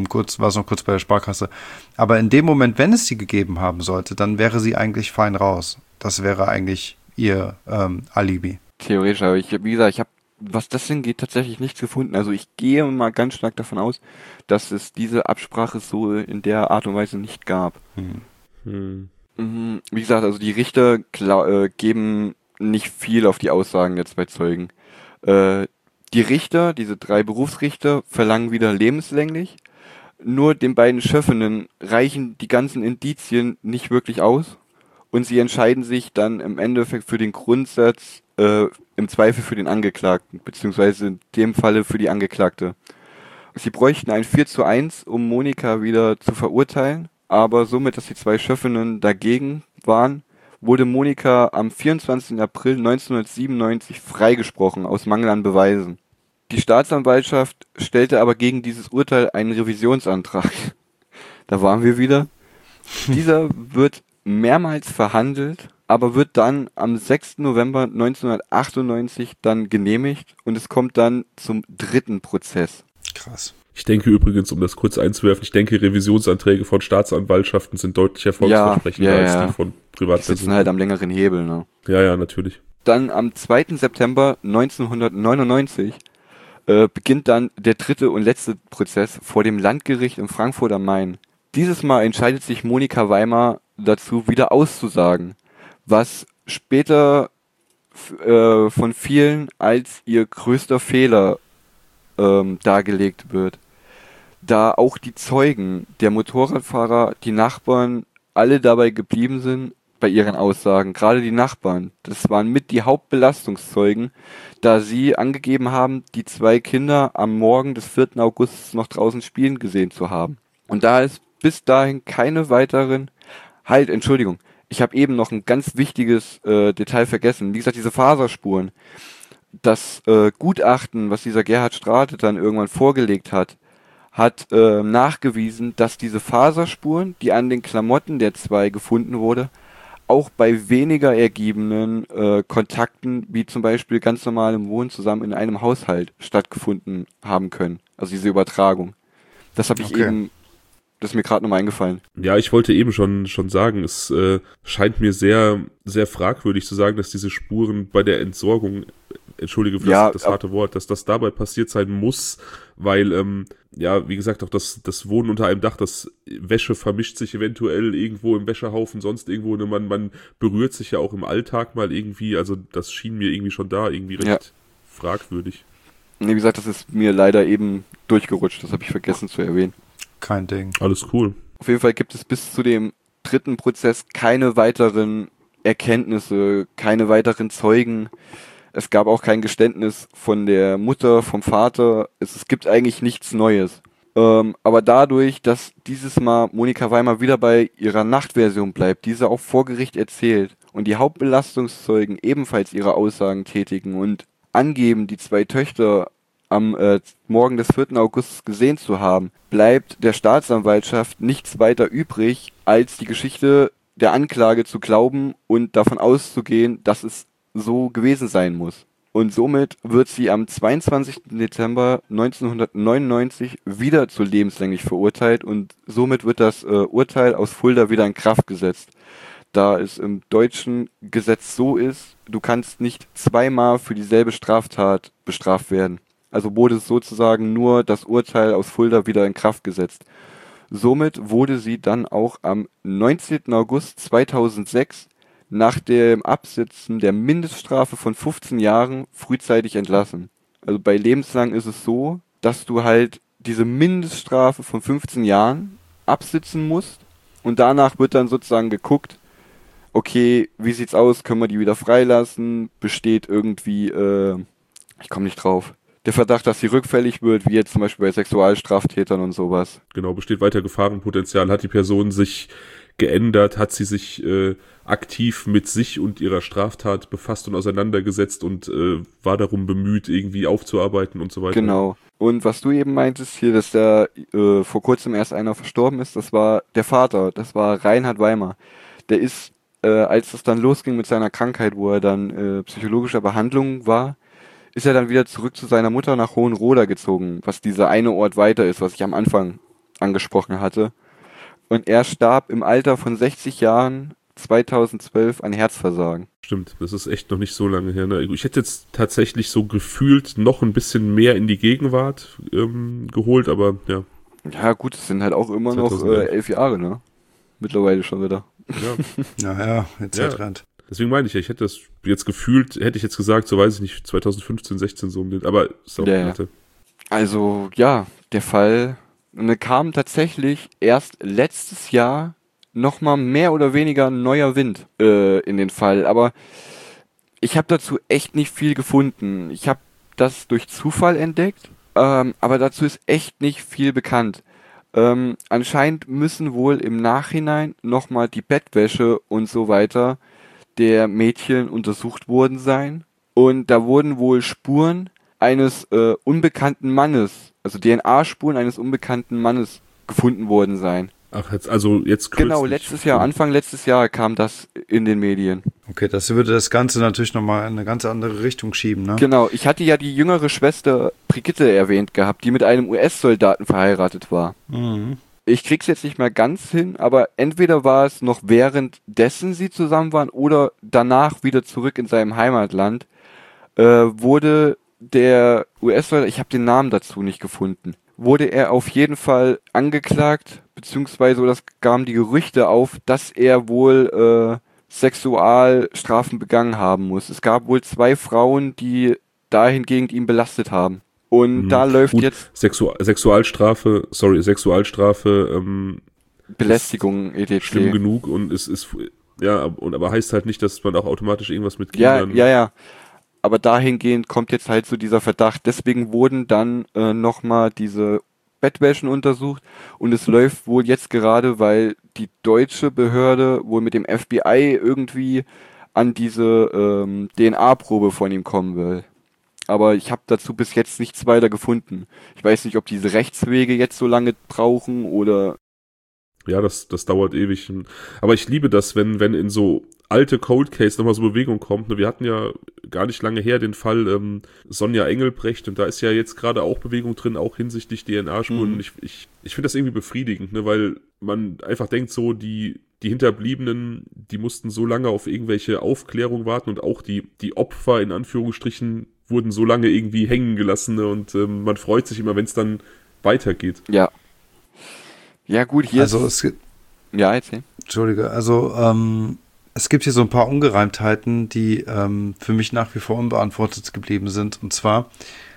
[SPEAKER 1] es noch kurz bei der Sparkasse. Aber in dem Moment, wenn es sie gegeben haben sollte, dann wäre sie eigentlich fein raus. Das wäre eigentlich ihr Alibi.
[SPEAKER 3] Theoretisch, aber ich habe, was das angeht, tatsächlich nichts gefunden. Also ich gehe mal ganz stark davon aus, dass es diese Absprache so in der Art und Weise nicht gab. Wie gesagt, also die Richter geben nicht viel auf die Aussagen der zwei Zeugen. Die Richter, diese 3 Berufsrichter, verlangen wieder lebenslänglich. Nur den beiden Schöffinnen reichen die ganzen Indizien nicht wirklich aus. Und sie entscheiden sich dann im Endeffekt für den Grundsatz, im Zweifel für den Angeklagten, beziehungsweise in dem Falle für die Angeklagte. Sie bräuchten ein 4:1, um Monika wieder zu verurteilen, aber somit, dass die 2 Schöffinnen dagegen waren, wurde Monika am 24. April 1997 freigesprochen aus Mangel an Beweisen. Die Staatsanwaltschaft stellte aber gegen dieses Urteil einen Revisionsantrag. Da waren wir wieder. Dieser wird mehrmals verhandelt, aber wird dann am 6. November 1998 dann genehmigt und es kommt dann zum 3. Prozess.
[SPEAKER 1] Krass.
[SPEAKER 2] Ich denke übrigens, um das kurz einzuwerfen, Revisionsanträge von Staatsanwaltschaften sind deutlich erfolgsversprechender als die von Privatpersonen.
[SPEAKER 3] Die sitzen halt am längeren Hebel, ne?
[SPEAKER 2] Ja, natürlich.
[SPEAKER 3] dann am 2. September 1999 beginnt dann der dritte und letzte Prozess vor dem Landgericht in Frankfurt am Main. Dieses Mal entscheidet sich Monika Weimar dazu, wieder auszusagen, was später von vielen als ihr größter Fehler dargelegt wird. Da auch die Zeugen, der Motorradfahrer, die Nachbarn, alle dabei geblieben sind bei ihren Aussagen. Gerade die Nachbarn, das waren mit die Hauptbelastungszeugen, da sie angegeben haben, die 2 Kinder am Morgen des 4. August noch draußen spielen gesehen zu haben. Und da ist bis dahin keine weiteren... Entschuldigung, ich habe eben noch ein ganz wichtiges Detail vergessen. Wie gesagt, diese Faserspuren. Das Gutachten, was dieser Gerhard Strate dann irgendwann vorgelegt hat nachgewiesen, dass diese Faserspuren, die an den Klamotten der 2 gefunden wurde, auch bei weniger ergebenen Kontakten, wie zum Beispiel ganz normalem Wohnen zusammen in einem Haushalt, stattgefunden haben können. Also diese Übertragung. Das habe ich eben, das ist mir gerade nochmal eingefallen.
[SPEAKER 2] Ja, ich wollte eben schon sagen, es scheint mir sehr, sehr fragwürdig zu sagen, dass diese Spuren bei der Entsorgung, entschuldige für das harte Wort, dass das dabei passiert sein muss, weil, wie gesagt, auch das Wohnen unter einem Dach, das Wäsche vermischt sich eventuell irgendwo im Wäschehaufen, sonst irgendwo, man berührt sich ja auch im Alltag mal irgendwie, also das schien mir irgendwie schon da irgendwie recht fragwürdig.
[SPEAKER 3] Wie gesagt, das ist mir leider eben durchgerutscht, das habe ich vergessen zu erwähnen.
[SPEAKER 1] Kein Ding.
[SPEAKER 2] Alles cool.
[SPEAKER 3] Auf jeden Fall gibt es bis zu dem dritten Prozess keine weiteren Erkenntnisse, keine weiteren Zeugen. Es gab auch kein Geständnis von der Mutter, vom Vater. Es gibt eigentlich nichts Neues. Aber dadurch, dass dieses Mal Monika Weimar wieder bei ihrer Nachtversion bleibt, diese auch vor Gericht erzählt und die Hauptbelastungszeugen ebenfalls ihre Aussagen tätigen und angeben, die 2 Töchter am Morgen des 4. August gesehen zu haben, bleibt der Staatsanwaltschaft nichts weiter übrig, als die Geschichte der Anklage zu glauben und davon auszugehen, dass es so gewesen sein muss. Und somit wird sie am 22. Dezember 1999 wieder zu lebenslänglich verurteilt und somit wird das Urteil aus Fulda wieder in Kraft gesetzt. Da es im deutschen Gesetz so ist, du kannst nicht 2-mal für dieselbe Straftat bestraft werden. Also wurde sozusagen nur das Urteil aus Fulda wieder in Kraft gesetzt. Somit wurde sie dann auch am 19. August 2006 nach dem Absitzen der Mindeststrafe von 15 Jahren frühzeitig entlassen. Also bei lebenslang ist es so, dass du halt diese Mindeststrafe von 15 Jahren absitzen musst und danach wird dann sozusagen geguckt, okay, wie sieht's aus, können wir die wieder freilassen, besteht irgendwie, ich komme nicht drauf, der Verdacht, dass sie rückfällig wird, wie jetzt zum Beispiel bei Sexualstraftätern und sowas.
[SPEAKER 2] Genau, besteht weiter Gefahrenpotenzial, hat die Person sich geändert, hat sie sich aktiv mit sich und ihrer Straftat befasst und auseinandergesetzt und war darum bemüht, irgendwie aufzuarbeiten und so weiter.
[SPEAKER 3] Genau. Und was du eben meintest hier, dass da vor kurzem erst einer verstorben ist, das war der Vater, das war Reinhard Weimar. Der ist, als es dann losging mit seiner Krankheit, wo er dann psychologischer Behandlung war, ist er dann wieder zurück zu seiner Mutter nach Hohenroda gezogen, was dieser eine Ort weiter ist, was ich am Anfang angesprochen hatte. Und er starb im Alter von 60 Jahren 2012 an Herzversagen.
[SPEAKER 2] Stimmt, das ist echt noch nicht so lange her. Ne? Ich hätte jetzt tatsächlich so gefühlt noch ein bisschen mehr in die Gegenwart geholt, aber ja.
[SPEAKER 3] Ja gut, es sind halt auch immer 2011. Noch 11 Jahre, ne? Mittlerweile schon wieder.
[SPEAKER 1] Ja, jetzt
[SPEAKER 2] ja.
[SPEAKER 1] rennt.
[SPEAKER 2] Deswegen meine ich ja, ich hätte das jetzt gefühlt, hätte ich jetzt gesagt, so weiß ich nicht, 2015, 16 so um den, aber ist auch Warte.
[SPEAKER 3] Also, ja, der Fall kam tatsächlich erst letztes Jahr nochmal mehr oder weniger neuer Wind in den Fall, aber ich habe dazu echt nicht viel gefunden. Ich habe das durch Zufall entdeckt, aber dazu ist echt nicht viel bekannt. Anscheinend müssen wohl im Nachhinein nochmal die Bettwäsche und so weiter der Mädchen untersucht worden sein. Und da wurden wohl Spuren eines unbekannten Mannes, also DNA-Spuren eines unbekannten Mannes gefunden worden sein.
[SPEAKER 2] Ach, jetzt kürzlich.
[SPEAKER 3] Genau, Anfang letztes Jahr kam das in den Medien.
[SPEAKER 1] Okay, das würde das Ganze natürlich nochmal in eine ganz andere Richtung schieben, ne?
[SPEAKER 3] Genau, ich hatte ja die jüngere Schwester Brigitte erwähnt gehabt, die mit einem US-Soldaten verheiratet war.
[SPEAKER 1] Mhm.
[SPEAKER 3] ich krieg's jetzt nicht mehr ganz hin, aber entweder war es noch währenddessen sie zusammen waren oder danach wieder zurück in seinem Heimatland, wurde der US-Soldat, ich habe den Namen dazu nicht gefunden, wurde er auf jeden Fall angeklagt, beziehungsweise das kamen die Gerüchte auf, dass er wohl Sexualstrafen begangen haben muss. Es gab wohl 2 Frauen, die dahingegen ihn belastet haben. Und da läuft
[SPEAKER 2] Gut,
[SPEAKER 3] jetzt
[SPEAKER 2] Sexualstrafe,
[SPEAKER 3] Belästigung, etc.
[SPEAKER 2] schlimm genug und es ist, ja, und aber heißt halt nicht, dass man auch automatisch irgendwas mit Kindern.
[SPEAKER 3] Ja. Aber dahingehend kommt jetzt halt so dieser Verdacht. Deswegen wurden dann nochmal diese Bettwäschen untersucht und es läuft wohl jetzt gerade, weil die deutsche Behörde wohl mit dem FBI irgendwie an diese DNA-Probe von ihm kommen will. Aber ich habe dazu bis jetzt nichts weiter gefunden. Ich weiß nicht, ob diese Rechtswege jetzt so lange brauchen oder...
[SPEAKER 2] Ja, das dauert ewig. Aber ich liebe das, wenn in so alte Cold Case nochmal so Bewegung kommt. Wir hatten ja gar nicht lange her den Fall Sonja Engelbrecht und da ist ja jetzt gerade auch Bewegung drin, auch hinsichtlich DNA-Spuren. Und ich finde das irgendwie befriedigend, ne, weil man einfach denkt so, die Hinterbliebenen, die mussten so lange auf irgendwelche Aufklärung warten und auch die Opfer in Anführungsstrichen wurden so lange irgendwie hängen gelassen, ne, und man freut sich immer, wenn es dann weitergeht.
[SPEAKER 3] Ja. Ja gut, hier
[SPEAKER 1] Also
[SPEAKER 3] ja, erzähl.
[SPEAKER 1] Entschuldige, also es gibt hier so ein paar Ungereimtheiten, die für mich nach wie vor unbeantwortet geblieben sind. Und zwar,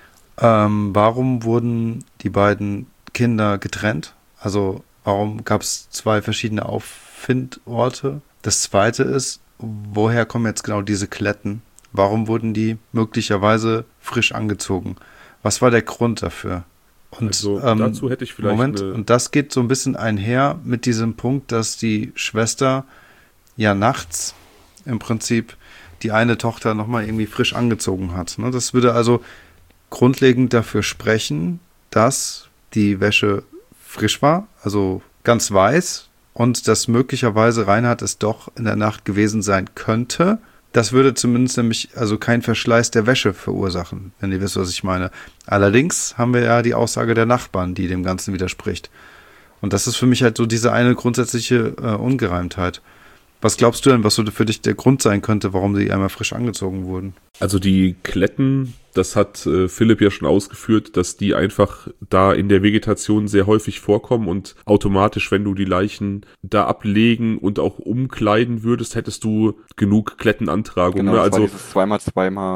[SPEAKER 1] warum wurden die beiden Kinder getrennt? Also warum gab es 2 verschiedene Auffindorte? Das zweite ist, woher kommen jetzt genau diese Kletten? Warum wurden die möglicherweise frisch angezogen? Was war der Grund dafür? Und
[SPEAKER 2] also, dazu hätte ich vielleicht
[SPEAKER 1] und das geht so ein bisschen einher mit diesem Punkt, dass die Schwester ja nachts im Prinzip die eine Tochter nochmal irgendwie frisch angezogen hat. Ne? Das würde also grundlegend dafür sprechen, dass die Wäsche frisch war, also ganz weiß, und dass möglicherweise Reinhard es doch in der Nacht gewesen sein könnte. Das würde zumindest nämlich also keinen Verschleiß der Wäsche verursachen, wenn ihr wisst, was ich meine. Allerdings haben wir ja die Aussage der Nachbarn, die dem Ganzen widerspricht. Und das ist für mich halt so diese eine grundsätzliche Ungereimtheit. Was glaubst du denn, was so für dich der Grund sein könnte, warum sie einmal frisch angezogen wurden?
[SPEAKER 2] Also die Kletten, das hat Philipp ja schon ausgeführt, dass die einfach da in der Vegetation sehr häufig vorkommen und automatisch, wenn du die Leichen da ablegen und auch umkleiden würdest, hättest du genug Klettenantragung.
[SPEAKER 3] Genau,
[SPEAKER 2] ne?
[SPEAKER 3] das war
[SPEAKER 2] Also
[SPEAKER 3] dieses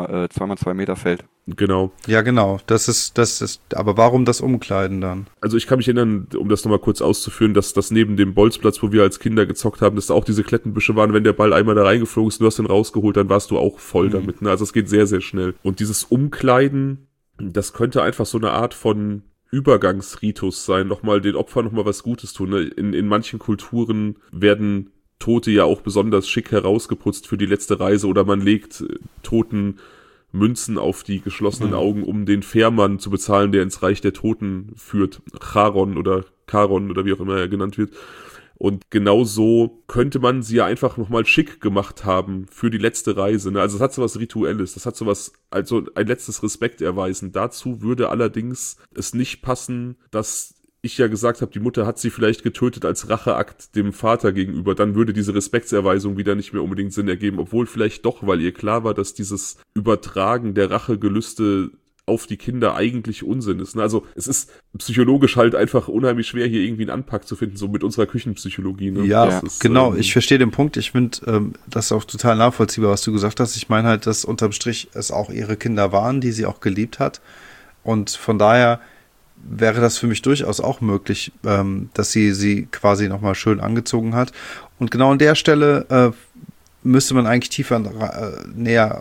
[SPEAKER 3] 2x2 Meter Feld.
[SPEAKER 2] Genau.
[SPEAKER 1] Ja, genau. Das ist, aber warum das Umkleiden dann?
[SPEAKER 2] Also ich kann mich erinnern, um das nochmal kurz auszuführen, dass das neben dem Bolzplatz, wo wir als Kinder gezockt haben, dass da auch diese Klettenbüsche waren. Wenn der Ball einmal da reingeflogen ist, du hast den rausgeholt, dann warst du auch voll damit. Ne? Also es geht sehr, sehr schnell. Und dieses Umkleiden, das könnte einfach so eine Art von Übergangsritus sein, nochmal den Opfern nochmal was Gutes tun. Ne? In manchen Kulturen werden Tote ja auch besonders schick herausgeputzt für die letzte Reise oder man legt Toten Münzen auf die geschlossenen Augen, um den Fährmann zu bezahlen, der ins Reich der Toten führt. Charon oder Charon oder wie auch immer er genannt wird. Und genau so könnte man sie ja einfach nochmal schick gemacht haben für die letzte Reise. Ne? Also es hat so was Rituelles, das hat so was, also ein letztes Respekt erweisen. Dazu würde allerdings es nicht passen, dass ich ja gesagt habe, die Mutter hat sie vielleicht getötet als Racheakt dem Vater gegenüber, dann würde diese Respektserweisung wieder nicht mehr unbedingt Sinn ergeben, obwohl vielleicht doch, weil ihr klar war, dass dieses Übertragen der Rachegelüste auf die Kinder eigentlich Unsinn ist. Also es ist psychologisch halt einfach unheimlich schwer, hier irgendwie einen Anpack zu finden, so mit unserer Küchenpsychologie. Ne?
[SPEAKER 1] Ja, ist, genau. Ich verstehe den Punkt. Ich finde das auch total nachvollziehbar, was du gesagt hast. Ich meine halt, dass unterm Strich es auch ihre Kinder waren, die sie auch geliebt hat. Und von daher wäre das für mich durchaus auch möglich, dass sie quasi nochmal schön angezogen hat. Und genau an der Stelle müsste man eigentlich tiefer näher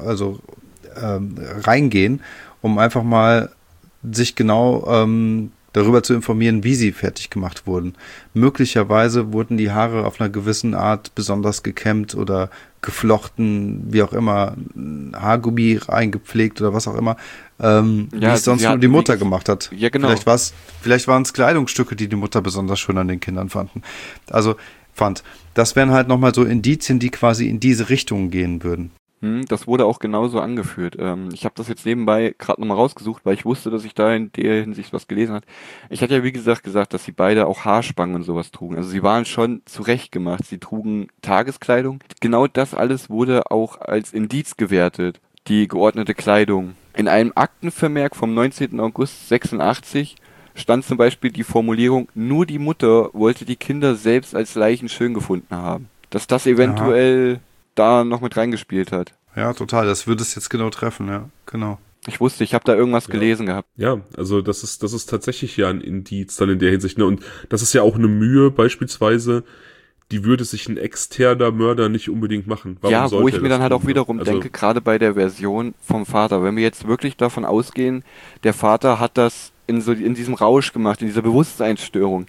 [SPEAKER 1] reingehen, um einfach mal sich genau darüber zu informieren, wie sie fertig gemacht wurden. Möglicherweise wurden die Haare auf einer gewissen Art besonders gekämmt oder geflochten, wie auch immer, Haargummi reingepflegt oder was auch immer, wie es sonst nur die Mutter gemacht hat.
[SPEAKER 3] Ja, genau.
[SPEAKER 1] Vielleicht waren es Kleidungsstücke, die Mutter besonders schön an den Kindern fand. Das wären halt nochmal so Indizien, die quasi in diese Richtung gehen würden.
[SPEAKER 3] Das wurde auch genauso angeführt. Ich habe das jetzt nebenbei gerade nochmal rausgesucht, weil ich wusste, dass ich da in der Hinsicht was gelesen habe. Ich hatte ja wie gesagt, dass sie beide auch Haarspangen und sowas trugen. Also sie waren schon zurechtgemacht. Sie trugen Tageskleidung. Genau das alles wurde auch als Indiz gewertet, die geordnete Kleidung. In einem Aktenvermerk vom 19. August 86 stand zum Beispiel die Formulierung, nur die Mutter wollte die Kinder selbst als Leichen schön gefunden haben. Dass das eventuell da noch mit reingespielt hat.
[SPEAKER 1] Ja, total. Das würde es jetzt genau treffen, ja. Genau.
[SPEAKER 3] Ich wusste, ich habe da irgendwas gelesen gehabt.
[SPEAKER 2] Ja, also das ist tatsächlich ja ein Indiz dann in der Hinsicht. Ne? Und das ist ja auch eine Mühe beispielsweise, die würde sich ein externer Mörder nicht unbedingt machen.
[SPEAKER 3] Warum wo ich mir dann halt auch wiederum denke, gerade bei der Version vom Vater, wenn wir jetzt wirklich davon ausgehen, der Vater hat das in diesem Rausch gemacht, in dieser Bewusstseinsstörung.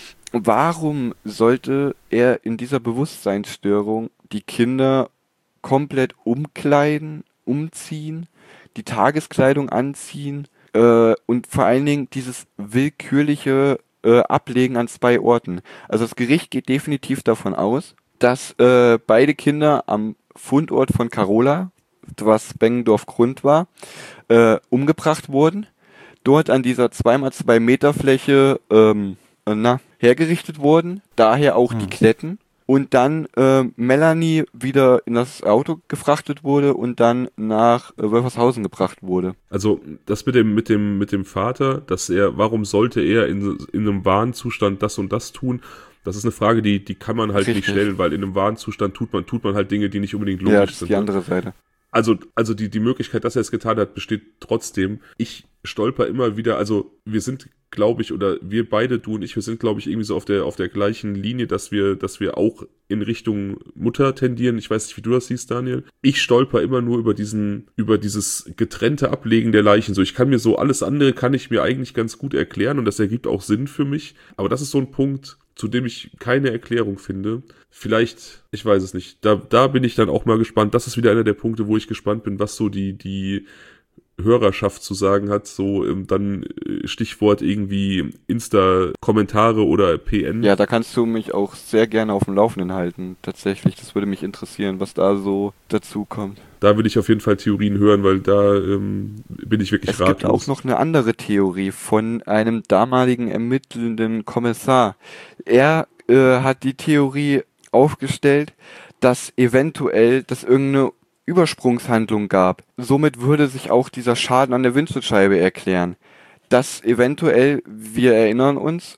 [SPEAKER 3] Warum sollte er in dieser Bewusstseinsstörung die Kinder komplett umkleiden, umziehen, die Tageskleidung anziehen und vor allen Dingen dieses willkürliche Ablegen an 2 Orten? Also das Gericht geht definitiv davon aus, dass beide Kinder am Fundort von Carola, was Bengendorf-Grund war, umgebracht wurden. Dort an dieser 2x2 Meter Fläche hergerichtet wurden, daher auch die Kletten. Und dann Melanie wieder in das Auto gefrachtet wurde und dann nach Wölfershausen gebracht wurde.
[SPEAKER 2] Also das mit dem Vater, dass warum sollte er in einem Wahnzustand das und das tun? Das ist eine Frage, die kann man halt nicht stellen, weil in einem Wahnzustand tut man halt Dinge, die nicht unbedingt logisch sind.
[SPEAKER 3] Ja, das ist die andere Seite.
[SPEAKER 2] Also die Möglichkeit, dass er es getan hat, besteht trotzdem. Ich stolper immer wieder, also wir sind, glaube ich, oder wir beide, du und ich, wir sind, glaube ich, irgendwie so auf der gleichen Linie, dass wir auch in Richtung Mutter tendieren. Ich weiß nicht, wie du das siehst, Daniel. Ich stolper immer nur über dieses getrennte Ablegen der Leichen. So, ich kann mir so alles andere kann ich mir eigentlich ganz gut erklären und das ergibt auch Sinn für mich. Aber das ist so ein Punkt, zu dem ich keine Erklärung finde. Vielleicht, ich weiß es nicht. Da bin ich dann auch mal gespannt. Das ist wieder einer der Punkte, wo ich gespannt bin, was so die Hörerschaft zu sagen hat. So dann Stichwort irgendwie Insta-Kommentare oder PN.
[SPEAKER 3] Ja, da kannst du mich auch sehr gerne auf dem Laufenden halten. Tatsächlich, das würde mich interessieren, was da so dazu kommt.
[SPEAKER 2] Da will ich auf jeden Fall Theorien hören, weil da bin ich wirklich ratlos.
[SPEAKER 3] Es gibt auch noch eine andere Theorie von einem damaligen ermittelnden Kommissar. Er hat die Theorie aufgestellt, dass eventuell das irgendeine Übersprungshandlung gab. Somit würde sich auch dieser Schaden an der Windschutzscheibe erklären. Dass eventuell, wir erinnern uns,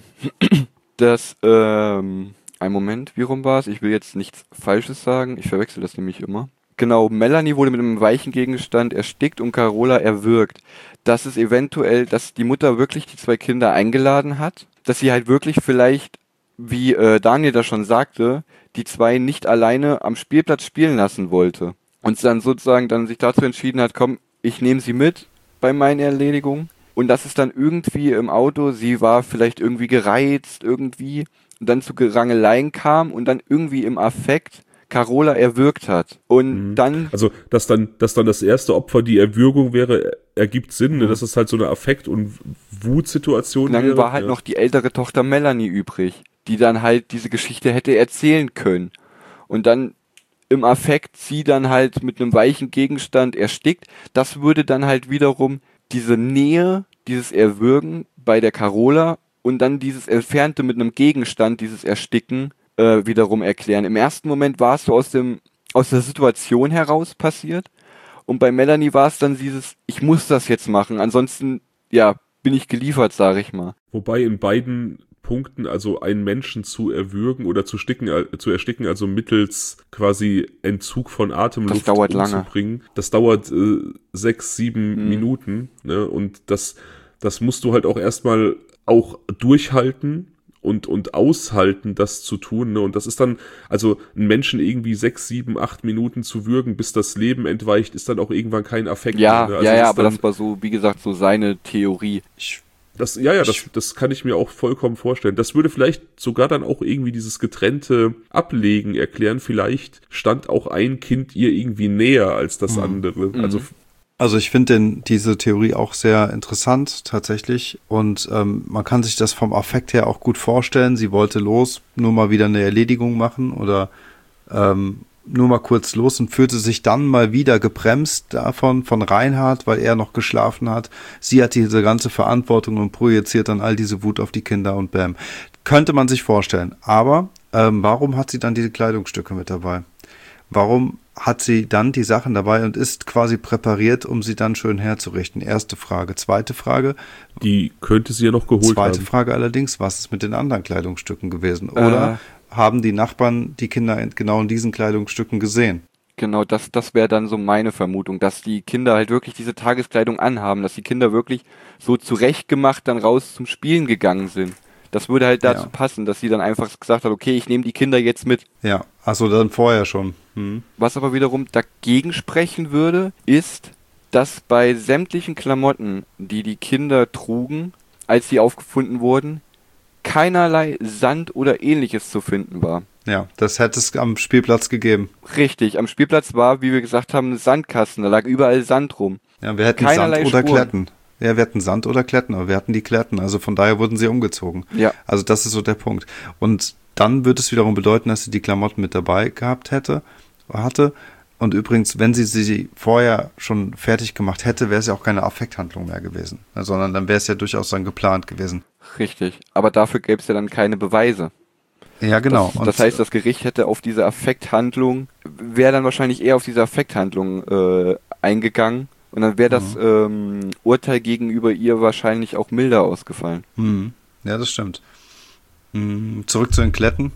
[SPEAKER 3] dass, ein Moment, wie rum war es? Ich will jetzt nichts Falsches sagen, ich verwechsel das nämlich immer. Genau, Melanie wurde mit einem weichen Gegenstand erstickt und Carola erwürgt. Dass es eventuell, dass die Mutter wirklich die 2 Kinder eingeladen hat, dass sie halt wirklich vielleicht, wie Daniel da schon sagte, die 2 nicht alleine am Spielplatz spielen lassen wollte. Und dann sozusagen dann sich dazu entschieden hat, komm, ich nehme sie mit bei meinen Erledigungen. Und das ist dann irgendwie im Auto, sie war vielleicht irgendwie gereizt, irgendwie, und dann zu Gerangeleien kam und dann irgendwie im Affekt Carola erwürgt hat. Und dann...
[SPEAKER 2] Also, dass dann das erste Opfer die Erwürgung wäre, ergibt Sinn, ne? Das ist halt so eine Affekt- und Wutsituation.
[SPEAKER 3] Und dann war halt noch die ältere Tochter Melanie übrig, die dann halt diese Geschichte hätte erzählen können. Und dann im Affekt sie dann halt mit einem weichen Gegenstand erstickt. Das würde dann halt wiederum diese Nähe, dieses Erwürgen bei der Carola und dann dieses Entfernte mit einem Gegenstand, dieses Ersticken, wiederum erklären. Im ersten Moment war es so aus der Situation heraus passiert und bei Melanie war es dann dieses, ich muss das jetzt machen, ansonsten, ja, bin ich geliefert, sage ich mal.
[SPEAKER 2] Wobei in beiden Punkten, also einen Menschen zu erwürgen oder zu ersticken, also mittels quasi Entzug von Atemluft umzubringen, lange. Das dauert 6-7 Minuten, ne? Und das musst du halt auch erstmal auch durchhalten und aushalten, das zu tun, ne? Und das ist dann, also einen Menschen irgendwie 6, 7, 8 Minuten zu würgen, bis das Leben entweicht, ist dann auch irgendwann kein Affekt.
[SPEAKER 3] Ja,
[SPEAKER 2] mehr, ne?
[SPEAKER 3] Also aber das war so, wie gesagt, so seine Theorie.
[SPEAKER 2] Das kann ich mir auch vollkommen vorstellen. Das würde vielleicht sogar dann auch irgendwie dieses getrennte Ablegen erklären. Vielleicht stand auch ein Kind ihr irgendwie näher als das andere.
[SPEAKER 1] Also ich finde diese Theorie auch sehr interessant tatsächlich und man kann sich das vom Affekt her auch gut vorstellen. Sie wollte los, nur mal wieder eine Erledigung machen oder nur mal kurz los und fühlte sich dann mal wieder gebremst von Reinhard, weil er noch geschlafen hat. Sie hat diese ganze Verantwortung und projiziert dann all diese Wut auf die Kinder und bam. Könnte man sich vorstellen. Aber warum hat sie dann diese Kleidungsstücke mit dabei? Warum hat sie dann die Sachen dabei und ist quasi präpariert, um sie dann schön herzurichten? Erste Frage. Zweite Frage.
[SPEAKER 2] Die könnte sie ja noch geholt haben.
[SPEAKER 1] Zweite Frage allerdings, was ist mit den anderen Kleidungsstücken gewesen? Oder haben die Nachbarn die Kinder genau in diesen Kleidungsstücken gesehen?
[SPEAKER 3] Genau, das wäre dann so meine Vermutung, dass die Kinder halt wirklich diese Tageskleidung anhaben, dass die Kinder wirklich so zurechtgemacht dann raus zum Spielen gegangen sind. Das würde halt dazu passen, dass sie dann einfach gesagt hat, okay, ich nehme die Kinder jetzt mit.
[SPEAKER 1] Ja, achso, dann vorher schon.
[SPEAKER 3] Was aber wiederum dagegen sprechen würde, ist, dass bei sämtlichen Klamotten, die die Kinder trugen, als sie aufgefunden wurden, keinerlei Sand oder ähnliches zu finden war.
[SPEAKER 1] Ja, das hätte es am Spielplatz gegeben.
[SPEAKER 3] Richtig, am Spielplatz war, wie wir gesagt haben, ein Sandkasten, da lag überall Sand rum.
[SPEAKER 1] Ja, wir hätten
[SPEAKER 3] Keinerlei
[SPEAKER 1] Sand oder
[SPEAKER 3] Spuren.
[SPEAKER 1] Kletten. Ja, wir hatten Sand oder Kletten, aber wir hatten die Kletten, also von daher wurden sie umgezogen.
[SPEAKER 3] Ja.
[SPEAKER 1] Also das ist so der Punkt. Und dann würde es wiederum bedeuten, dass sie die Klamotten mit dabei gehabt hatte. Und übrigens, wenn sie vorher schon fertig gemacht hätte, wäre es ja auch keine Affekthandlung mehr gewesen, sondern dann wäre es ja durchaus dann geplant gewesen.
[SPEAKER 3] Richtig, aber dafür gäbe es ja dann keine Beweise.
[SPEAKER 1] Ja, genau.
[SPEAKER 3] Das heißt, das Gericht hätte auf diese Affekthandlung, wäre dann wahrscheinlich eher auf diese Affekthandlung eingegangen und dann wäre das Urteil gegenüber ihr wahrscheinlich auch milder ausgefallen.
[SPEAKER 1] Ja, das stimmt. Zurück zu den Kletten.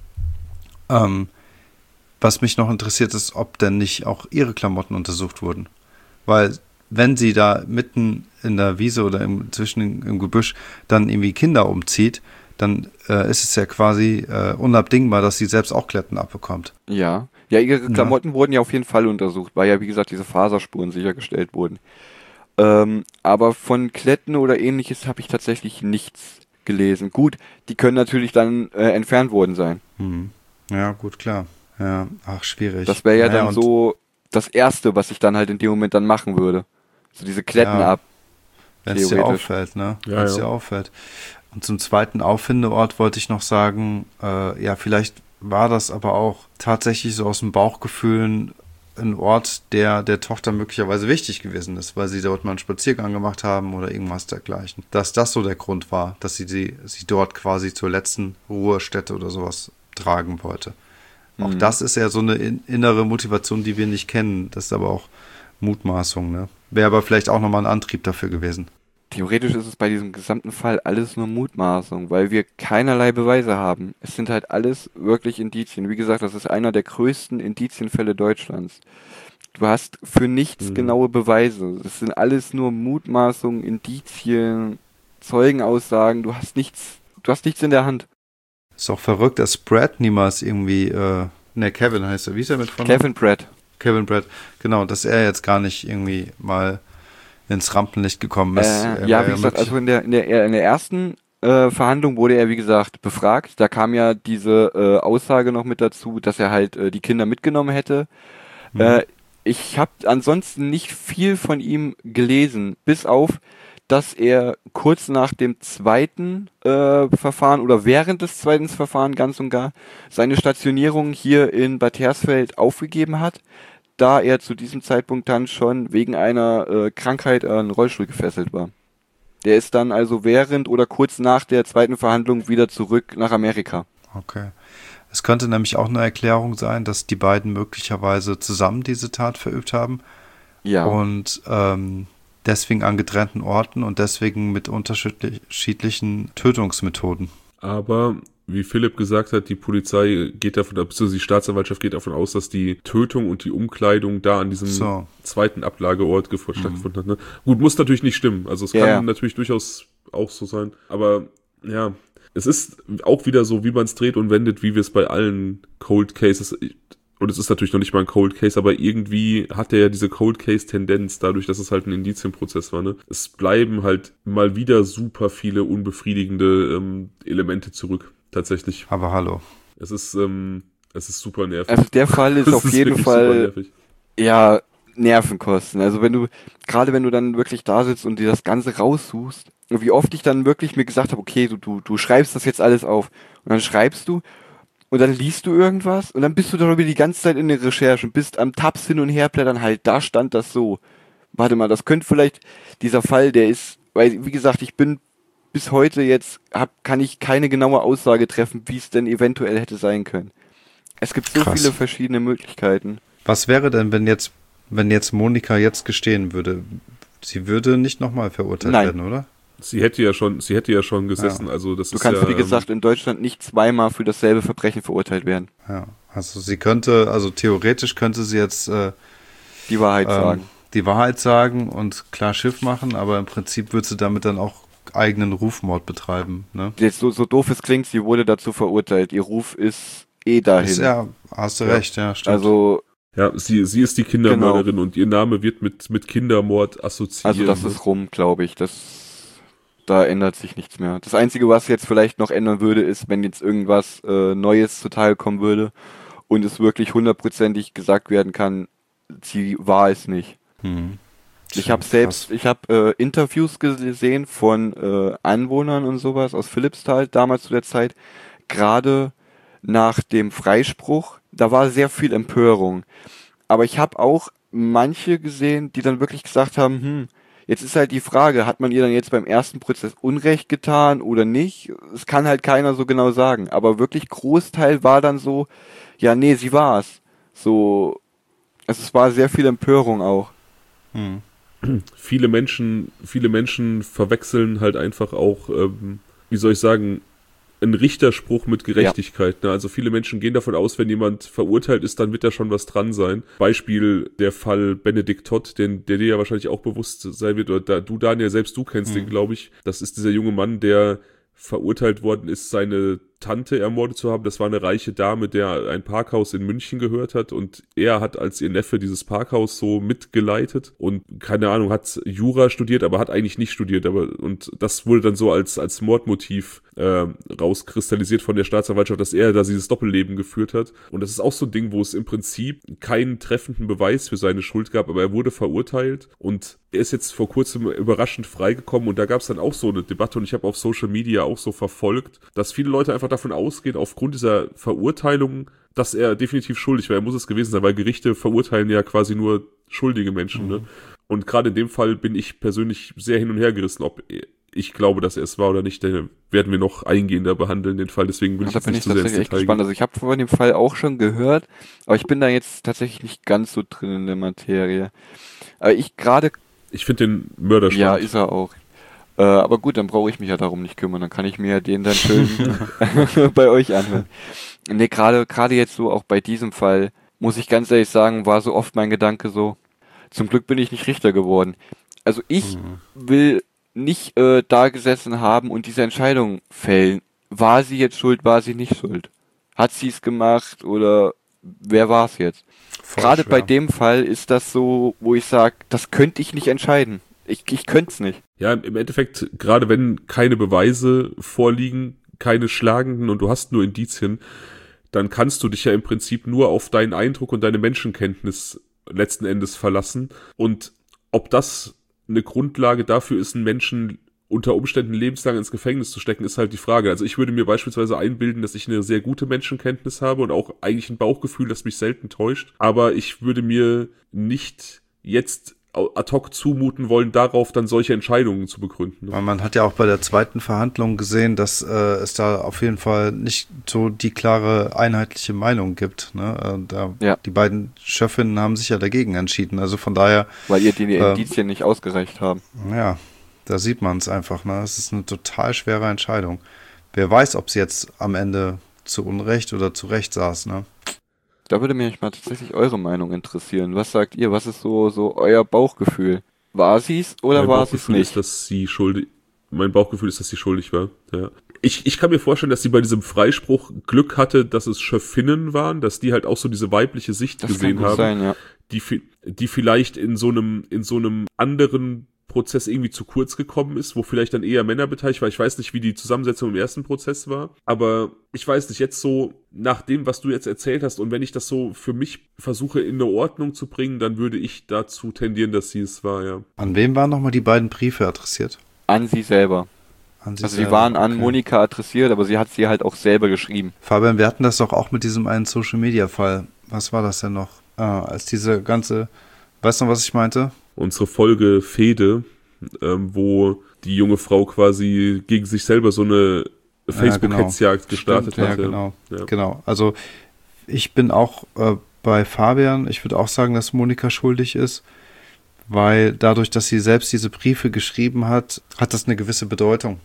[SPEAKER 1] Was mich noch interessiert ist, ob denn nicht auch ihre Klamotten untersucht wurden. Weil wenn sie da mitten in der Wiese oder im Gebüsch dann irgendwie Kinder umzieht, dann ist es ja quasi unabdingbar, dass sie selbst auch Kletten abbekommt.
[SPEAKER 3] Ja, ihre Klamotten wurden ja auf jeden Fall untersucht, weil ja, wie gesagt, diese Faserspuren sichergestellt wurden. Aber von Kletten oder ähnliches habe ich tatsächlich nichts gelesen. Gut, die können natürlich dann entfernt worden sein.
[SPEAKER 1] Ja, gut, klar. Ja, ach, schwierig.
[SPEAKER 3] Das wäre ja dann so das Erste, was ich dann halt in dem Moment dann machen würde. So diese Kletten ab.
[SPEAKER 1] Wenn es dir auffällt, ne?
[SPEAKER 2] Ja,
[SPEAKER 1] wenn es dir auffällt. Und zum zweiten Auffindeort wollte ich noch sagen, vielleicht war das aber auch tatsächlich so aus dem Bauchgefühl ein Ort, der der Tochter möglicherweise wichtig gewesen ist, weil sie dort mal einen Spaziergang gemacht haben oder irgendwas dergleichen. Dass das so der Grund war, dass sie dort quasi zur letzten Ruhestätte oder sowas tragen wollte. Auch das ist ja so eine innere Motivation, die wir nicht kennen. Das ist aber auch Mutmaßung, ne? Wäre aber vielleicht auch nochmal ein Antrieb dafür gewesen.
[SPEAKER 3] Theoretisch ist es bei diesem gesamten Fall alles nur Mutmaßung, weil wir keinerlei Beweise haben. Es sind halt alles wirklich Indizien. Wie gesagt, das ist einer der größten Indizienfälle Deutschlands. Du hast für nichts genaue Beweise. Es sind alles nur Mutmaßungen, Indizien, Zeugenaussagen. Du hast nichts in der Hand.
[SPEAKER 1] Ist auch verrückt, dass Brad niemals irgendwie, Kevin heißt er. Wie ist er mit von?
[SPEAKER 3] Kevin Brad,
[SPEAKER 1] genau, dass er jetzt gar nicht irgendwie mal ins Rampenlicht gekommen ist.
[SPEAKER 3] Wie gesagt, also in der ersten Verhandlung wurde er, wie gesagt, befragt. Da kam ja diese Aussage noch mit dazu, dass er halt die Kinder mitgenommen hätte. Ich habe ansonsten nicht viel von ihm gelesen, bis auf, dass er kurz nach dem zweiten Verfahren oder während des zweiten Verfahrens ganz und gar seine Stationierung hier in Bad Hersfeld aufgegeben hat, da er zu diesem Zeitpunkt dann schon wegen einer Krankheit an einen Rollstuhl gefesselt war. Der ist dann also während oder kurz nach der zweiten Verhandlung wieder zurück nach Amerika.
[SPEAKER 1] Okay. Es könnte nämlich auch eine Erklärung sein, dass die beiden möglicherweise zusammen diese Tat verübt haben.
[SPEAKER 3] Ja.
[SPEAKER 1] Und deswegen an getrennten Orten und deswegen mit unterschiedlichen Tötungsmethoden.
[SPEAKER 2] Aber wie Philipp gesagt hat, die Polizei geht davon, beziehungsweise die Staatsanwaltschaft geht davon aus, dass die Tötung und die Umkleidung da an diesem zweiten Ablageort stattgefunden hat. Ne? Gut, muss natürlich nicht stimmen. Also es kann natürlich durchaus auch so sein. Aber ja, es ist auch wieder so, wie man es dreht und wendet, wie wir es bei allen Cold Cases, und es ist natürlich noch nicht mal ein Cold Case, aber irgendwie hat er ja diese Cold Case Tendenz, dadurch, dass es halt ein Indizienprozess war. Ne? Es bleiben halt mal wieder super viele unbefriedigende Elemente zurück. Tatsächlich.
[SPEAKER 1] Aber hallo.
[SPEAKER 2] Es ist super nervig.
[SPEAKER 3] Also der Fall ist auf jeden Fall Nervenkosten. Also wenn du dann wirklich da sitzt und dir das Ganze raussuchst, wie oft ich dann wirklich mir gesagt habe, okay, du schreibst das jetzt alles auf. Und dann schreibst du und dann liest du irgendwas und dann bist du darüber die ganze Zeit in der Recherche und bist am Tabs hin und her blättern, halt, da stand das so. Warte mal, das könnte vielleicht dieser Fall, der ist, weil, wie gesagt, ich bin bis heute jetzt, kann ich keine genaue Aussage treffen, wie es denn eventuell hätte sein können. Es gibt so
[SPEAKER 1] Krass.
[SPEAKER 3] viele verschiedene Möglichkeiten.
[SPEAKER 1] Was wäre denn, wenn jetzt Monika jetzt gestehen würde? Sie würde nicht nochmal verurteilt
[SPEAKER 3] Nein.
[SPEAKER 1] werden, oder?
[SPEAKER 2] Sie hätte ja schon gesessen,
[SPEAKER 1] Ja.
[SPEAKER 2] also das
[SPEAKER 3] Du
[SPEAKER 2] ist
[SPEAKER 3] kannst,
[SPEAKER 2] ja,
[SPEAKER 3] wie gesagt, in Deutschland nicht zweimal für dasselbe Verbrechen verurteilt werden.
[SPEAKER 1] Ja. Also theoretisch könnte sie jetzt
[SPEAKER 3] Die Wahrheit sagen.
[SPEAKER 1] die Wahrheit sagen und klar Schiff machen, aber im Prinzip würde sie damit dann auch eigenen Rufmord betreiben, ne?
[SPEAKER 3] Jetzt so doof es klingt, sie wurde dazu verurteilt. Ihr Ruf ist dahin.
[SPEAKER 1] Ja, hast du recht, ja, stimmt.
[SPEAKER 3] Also
[SPEAKER 2] ja, sie ist die Kindermörderin und ihr Name wird mit Kindermord assoziiert.
[SPEAKER 3] das ist rum, glaube ich. Da ändert sich nichts mehr. Das Einzige, was jetzt vielleicht noch ändern würde, ist, wenn jetzt irgendwas Neues zuteil kommen würde und es wirklich hundertprozentig gesagt werden kann, sie war es nicht. Ich habe Interviews gesehen von Anwohnern und sowas aus Philippsthal damals zu der Zeit, gerade nach dem Freispruch, da war sehr viel Empörung. Aber ich habe auch manche gesehen, die dann wirklich gesagt haben, jetzt ist halt die Frage, hat man ihr dann jetzt beim ersten Prozess Unrecht getan oder nicht? Es kann halt keiner so genau sagen. Aber wirklich Großteil war dann so, ja, nee, sie war's. So, also es war sehr viel Empörung auch.
[SPEAKER 2] Viele Menschen verwechseln halt einfach auch, wie soll ich sagen, einen Richterspruch mit Gerechtigkeit. Ne? Also viele Menschen gehen davon aus, wenn jemand verurteilt ist, dann wird da schon was dran sein. Beispiel der Fall Benedikt Todt, der dir ja wahrscheinlich auch bewusst sein wird, oder du, Daniel, selbst du kennst den, glaube ich. Das ist dieser junge Mann, der verurteilt worden ist, seine Tante ermordet zu haben. Das war eine reiche Dame, der ein Parkhaus in München gehört hat und er hat als ihr Neffe dieses Parkhaus so mitgeleitet und keine Ahnung, hat Jura studiert, aber hat eigentlich nicht studiert, und das wurde dann so als Mordmotiv rauskristallisiert von der Staatsanwaltschaft, dass er da dieses Doppelleben geführt hat. Und das ist auch so ein Ding, wo es im Prinzip keinen treffenden Beweis für seine Schuld gab, aber er wurde verurteilt und er ist jetzt vor kurzem überraschend freigekommen und da gab es dann auch so eine Debatte und ich habe auf Social Media auch so verfolgt, dass viele Leute einfach davon ausgehen, aufgrund dieser Verurteilung, dass er definitiv schuldig war. Er muss es gewesen sein, weil Gerichte verurteilen ja quasi nur schuldige Menschen. Ne? Und gerade in dem Fall bin ich persönlich sehr hin und her gerissen, ob ich glaube, dass er es war oder nicht. Den werden wir noch eingehender behandeln, den Fall. Deswegen will ich jetzt nicht zu sehr ins
[SPEAKER 3] echt
[SPEAKER 2] Detail
[SPEAKER 3] gespannt.
[SPEAKER 2] gehen.
[SPEAKER 3] Also ich habe von dem Fall auch schon gehört, aber ich bin da jetzt tatsächlich nicht ganz so drin in der Materie. Aber ich
[SPEAKER 2] finde den Mörder spannend.
[SPEAKER 3] Ja, ist er auch. Aber gut, dann brauche ich mich ja darum nicht kümmern. Dann kann ich mir ja den dann schön bei euch anhören. Nee, gerade jetzt so auch bei diesem Fall, muss ich ganz ehrlich sagen, war so oft mein Gedanke so, zum Glück bin ich nicht Richter geworden. Also ich will nicht da gesessen haben und diese Entscheidung fällen. War sie jetzt schuld, war sie nicht schuld? Hat sie es gemacht oder wer war es jetzt? Gerade bei dem Fall ist das so, wo ich sage, das könnte ich nicht entscheiden. Ich könnte es nicht.
[SPEAKER 2] Ja, im Endeffekt, gerade wenn keine Beweise vorliegen, keine schlagenden und du hast nur Indizien, dann kannst du dich ja im Prinzip nur auf deinen Eindruck und deine Menschenkenntnis letzten Endes verlassen. Und ob das eine Grundlage dafür ist, einen Menschen unter Umständen lebenslang ins Gefängnis zu stecken, ist halt die Frage. Also ich würde mir beispielsweise einbilden, dass ich eine sehr gute Menschenkenntnis habe und auch eigentlich ein Bauchgefühl, das mich selten täuscht. Aber ich würde mir nicht jetzt ad hoc zumuten wollen, darauf dann solche Entscheidungen zu begründen.
[SPEAKER 1] Weil man hat ja auch bei der zweiten Verhandlung gesehen, dass es da auf jeden Fall nicht so die klare, einheitliche Meinung gibt. Ne? Die beiden Schöffinnen haben sich ja dagegen entschieden. Also von daher...
[SPEAKER 3] Weil ihr die Indizien nicht ausgereicht haben.
[SPEAKER 1] Ja, da sieht man es einfach. Ne? Es ist eine total schwere Entscheidung. Wer weiß, ob sie jetzt am Ende zu Unrecht oder zu Recht saß, ne?
[SPEAKER 3] Da würde mich mal tatsächlich eure Meinung interessieren. Was sagt ihr? Was ist so euer Bauchgefühl? War sie's oder war sie es nicht?
[SPEAKER 2] Mein Bauchgefühl ist, dass sie schuldig war. Ja. Ich kann mir vorstellen, dass sie bei diesem Freispruch Glück hatte, dass es Schöffinnen waren, dass die halt auch so diese weibliche Sicht
[SPEAKER 3] Das
[SPEAKER 2] gesehen
[SPEAKER 3] kann gut
[SPEAKER 2] haben,
[SPEAKER 3] sein, ja.
[SPEAKER 2] die vielleicht in so einem anderen Prozess irgendwie zu kurz gekommen ist, wo vielleicht dann eher Männer beteiligt waren. Ich weiß nicht, wie die Zusammensetzung im ersten Prozess war, aber ich weiß nicht, jetzt so nach dem, was du jetzt erzählt hast und wenn ich das so für mich versuche in eine Ordnung zu bringen, dann würde ich dazu tendieren, dass sie es war, ja.
[SPEAKER 1] An wem waren nochmal die beiden Briefe adressiert?
[SPEAKER 3] An sie selber.
[SPEAKER 1] An sie
[SPEAKER 3] Also die
[SPEAKER 1] selber,
[SPEAKER 3] waren an
[SPEAKER 1] okay.
[SPEAKER 3] Monika adressiert, aber sie hat sie halt auch selber geschrieben.
[SPEAKER 1] Fabian, wir hatten das doch auch mit diesem einen Social-Media-Fall. Was war das denn noch? Als diese ganze, weißt du noch, was ich meinte?
[SPEAKER 2] Unsere Folge Fehde, wo die junge Frau quasi gegen sich selber so eine Facebook-Hetzjagd gestartet
[SPEAKER 3] Stimmt,
[SPEAKER 2] hatte.
[SPEAKER 1] Genau. Also ich bin auch bei Fabian. Ich würde auch sagen, dass Monika schuldig ist, weil dadurch, dass sie selbst diese Briefe geschrieben hat, hat das eine gewisse Bedeutung.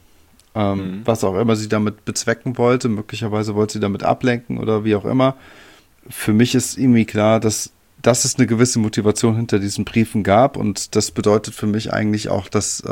[SPEAKER 1] Was auch immer sie damit bezwecken wollte. Möglicherweise wollte sie damit ablenken oder wie auch immer. Für mich ist irgendwie klar, dass es eine gewisse Motivation hinter diesen Briefen gab und das bedeutet für mich eigentlich auch, dass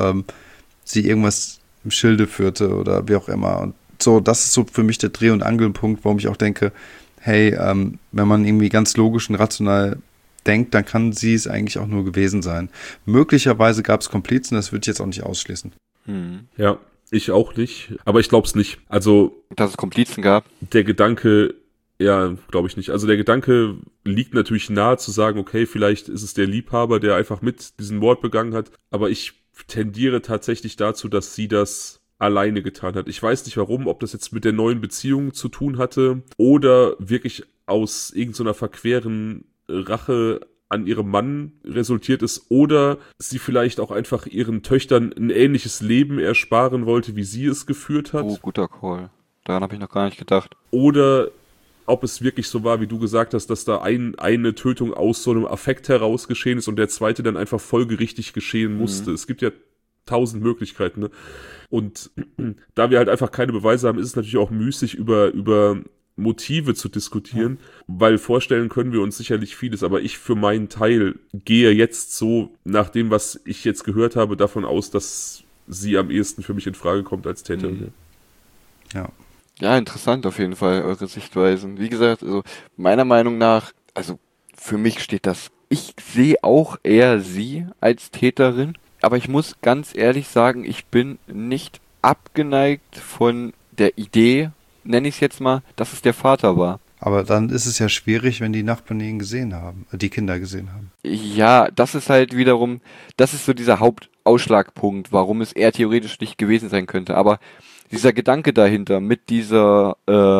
[SPEAKER 1] sie irgendwas im Schilde führte oder wie auch immer. Und so, das ist so für mich der Dreh- und Angelpunkt, warum ich auch denke, hey, wenn man irgendwie ganz logisch und rational denkt, dann kann sie es eigentlich auch nur gewesen sein. Möglicherweise gab es Komplizen, das würde ich jetzt auch nicht ausschließen.
[SPEAKER 2] Ja, ich auch nicht, aber ich glaube es nicht. Also,
[SPEAKER 3] Dass es Komplizen gab.
[SPEAKER 2] der Gedanke, ja, glaube ich nicht. Also der Gedanke liegt natürlich nahe zu sagen, okay, vielleicht ist es der Liebhaber, der einfach mit diesen Mord begangen hat, aber ich tendiere tatsächlich dazu, dass sie das alleine getan hat. Ich weiß nicht warum, ob das jetzt mit der neuen Beziehung zu tun hatte oder wirklich aus irgendeiner verqueren Rache an ihrem Mann resultiert ist oder sie vielleicht auch einfach ihren Töchtern ein ähnliches Leben ersparen wollte, wie sie es geführt hat.
[SPEAKER 3] Oh, guter Call. Daran habe ich noch gar nicht gedacht.
[SPEAKER 2] Oder ob es wirklich so war, wie du gesagt hast, dass da eine Tötung aus so einem Affekt heraus geschehen ist und der zweite dann einfach folgerichtig geschehen musste. Es gibt ja 1000 Möglichkeiten, ne? Und da wir halt einfach keine Beweise haben, ist es natürlich auch müßig, über Motive zu diskutieren, weil vorstellen können wir uns sicherlich vieles, aber ich für meinen Teil gehe jetzt so, nach dem, was ich jetzt gehört habe, davon aus, dass sie am ehesten für mich in Frage kommt als Täterin.
[SPEAKER 1] Ja.
[SPEAKER 3] Ja, interessant auf jeden Fall, eure Sichtweisen. Wie gesagt, also meiner Meinung nach, also für mich steht das, ich sehe auch eher sie als Täterin, aber ich muss ganz ehrlich sagen, ich bin nicht abgeneigt von der Idee, nenne ich es jetzt mal, dass es der Vater war.
[SPEAKER 1] Aber dann ist es ja schwierig, wenn die Nachbarn ihn gesehen haben, die Kinder gesehen haben.
[SPEAKER 3] Ja, das ist halt wiederum, das ist so dieser Hauptausschlagpunkt, warum es eher theoretisch nicht gewesen sein könnte, aber dieser Gedanke dahinter, mit dieser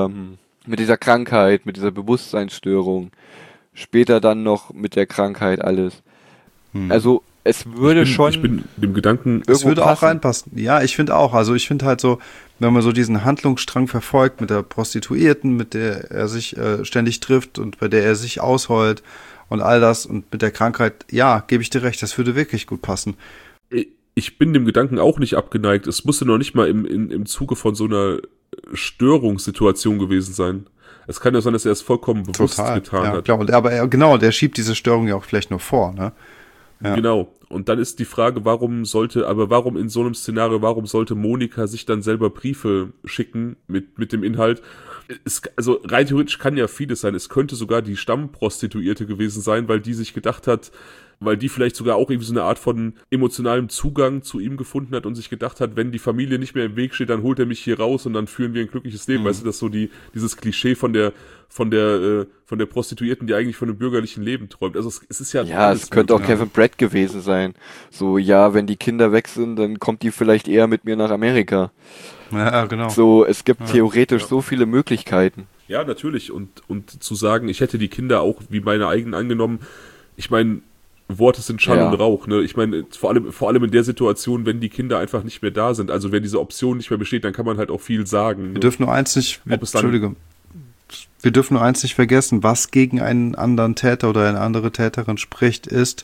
[SPEAKER 3] Krankheit, mit dieser Bewusstseinsstörung, später dann noch mit der Krankheit alles. Also es würde
[SPEAKER 2] Ich bin dem Gedanken,
[SPEAKER 1] Es würde auch
[SPEAKER 3] passen.
[SPEAKER 1] reinpassen. Ja, ich finde auch. Also ich finde halt so, wenn man so diesen Handlungsstrang verfolgt mit der Prostituierten, mit der er sich ständig trifft und bei der er sich ausheult und all das und mit der Krankheit, ja, gebe ich dir recht, das würde wirklich gut passen.
[SPEAKER 2] ich bin dem Gedanken auch nicht abgeneigt. Es musste noch nicht mal im Zuge von so einer Störungssituation gewesen sein. Es kann ja sein, dass er es vollkommen bewusst getan
[SPEAKER 1] ja,
[SPEAKER 2] hat.
[SPEAKER 1] klar. Und der schiebt diese Störung ja auch vielleicht nur vor, ne? Ja.
[SPEAKER 2] Genau. Und dann ist die Frage, warum in so einem Szenario, warum sollte Monika sich dann selber Briefe schicken mit dem Inhalt? Also rein theoretisch kann ja vieles sein. Es könnte sogar die Stammprostituierte gewesen sein, weil die sich gedacht hat, weil die vielleicht sogar auch irgendwie so eine Art von emotionalem Zugang zu ihm gefunden hat und sich gedacht hat, wenn die Familie nicht mehr im Weg steht, dann holt er mich hier raus und dann führen wir ein glückliches Leben. Weißt du, das ist so dieses Klischee von der Prostituierten, die eigentlich von einem bürgerlichen Leben träumt. Also es ist ja...
[SPEAKER 3] Ja, es könnte auch Kevin Brett gewesen sein. So, ja, wenn die Kinder weg sind, dann kommt die vielleicht eher mit mir nach Amerika.
[SPEAKER 1] Ja, genau.
[SPEAKER 3] So, es gibt theoretisch so viele Möglichkeiten.
[SPEAKER 2] Ja, natürlich. Und zu sagen, ich hätte die Kinder auch wie meine eigenen angenommen, ich meine, Worte sind Schall und Rauch, ne? Ich meine, vor allem in der Situation, wenn die Kinder einfach nicht mehr da sind, also wenn diese Option nicht mehr besteht, dann kann man halt auch viel sagen.
[SPEAKER 1] Wir dürfen nur eins nicht vergessen, was gegen einen anderen Täter oder eine andere Täterin spricht, ist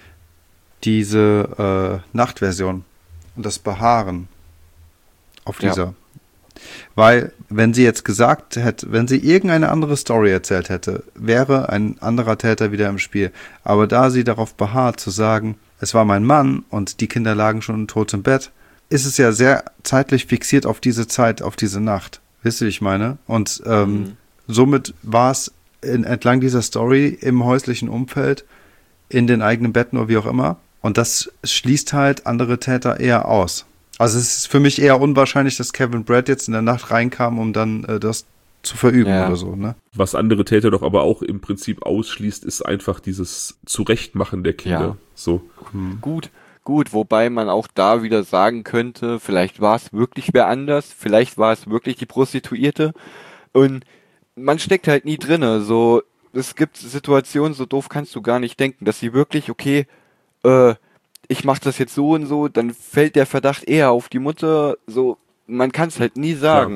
[SPEAKER 1] diese Nachtversion und das Beharren auf dieser. Weil, wenn sie jetzt gesagt hätte, wenn sie irgendeine andere Story erzählt hätte, wäre ein anderer Täter wieder im Spiel. Aber da sie darauf beharrt zu sagen, es war mein Mann und die Kinder lagen schon tot im Bett, ist es ja sehr zeitlich fixiert auf diese Zeit, auf diese Nacht. Wisst ihr, wie ich meine? Und somit war es entlang dieser Story im häuslichen Umfeld, in den eigenen Betten oder wie auch immer. Und das schließt halt andere Täter eher aus. Also es ist für mich eher unwahrscheinlich, dass Kevin Brett jetzt in der Nacht reinkam, um dann das zu verüben oder so, ne?
[SPEAKER 2] Was andere Täter doch aber auch im Prinzip ausschließt, ist einfach dieses Zurechtmachen der Kinder.
[SPEAKER 3] Ja.
[SPEAKER 2] So.
[SPEAKER 3] Gut, Gut, wobei man auch da wieder sagen könnte, vielleicht war es wirklich wer anders, vielleicht war es wirklich die Prostituierte und man steckt halt nie drinne, so, es gibt Situationen, so doof kannst du gar nicht denken, dass sie wirklich, okay, ich mach das jetzt so und so, dann fällt der Verdacht eher auf die Mutter, so, man kann es halt nie sagen.
[SPEAKER 2] Ja,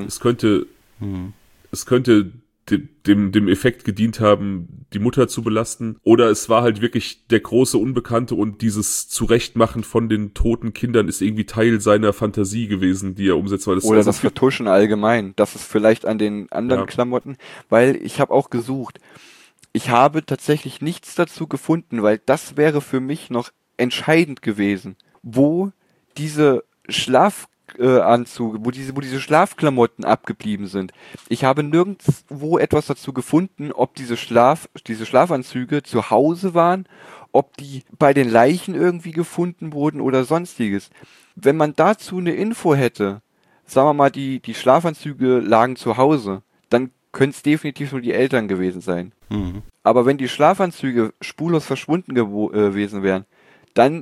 [SPEAKER 2] es könnte dem Effekt gedient haben, die Mutter zu belasten. Oder es war halt wirklich der große Unbekannte und dieses Zurechtmachen von den toten Kindern ist irgendwie Teil seiner Fantasie gewesen, die er umsetzt. Weil
[SPEAKER 3] Oder das Vertuschen allgemein. Das ist vielleicht an den anderen Klamotten, weil ich habe auch gesucht. Ich habe tatsächlich nichts dazu gefunden, weil das wäre für mich noch entscheidend gewesen, wo diese Schlafanzüge, wo diese Schlafklamotten abgeblieben sind. Ich habe nirgendwo etwas dazu gefunden, ob diese Schlafanzüge zu Hause waren, ob die bei den Leichen irgendwie gefunden wurden oder sonstiges. Wenn man dazu eine Info hätte, sagen wir mal, die Schlafanzüge lagen zu Hause, dann können es definitiv nur die Eltern gewesen sein.
[SPEAKER 1] Mhm.
[SPEAKER 3] Aber wenn die Schlafanzüge spurlos verschwunden gewesen wären, dann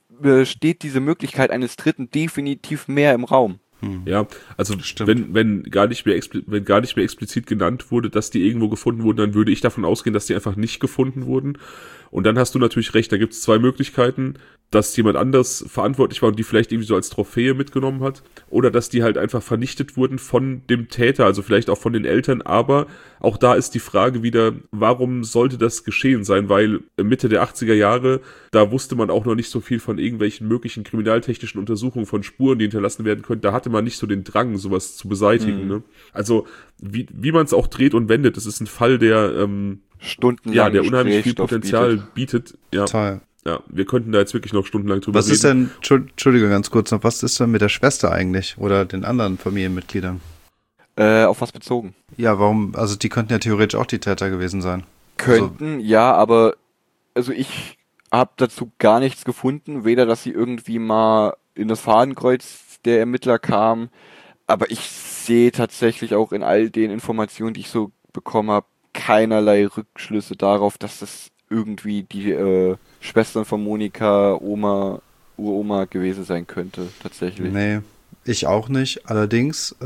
[SPEAKER 3] steht diese Möglichkeit eines Dritten definitiv mehr im Raum.
[SPEAKER 2] Ja, also wenn gar nicht mehr explizit genannt wurde, dass die irgendwo gefunden wurden, dann würde ich davon ausgehen, dass die einfach nicht gefunden wurden. Und dann hast du natürlich recht, da gibt es zwei Möglichkeiten, dass jemand anders verantwortlich war und die vielleicht irgendwie so als Trophäe mitgenommen hat, oder dass die halt einfach vernichtet wurden von dem Täter, also vielleicht auch von den Eltern, aber auch da ist die Frage wieder, warum sollte das geschehen sein, weil Mitte der 80er Jahre, da wusste man auch noch nicht so viel von irgendwelchen möglichen kriminaltechnischen Untersuchungen von Spuren, die hinterlassen werden könnten, da hatte man nicht so den Drang, sowas zu beseitigen. Ne? Also wie man es auch dreht und wendet, es ist ein Fall, der
[SPEAKER 3] stundenlang
[SPEAKER 2] der unheimlich viel Potenzial bietet. Ja.
[SPEAKER 1] Total.
[SPEAKER 2] Ja, wir könnten da jetzt wirklich noch stundenlang drüber
[SPEAKER 1] reden.
[SPEAKER 2] Was
[SPEAKER 1] ist denn, Entschuldige ganz kurz noch, was ist denn mit der Schwester eigentlich oder den anderen Familienmitgliedern?
[SPEAKER 3] Auf was bezogen?
[SPEAKER 1] Ja, warum, also die könnten ja theoretisch auch die Täter gewesen sein.
[SPEAKER 3] Könnten, ja, aber also ich habe dazu gar nichts gefunden, weder, dass sie irgendwie mal in das Fadenkreuz der Ermittler kamen, aber ich sehe tatsächlich auch in all den Informationen, die ich so bekommen habe, keinerlei Rückschlüsse darauf, dass das irgendwie die Schwestern von Monika, Uroma gewesen sein könnte, tatsächlich.
[SPEAKER 1] Nee, ich auch nicht. Allerdings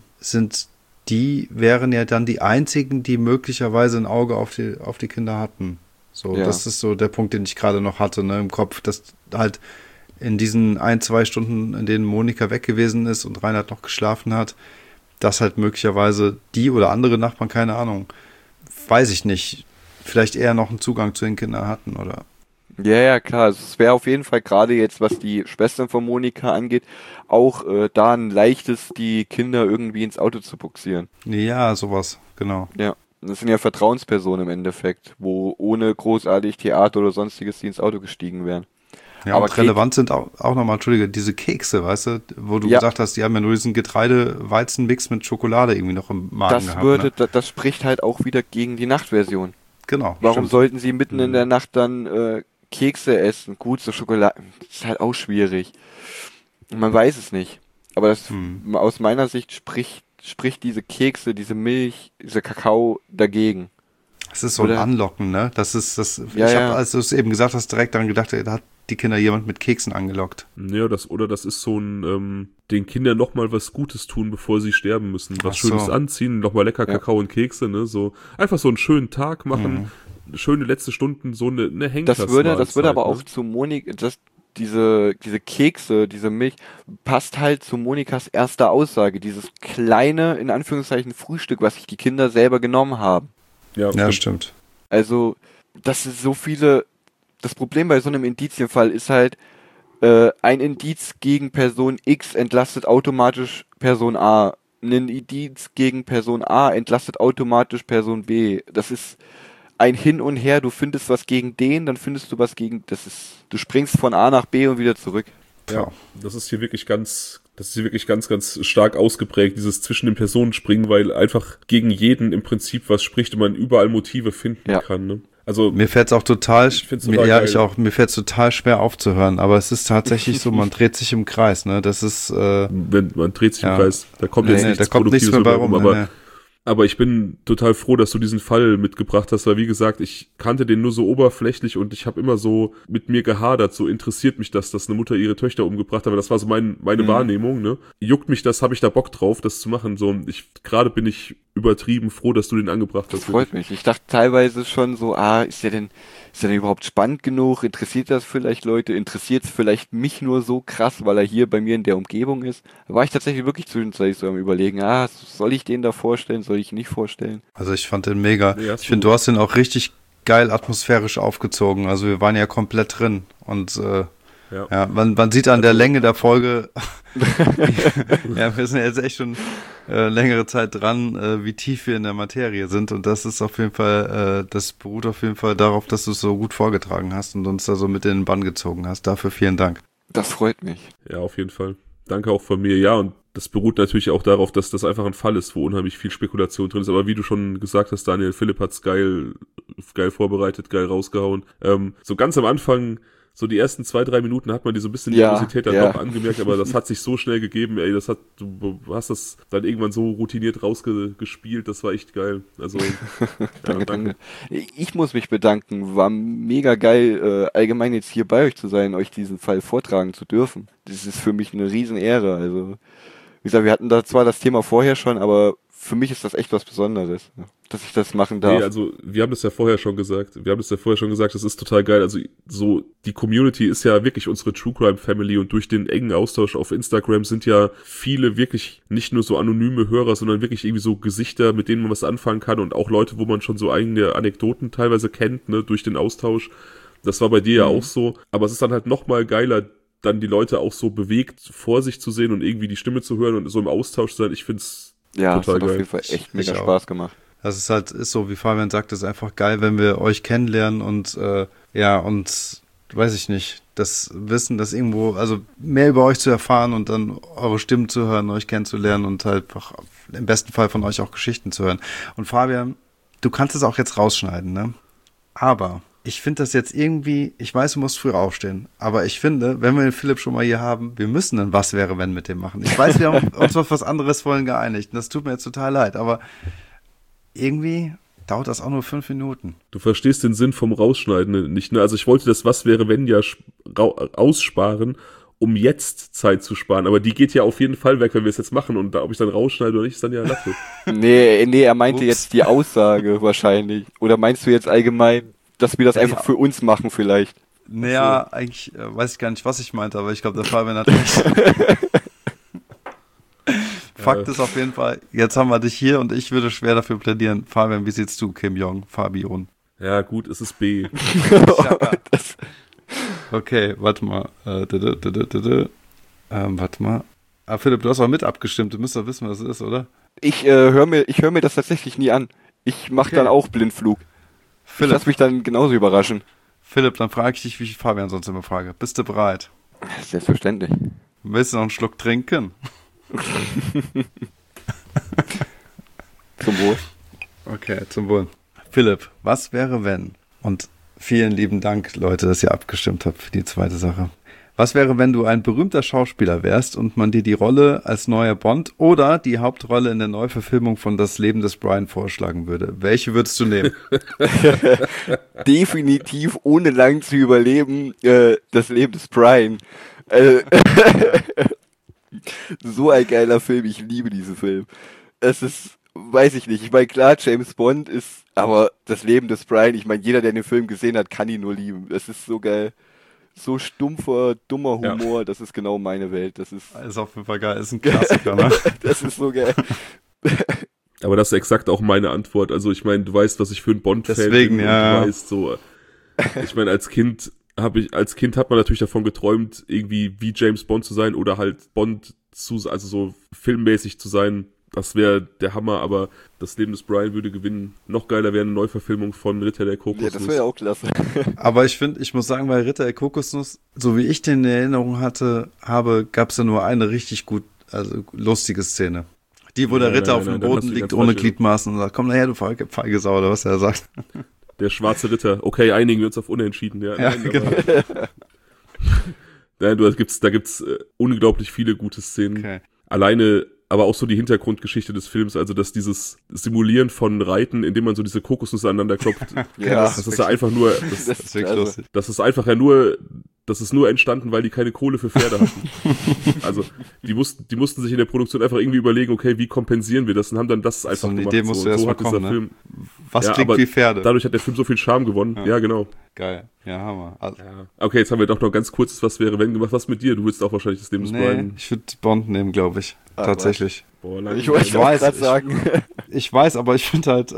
[SPEAKER 1] wären ja dann die einzigen, die möglicherweise ein Auge auf die Kinder hatten. So, ja. Das ist so der Punkt, den ich gerade noch hatte, ne, im Kopf, dass halt in diesen 1-2 Stunden, in denen Monika weg gewesen ist und Reinhard noch geschlafen hat, dass halt möglicherweise die oder andere Nachbarn, keine Ahnung, weiß ich nicht, vielleicht eher noch einen Zugang zu den Kindern hatten, oder?
[SPEAKER 3] Ja, klar. Also es wäre auf jeden Fall gerade jetzt, was die Schwestern von Monika angeht, auch da ein leichtes, die Kinder irgendwie ins Auto zu buxieren.
[SPEAKER 1] Ja, sowas, genau.
[SPEAKER 3] Ja, das sind ja Vertrauenspersonen im Endeffekt, wo ohne großartig Theater oder sonstiges die ins Auto gestiegen wären.
[SPEAKER 1] Ja, aber relevant sind auch nochmal, Entschuldige, diese Kekse, weißt du, wo du gesagt hast, die haben ja nur diesen Getreide-Weizen-Mix mit Schokolade irgendwie noch im Magen gehabt.
[SPEAKER 3] Das spricht halt auch wieder gegen die Nachtversion.
[SPEAKER 1] Genau.
[SPEAKER 3] Warum sollten sie mitten in der Nacht dann Kekse essen? Gut, so Schokolade, das ist halt auch schwierig. Man weiß es nicht. Aber das aus meiner Sicht spricht diese Kekse, diese Milch, dieser Kakao dagegen.
[SPEAKER 1] Das ist so ein Anlocken, ne? Das ist das. Ja, ich habe, als du es eben gesagt hast, direkt daran gedacht, da hat die Kinder jemand mit Keksen angelockt.
[SPEAKER 2] Ja, das ist so ein den Kindern nochmal was Gutes tun, bevor sie sterben müssen. Was Schönes anziehen, nochmal lecker Kakao und Kekse, ne? So einfach so einen schönen Tag machen, schöne letzte Stunden, so eine Henkersmahlzeit.
[SPEAKER 3] Das würde aber auch zu Monika, diese Kekse, diese Milch, passt halt zu Monikas erster Aussage, dieses kleine, in Anführungszeichen, Frühstück, was sich die Kinder selber genommen haben.
[SPEAKER 1] Ja, stimmt.
[SPEAKER 3] Also, das ist so viele. Das Problem bei so einem Indizienfall ist halt, ein Indiz gegen Person X entlastet automatisch Person A. Ein Indiz gegen Person A entlastet automatisch Person B. Das ist ein Hin und Her. Du findest was gegen den, dann findest du was gegen. Du springst von A nach B und wieder zurück.
[SPEAKER 2] Ja, das ist hier wirklich ganz stark ausgeprägt, dieses zwischen den Personen springen, weil einfach gegen jeden im Prinzip was spricht und man überall Motive finden kann. Ne? Also
[SPEAKER 1] mir fällt es auch total, mir fällt es total schwer aufzuhören, aber es ist tatsächlich so, man dreht sich im Kreis, ne? Das ist,
[SPEAKER 2] wenn man dreht sich im Kreis, da kommt jetzt nichts
[SPEAKER 1] mehr bei rum,
[SPEAKER 2] aber Aber ich bin total froh, dass du diesen Fall mitgebracht hast, weil wie gesagt, ich kannte den nur so oberflächlich und ich habe immer so mit mir gehadert, so interessiert mich das, dass eine Mutter ihre Töchter umgebracht hat, aber das war so meine Wahrnehmung, ne? Juckt mich das, habe ich da Bock drauf, das zu machen, so, und gerade bin ich übertrieben froh, dass du den angebracht hast.
[SPEAKER 3] Das freut mich. Ich dachte teilweise schon so, ist der denn überhaupt spannend genug? Interessiert das vielleicht Leute? Interessiert es vielleicht mich nur so krass, weil er hier bei mir in der Umgebung ist? Da war ich tatsächlich wirklich zwischenzeitlich so am Überlegen, soll ich den da vorstellen, soll ich ihn nicht vorstellen?
[SPEAKER 1] Also ich fand den mega.
[SPEAKER 2] Nee,
[SPEAKER 1] ich finde, du hast den auch richtig geil atmosphärisch aufgezogen. Also wir waren ja komplett drin und ja, man sieht an der Länge der Folge, ja, wir sind ja jetzt echt schon längere Zeit dran, wie tief wir in der Materie sind, und das ist auf jeden Fall, das beruht auf jeden Fall darauf, dass du es so gut vorgetragen hast und uns da so mit in den Bann gezogen hast. Dafür vielen Dank.
[SPEAKER 3] Das freut mich.
[SPEAKER 2] Ja, auf jeden Fall. Danke auch von mir. Ja, und das beruht natürlich auch darauf, dass das einfach ein Fall ist, wo unheimlich viel Spekulation drin ist. Aber wie du schon gesagt hast, Daniel, Philipp hat's geil vorbereitet, geil rausgehauen. So ganz am Anfang, so die ersten 2-3 Minuten hat man die so ein bisschen Nervosität dann doch angemerkt, aber das hat sich so schnell gegeben, ey, du hast das dann irgendwann so routiniert rausgespielt, das war echt geil. Also
[SPEAKER 3] danke. Ich muss mich bedanken, war mega geil, allgemein jetzt hier bei euch zu sein, euch diesen Fall vortragen zu dürfen. Das ist für mich eine Riesen-Ehre, also wie gesagt, wir hatten da zwar das Thema vorher schon, aber für mich ist das echt was Besonderes, dass ich das machen darf.
[SPEAKER 2] Nee, also wir haben das ja vorher schon gesagt. Das ist total geil. Also so, die Community ist ja wirklich unsere True Crime Family, und durch den engen Austausch auf Instagram sind ja viele wirklich nicht nur so anonyme Hörer, sondern wirklich irgendwie so Gesichter, mit denen man was anfangen kann, und auch Leute, wo man schon so eigene Anekdoten teilweise kennt, ne, durch den Austausch. Das war bei dir ja auch so. Aber es ist dann halt nochmal geiler, dann die Leute auch so bewegt vor sich zu sehen und irgendwie die Stimme zu hören und so im Austausch zu sein. Ich find's total
[SPEAKER 3] es hat
[SPEAKER 2] geil.
[SPEAKER 3] auf jeden Fall echt mega Spaß gemacht.
[SPEAKER 1] Das ist so, wie Fabian sagt, ist einfach geil, wenn wir euch kennenlernen und und weiß ich nicht, das Wissen, das irgendwo, also mehr über euch zu erfahren und dann eure Stimmen zu hören, euch kennenzulernen und halt einfach im besten Fall von euch auch Geschichten zu hören. Und Fabian, du kannst es auch jetzt rausschneiden, ne? Aber ich finde das jetzt irgendwie, ich weiß, du musst früh aufstehen, aber ich finde, wenn wir den Philipp schon mal hier haben, wir müssen ein Was wäre wenn mit dem machen. Ich weiß, wir haben uns auf was anderes vorhin geeinigt und das tut mir jetzt total leid, aber irgendwie dauert das auch nur 5 Minuten.
[SPEAKER 2] Du verstehst den Sinn vom Rausschneiden nicht, ne? Also ich wollte das Was wäre wenn ja aussparen, um jetzt Zeit zu sparen, aber die geht ja auf jeden Fall weg, wenn wir es jetzt machen, und ob ich dann rausschneide oder nicht, ist dann ja Latte.
[SPEAKER 3] Nee, er meinte jetzt die Aussage wahrscheinlich. Oder meinst du jetzt allgemein, dass wir das einfach für uns machen vielleicht?
[SPEAKER 1] Naja, eigentlich weiß ich gar nicht, was ich meinte, aber ich glaube, der Fabian hat recht. Fakt ist auf jeden Fall, jetzt haben wir dich hier und ich würde schwer dafür plädieren. Fabian, wie siehst du Kim Jong, Fabian?
[SPEAKER 2] Ja gut, es ist B.
[SPEAKER 1] Okay, warte mal. Warte mal. Philipp, du hast auch mit abgestimmt, du müsst doch wissen, was es ist, oder?
[SPEAKER 3] Ich höre mir das tatsächlich nie an. Ich mache dann auch Blindflug. Ich lass mich dann genauso überraschen.
[SPEAKER 1] Philipp, dann frage ich dich, wie ich Fabian sonst immer frage. Bist du bereit?
[SPEAKER 3] Selbstverständlich.
[SPEAKER 1] Willst du noch einen Schluck trinken?
[SPEAKER 3] Zum Wohl.
[SPEAKER 1] Okay, zum Wohl. Philipp, was wäre wenn? Und vielen lieben Dank, Leute, dass ihr abgestimmt habt für die zweite Sache. Was wäre, wenn du ein berühmter Schauspieler wärst und man dir die Rolle als neuer Bond oder die Hauptrolle in der Neuverfilmung von Das Leben des Brian vorschlagen würde? Welche würdest du nehmen?
[SPEAKER 3] Definitiv, ohne lang zu überleben, Das Leben des Brian. So ein geiler Film, ich liebe diesen Film. Es ist, weiß ich nicht, ich meine, klar, James Bond ist, aber Das Leben des Brian, ich meine, jeder, der den Film gesehen hat, kann ihn nur lieben. Es ist so geil. So stumpfer, dummer Humor, Das ist genau meine Welt. Das ist
[SPEAKER 1] auf jeden Fall geil, ist ein Klassiker, ne?
[SPEAKER 3] Das ist so geil.
[SPEAKER 2] Aber das ist exakt auch meine Antwort. Also ich meine, du weißt, was ich für ein Bond-Fan bin.
[SPEAKER 1] Deswegen, ja.
[SPEAKER 2] Du weißt so, ich meine, als Kind hat man natürlich davon geträumt, irgendwie wie James Bond zu sein oder halt Bond also so filmmäßig zu sein. Das wäre der Hammer, aber Das Leben des Brian würde gewinnen. Noch geiler wäre eine Neuverfilmung von Ritter der Kokosnuss.
[SPEAKER 3] Ja, das wäre ja auch klasse.
[SPEAKER 1] Aber ich muss sagen, bei Ritter der Kokosnuss, so wie ich den in Erinnerung habe, gab es ja nur eine richtig lustige Szene. Die, wo der Ritter auf dem Boden liegt, ohne Gliedmaßen und sagt, komm nachher, du feige Sau, oder was er sagt.
[SPEAKER 2] Der schwarze Ritter. Okay, einigen wir uns auf Unentschieden. Ja, nein,
[SPEAKER 1] genau.
[SPEAKER 2] Nein, da gibt's unglaublich viele gute Szenen.
[SPEAKER 1] Okay.
[SPEAKER 2] Alleine aber auch so die Hintergrundgeschichte des Films, also dass dieses Simulieren von Reiten, indem man so diese Kokosnüsse aneinander klopft,
[SPEAKER 3] Ja,
[SPEAKER 2] das ist ja einfach nur,
[SPEAKER 1] Das ist wirklich lustig.
[SPEAKER 2] das ist einfach ja nur, das ist nur entstanden, weil die keine Kohle für Pferde hatten. Also die mussten sich in der Produktion einfach irgendwie überlegen, okay, wie kompensieren wir das und haben dann das einfach
[SPEAKER 1] So eine
[SPEAKER 2] gemacht.
[SPEAKER 1] Idee musst du erst mal
[SPEAKER 2] hat dieser
[SPEAKER 1] kommen, ne?
[SPEAKER 2] Film,
[SPEAKER 1] Was
[SPEAKER 2] Ja,
[SPEAKER 1] klingt
[SPEAKER 2] aber
[SPEAKER 1] wie Pferde?
[SPEAKER 2] dadurch hat der Film so viel Charme gewonnen. Ja, genau.
[SPEAKER 1] Geil. Ja, Hammer. Also,
[SPEAKER 2] Ja. Okay, jetzt haben wir doch noch ganz kurzes Was wäre wenn gemacht. Was mit dir? Du willst auch wahrscheinlich das Leben des
[SPEAKER 1] nee,
[SPEAKER 2] Brian.
[SPEAKER 1] ich würde Bond nehmen, glaube ich.
[SPEAKER 3] Ah,
[SPEAKER 1] Tatsächlich.
[SPEAKER 2] Boah,
[SPEAKER 3] Ich
[SPEAKER 2] langweilig.
[SPEAKER 3] wollte auch
[SPEAKER 1] weiß,
[SPEAKER 3] gerade
[SPEAKER 1] ich-
[SPEAKER 3] sagen.
[SPEAKER 1] Ich weiß, aber ich finde halt,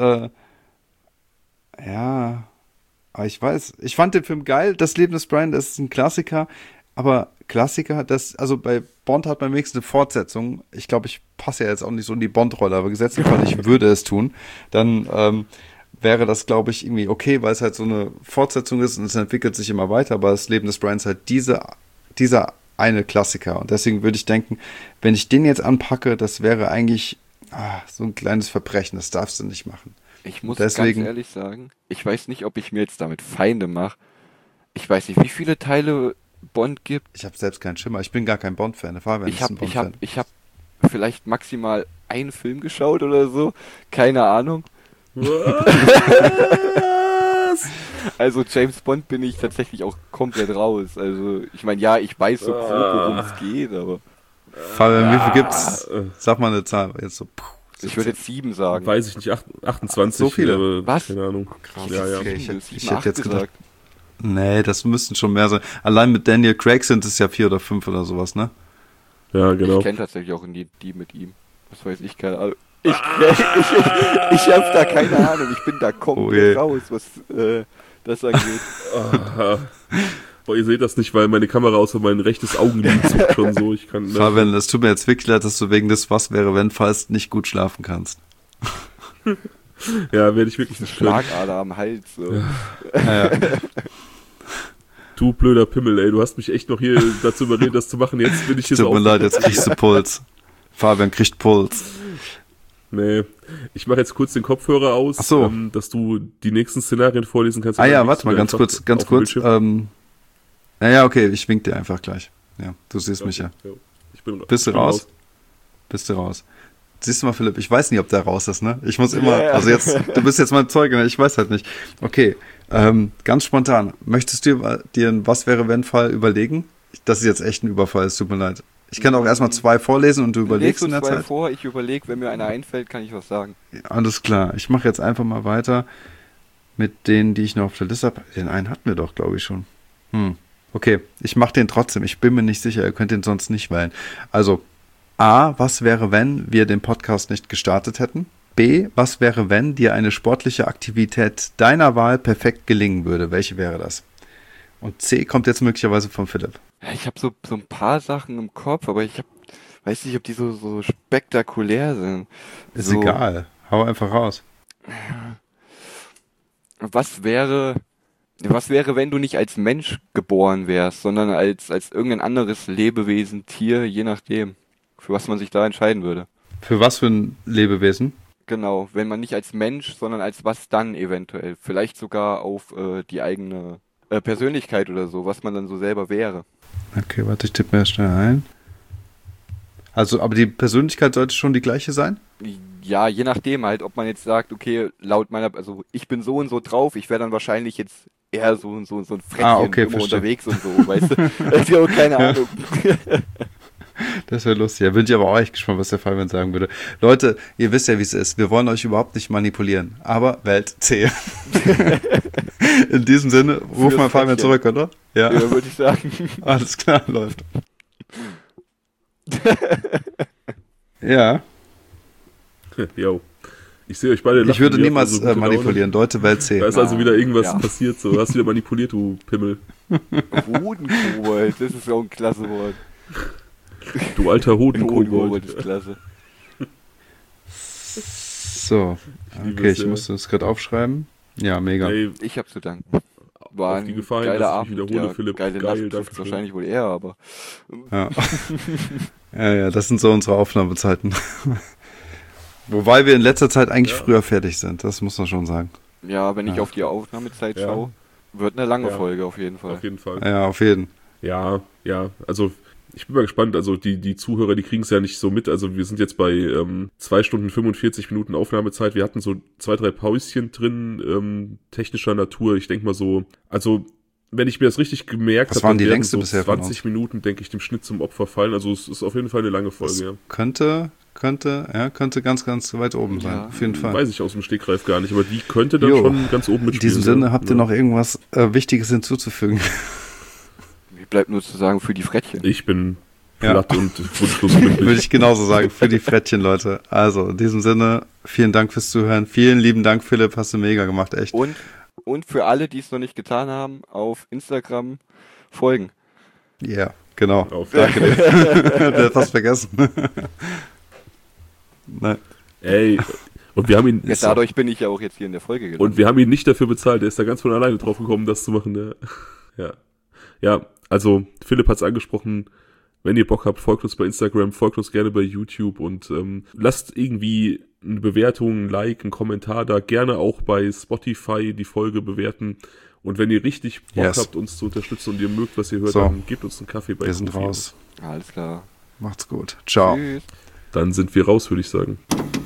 [SPEAKER 1] ja, aber ich weiß, ich fand den Film geil. Das Leben des Brian, das ist ein Klassiker, aber Klassiker, also bei Bond hat man wenigstens eine Fortsetzung. Ich glaube, ich passe ja jetzt auch nicht so in die Bond-Rolle, aber gesetzlich Fall, ich würde es tun. Dann wäre das, glaube ich, irgendwie okay, weil es halt so eine Fortsetzung ist und es entwickelt sich immer weiter, aber das Leben des Brian ist halt dieser eine Klassiker. Und deswegen würde ich denken, wenn ich den jetzt anpacke, das wäre eigentlich so ein kleines Verbrechen, das darfst du nicht machen.
[SPEAKER 3] Ich muss
[SPEAKER 1] Deswegen-
[SPEAKER 3] ganz ehrlich sagen, ich weiß nicht, ob ich mir jetzt damit Feinde mache. Ich weiß nicht, wie viele Teile Bond gibt.
[SPEAKER 1] Ich habe selbst keinen Schimmer, ich bin gar kein Bond-Fan, der Fabian
[SPEAKER 3] Ich
[SPEAKER 1] ist
[SPEAKER 3] hab,
[SPEAKER 1] ein
[SPEAKER 3] ich hab,
[SPEAKER 1] Bond-Fan.
[SPEAKER 3] ich hab vielleicht maximal einen Film geschaut oder so. Keine Ahnung.
[SPEAKER 2] Was?
[SPEAKER 3] Also James Bond bin ich tatsächlich auch komplett raus. Also ich meine, ja, ich weiß so grob, worum es geht, aber
[SPEAKER 1] Fabian, wie viel gibt's? Sag mal eine Zahl, jetzt so.
[SPEAKER 3] ich würde jetzt 7 sagen.
[SPEAKER 2] Weiß ich nicht, 28.
[SPEAKER 1] So viele?
[SPEAKER 2] Aber
[SPEAKER 3] Was?
[SPEAKER 2] keine Ahnung.
[SPEAKER 1] Krass.
[SPEAKER 2] Ja, ja.
[SPEAKER 1] Okay,
[SPEAKER 3] Sieben,
[SPEAKER 1] ich
[SPEAKER 3] sieben,
[SPEAKER 1] hätte jetzt
[SPEAKER 3] acht
[SPEAKER 1] gedacht, nee, das müssten schon mehr sein. Allein mit Daniel Craig sind es ja 4 oder 5 oder sowas, ne?
[SPEAKER 2] Ja, genau.
[SPEAKER 3] Ich kenne tatsächlich auch die mit ihm. Was weiß ich, keine Ahnung. Ich hab da keine Ahnung. Ich bin da komplett raus, was das angeht.
[SPEAKER 2] Ah. Boah, ihr seht das nicht, weil meine Kamera außer mein rechtes Augenlid zuckt schon so. Ich kann.
[SPEAKER 1] Fabian, es tut mir jetzt wirklich leid, dass du wegen des Was wäre wenn Falls nicht gut schlafen kannst.
[SPEAKER 2] Ja, werde ich wirklich nicht können.
[SPEAKER 3] Schlagader am Hals. So.
[SPEAKER 1] Ja.
[SPEAKER 2] Du blöder Pimmel, ey, du hast mich echt noch hier dazu überredet, das zu machen. Jetzt bin ich hier
[SPEAKER 1] Tut
[SPEAKER 2] so
[SPEAKER 1] mir
[SPEAKER 2] auf-
[SPEAKER 1] leid, jetzt kriegst du Puls. Fabian kriegt Puls.
[SPEAKER 2] Nee, ich mache jetzt kurz den Kopfhörer aus,
[SPEAKER 1] Ach so.
[SPEAKER 2] dass du die nächsten Szenarien vorlesen kannst.
[SPEAKER 1] Ah
[SPEAKER 2] Und
[SPEAKER 1] ja,
[SPEAKER 2] dann
[SPEAKER 1] warte mal, ganz
[SPEAKER 2] liest du
[SPEAKER 1] kurz,
[SPEAKER 2] einfach auf dem Bildschirm.
[SPEAKER 1] Ja, okay, ich wink dir einfach gleich. Ja, du siehst mich ja.
[SPEAKER 2] Ich bin,
[SPEAKER 1] Bist du
[SPEAKER 2] ich bin
[SPEAKER 1] raus? Bist du raus? Siehst du mal, Philipp, ich weiß nicht, ob der raus ist, ne? Ich muss immer,
[SPEAKER 3] Ja.
[SPEAKER 1] also jetzt, du bist jetzt mein Zeuge, ne? Ich weiß halt nicht. Okay, ganz spontan, möchtest du dir ein Was wäre wenn Fall überlegen? Das ist jetzt echt ein Überfall, es tut mir leid. Ich kann auch erstmal 2 vorlesen und du überlegst in der
[SPEAKER 3] zwei
[SPEAKER 1] Zeit.
[SPEAKER 3] vor, ich überlege, wenn mir einer einfällt, kann ich was sagen.
[SPEAKER 1] Alles klar, ich mache jetzt einfach mal weiter mit denen, die ich noch auf der Liste habe. Den einen hatten wir doch, glaube ich, schon. Okay, ich mache den trotzdem. Ich bin mir nicht sicher, ihr könnt den sonst nicht wählen. Also, A, was wäre, wenn wir den Podcast nicht gestartet hätten? B, was wäre, wenn dir eine sportliche Aktivität deiner Wahl perfekt gelingen würde? Welche wäre das? Und C kommt jetzt möglicherweise von Philipp.
[SPEAKER 3] Ja, ich habe so ein paar Sachen im Kopf, aber weiß nicht, ob die so spektakulär sind.
[SPEAKER 1] Ist
[SPEAKER 3] so,
[SPEAKER 1] egal, hau einfach raus.
[SPEAKER 3] Was wäre, wenn du nicht als Mensch geboren wärst, sondern als irgendein anderes Lebewesen, Tier, je nachdem, für was man sich da entscheiden würde?
[SPEAKER 1] Für was für ein Lebewesen?
[SPEAKER 3] Genau, wenn man nicht als Mensch, sondern als was dann eventuell. Vielleicht sogar auf die eigene Persönlichkeit oder so, was man dann so selber wäre.
[SPEAKER 1] Okay, warte, ich tippe mir schnell ein. Also, aber die Persönlichkeit sollte schon die gleiche sein?
[SPEAKER 3] Ja, je nachdem halt, ob man jetzt sagt, okay, also ich bin so und so drauf, ich wäre dann wahrscheinlich jetzt eher so ein Frettchen
[SPEAKER 1] okay,
[SPEAKER 3] immer
[SPEAKER 1] verstehe.
[SPEAKER 3] unterwegs und so, weißt du? Also, keine Ahnung.
[SPEAKER 1] Das wäre lustig. Da bin ich aber auch echt gespannt, was der Fabian sagen würde. Leute, ihr wisst ja, wie es ist. Wir wollen euch überhaupt nicht manipulieren. Aber Welt C. In diesem Sinne, ruf
[SPEAKER 3] Fürs
[SPEAKER 1] mal Fabian
[SPEAKER 3] Frettchen.
[SPEAKER 1] zurück, oder? Ja,
[SPEAKER 3] Ja, würde ich sagen.
[SPEAKER 1] alles klar, läuft. Ja,
[SPEAKER 2] Jo. Ich sehe euch beide
[SPEAKER 1] ich
[SPEAKER 2] lachen,
[SPEAKER 1] würde
[SPEAKER 2] ihr habt
[SPEAKER 1] niemals
[SPEAKER 2] also gute Laune.
[SPEAKER 1] manipulieren. Leute, Welt C.
[SPEAKER 2] Da ist also wieder irgendwas
[SPEAKER 3] Ja.
[SPEAKER 2] passiert, so. Du hast wieder manipuliert, du Pimmel.
[SPEAKER 3] Hodenkobold, das ist auch ein klasse Wort.
[SPEAKER 2] Du alter
[SPEAKER 3] Hodenkobold
[SPEAKER 2] Hodenkobold.
[SPEAKER 3] ist klasse.
[SPEAKER 1] So,
[SPEAKER 2] liebe
[SPEAKER 1] okay,
[SPEAKER 2] es
[SPEAKER 1] ich
[SPEAKER 2] sehr.
[SPEAKER 1] musste das gerade aufschreiben. Ja, mega.
[SPEAKER 2] Ey,
[SPEAKER 3] Ich hab zu danken. War
[SPEAKER 2] auf die
[SPEAKER 3] ein
[SPEAKER 2] Gefahr,
[SPEAKER 3] geiler
[SPEAKER 2] dass ich mich
[SPEAKER 3] Abend,
[SPEAKER 2] wiederhole,
[SPEAKER 3] ja,
[SPEAKER 2] Philipp.
[SPEAKER 3] geile
[SPEAKER 2] Geil,
[SPEAKER 3] Nacht trifft's
[SPEAKER 2] danke schön.
[SPEAKER 3] wahrscheinlich wohl eher, aber
[SPEAKER 1] Ja. Ja, das sind so unsere Aufnahmezeiten. Wobei wir in letzter Zeit eigentlich früher fertig sind, das muss man schon sagen.
[SPEAKER 3] ja, wenn ich
[SPEAKER 1] Ja.
[SPEAKER 3] auf die Aufnahmezeit
[SPEAKER 2] Ja.
[SPEAKER 3] schaue, wird eine lange
[SPEAKER 2] Ja.
[SPEAKER 3] Folge auf jeden Fall.
[SPEAKER 2] Auf jeden Fall.
[SPEAKER 1] Ja, auf jeden.
[SPEAKER 2] Ja, also Ich bin mal gespannt, also die Zuhörer, die kriegen es ja nicht so mit, also wir sind jetzt bei 2 Stunden 45 Minuten Aufnahmezeit, wir hatten so 2, 3 Päuschen drin, technischer Natur, ich denke mal so, also wenn ich mir das richtig gemerkt habe,
[SPEAKER 1] Was waren die
[SPEAKER 2] dann werden
[SPEAKER 1] längste
[SPEAKER 2] so
[SPEAKER 1] bisher von
[SPEAKER 2] 20 Minuten, denke ich, dem Schnitt zum Opfer fallen, also es ist auf jeden Fall eine lange Folge, ja.
[SPEAKER 1] Könnte ganz, ganz weit oben sein,
[SPEAKER 3] Ja.
[SPEAKER 1] auf jeden Fall.
[SPEAKER 2] Weiß ich aus dem Stegreif gar nicht, aber die könnte dann
[SPEAKER 1] Jo.
[SPEAKER 2] schon ganz oben
[SPEAKER 1] In
[SPEAKER 2] mitspielen.
[SPEAKER 1] diesem Sinne
[SPEAKER 2] ja.
[SPEAKER 1] habt ihr noch irgendwas Wichtiges hinzuzufügen.
[SPEAKER 3] Mir bleibt nur zu sagen, für die Frettchen.
[SPEAKER 2] Ich bin
[SPEAKER 1] Ja.
[SPEAKER 2] platt und wunschlos glücklich.
[SPEAKER 1] Würde ich genauso sagen, für die Frettchen, Leute. Also, in diesem Sinne, vielen Dank fürs Zuhören. Vielen lieben Dank, Philipp, hast du mega gemacht, echt.
[SPEAKER 3] Und für alle, die es noch nicht getan haben, auf Instagram folgen.
[SPEAKER 1] Ja, genau.
[SPEAKER 2] Auf.
[SPEAKER 1] Danke dir. Der hat fast vergessen. Nein.
[SPEAKER 2] Ey, und wir haben ihn
[SPEAKER 3] Ja, dadurch bin ich ja auch jetzt hier in der Folge gelandet.
[SPEAKER 2] und wir haben ihn nicht dafür bezahlt, der ist da ganz von alleine drauf gekommen, das zu machen. Ja, also Philipp hat es angesprochen, wenn ihr Bock habt, folgt uns bei Instagram, folgt uns gerne bei YouTube und lasst irgendwie eine Bewertung, ein Like, einen Kommentar da, gerne auch bei Spotify die Folge bewerten. Und wenn ihr richtig Bock habt, uns zu unterstützen und ihr mögt, was ihr hört,
[SPEAKER 1] So.
[SPEAKER 2] dann gebt uns einen Kaffee bei
[SPEAKER 1] Wir sind
[SPEAKER 2] Kofi.
[SPEAKER 1] raus.
[SPEAKER 3] Alles klar.
[SPEAKER 1] Macht's gut. Ciao.
[SPEAKER 3] Tschüss.
[SPEAKER 2] Dann sind wir raus, würde ich sagen.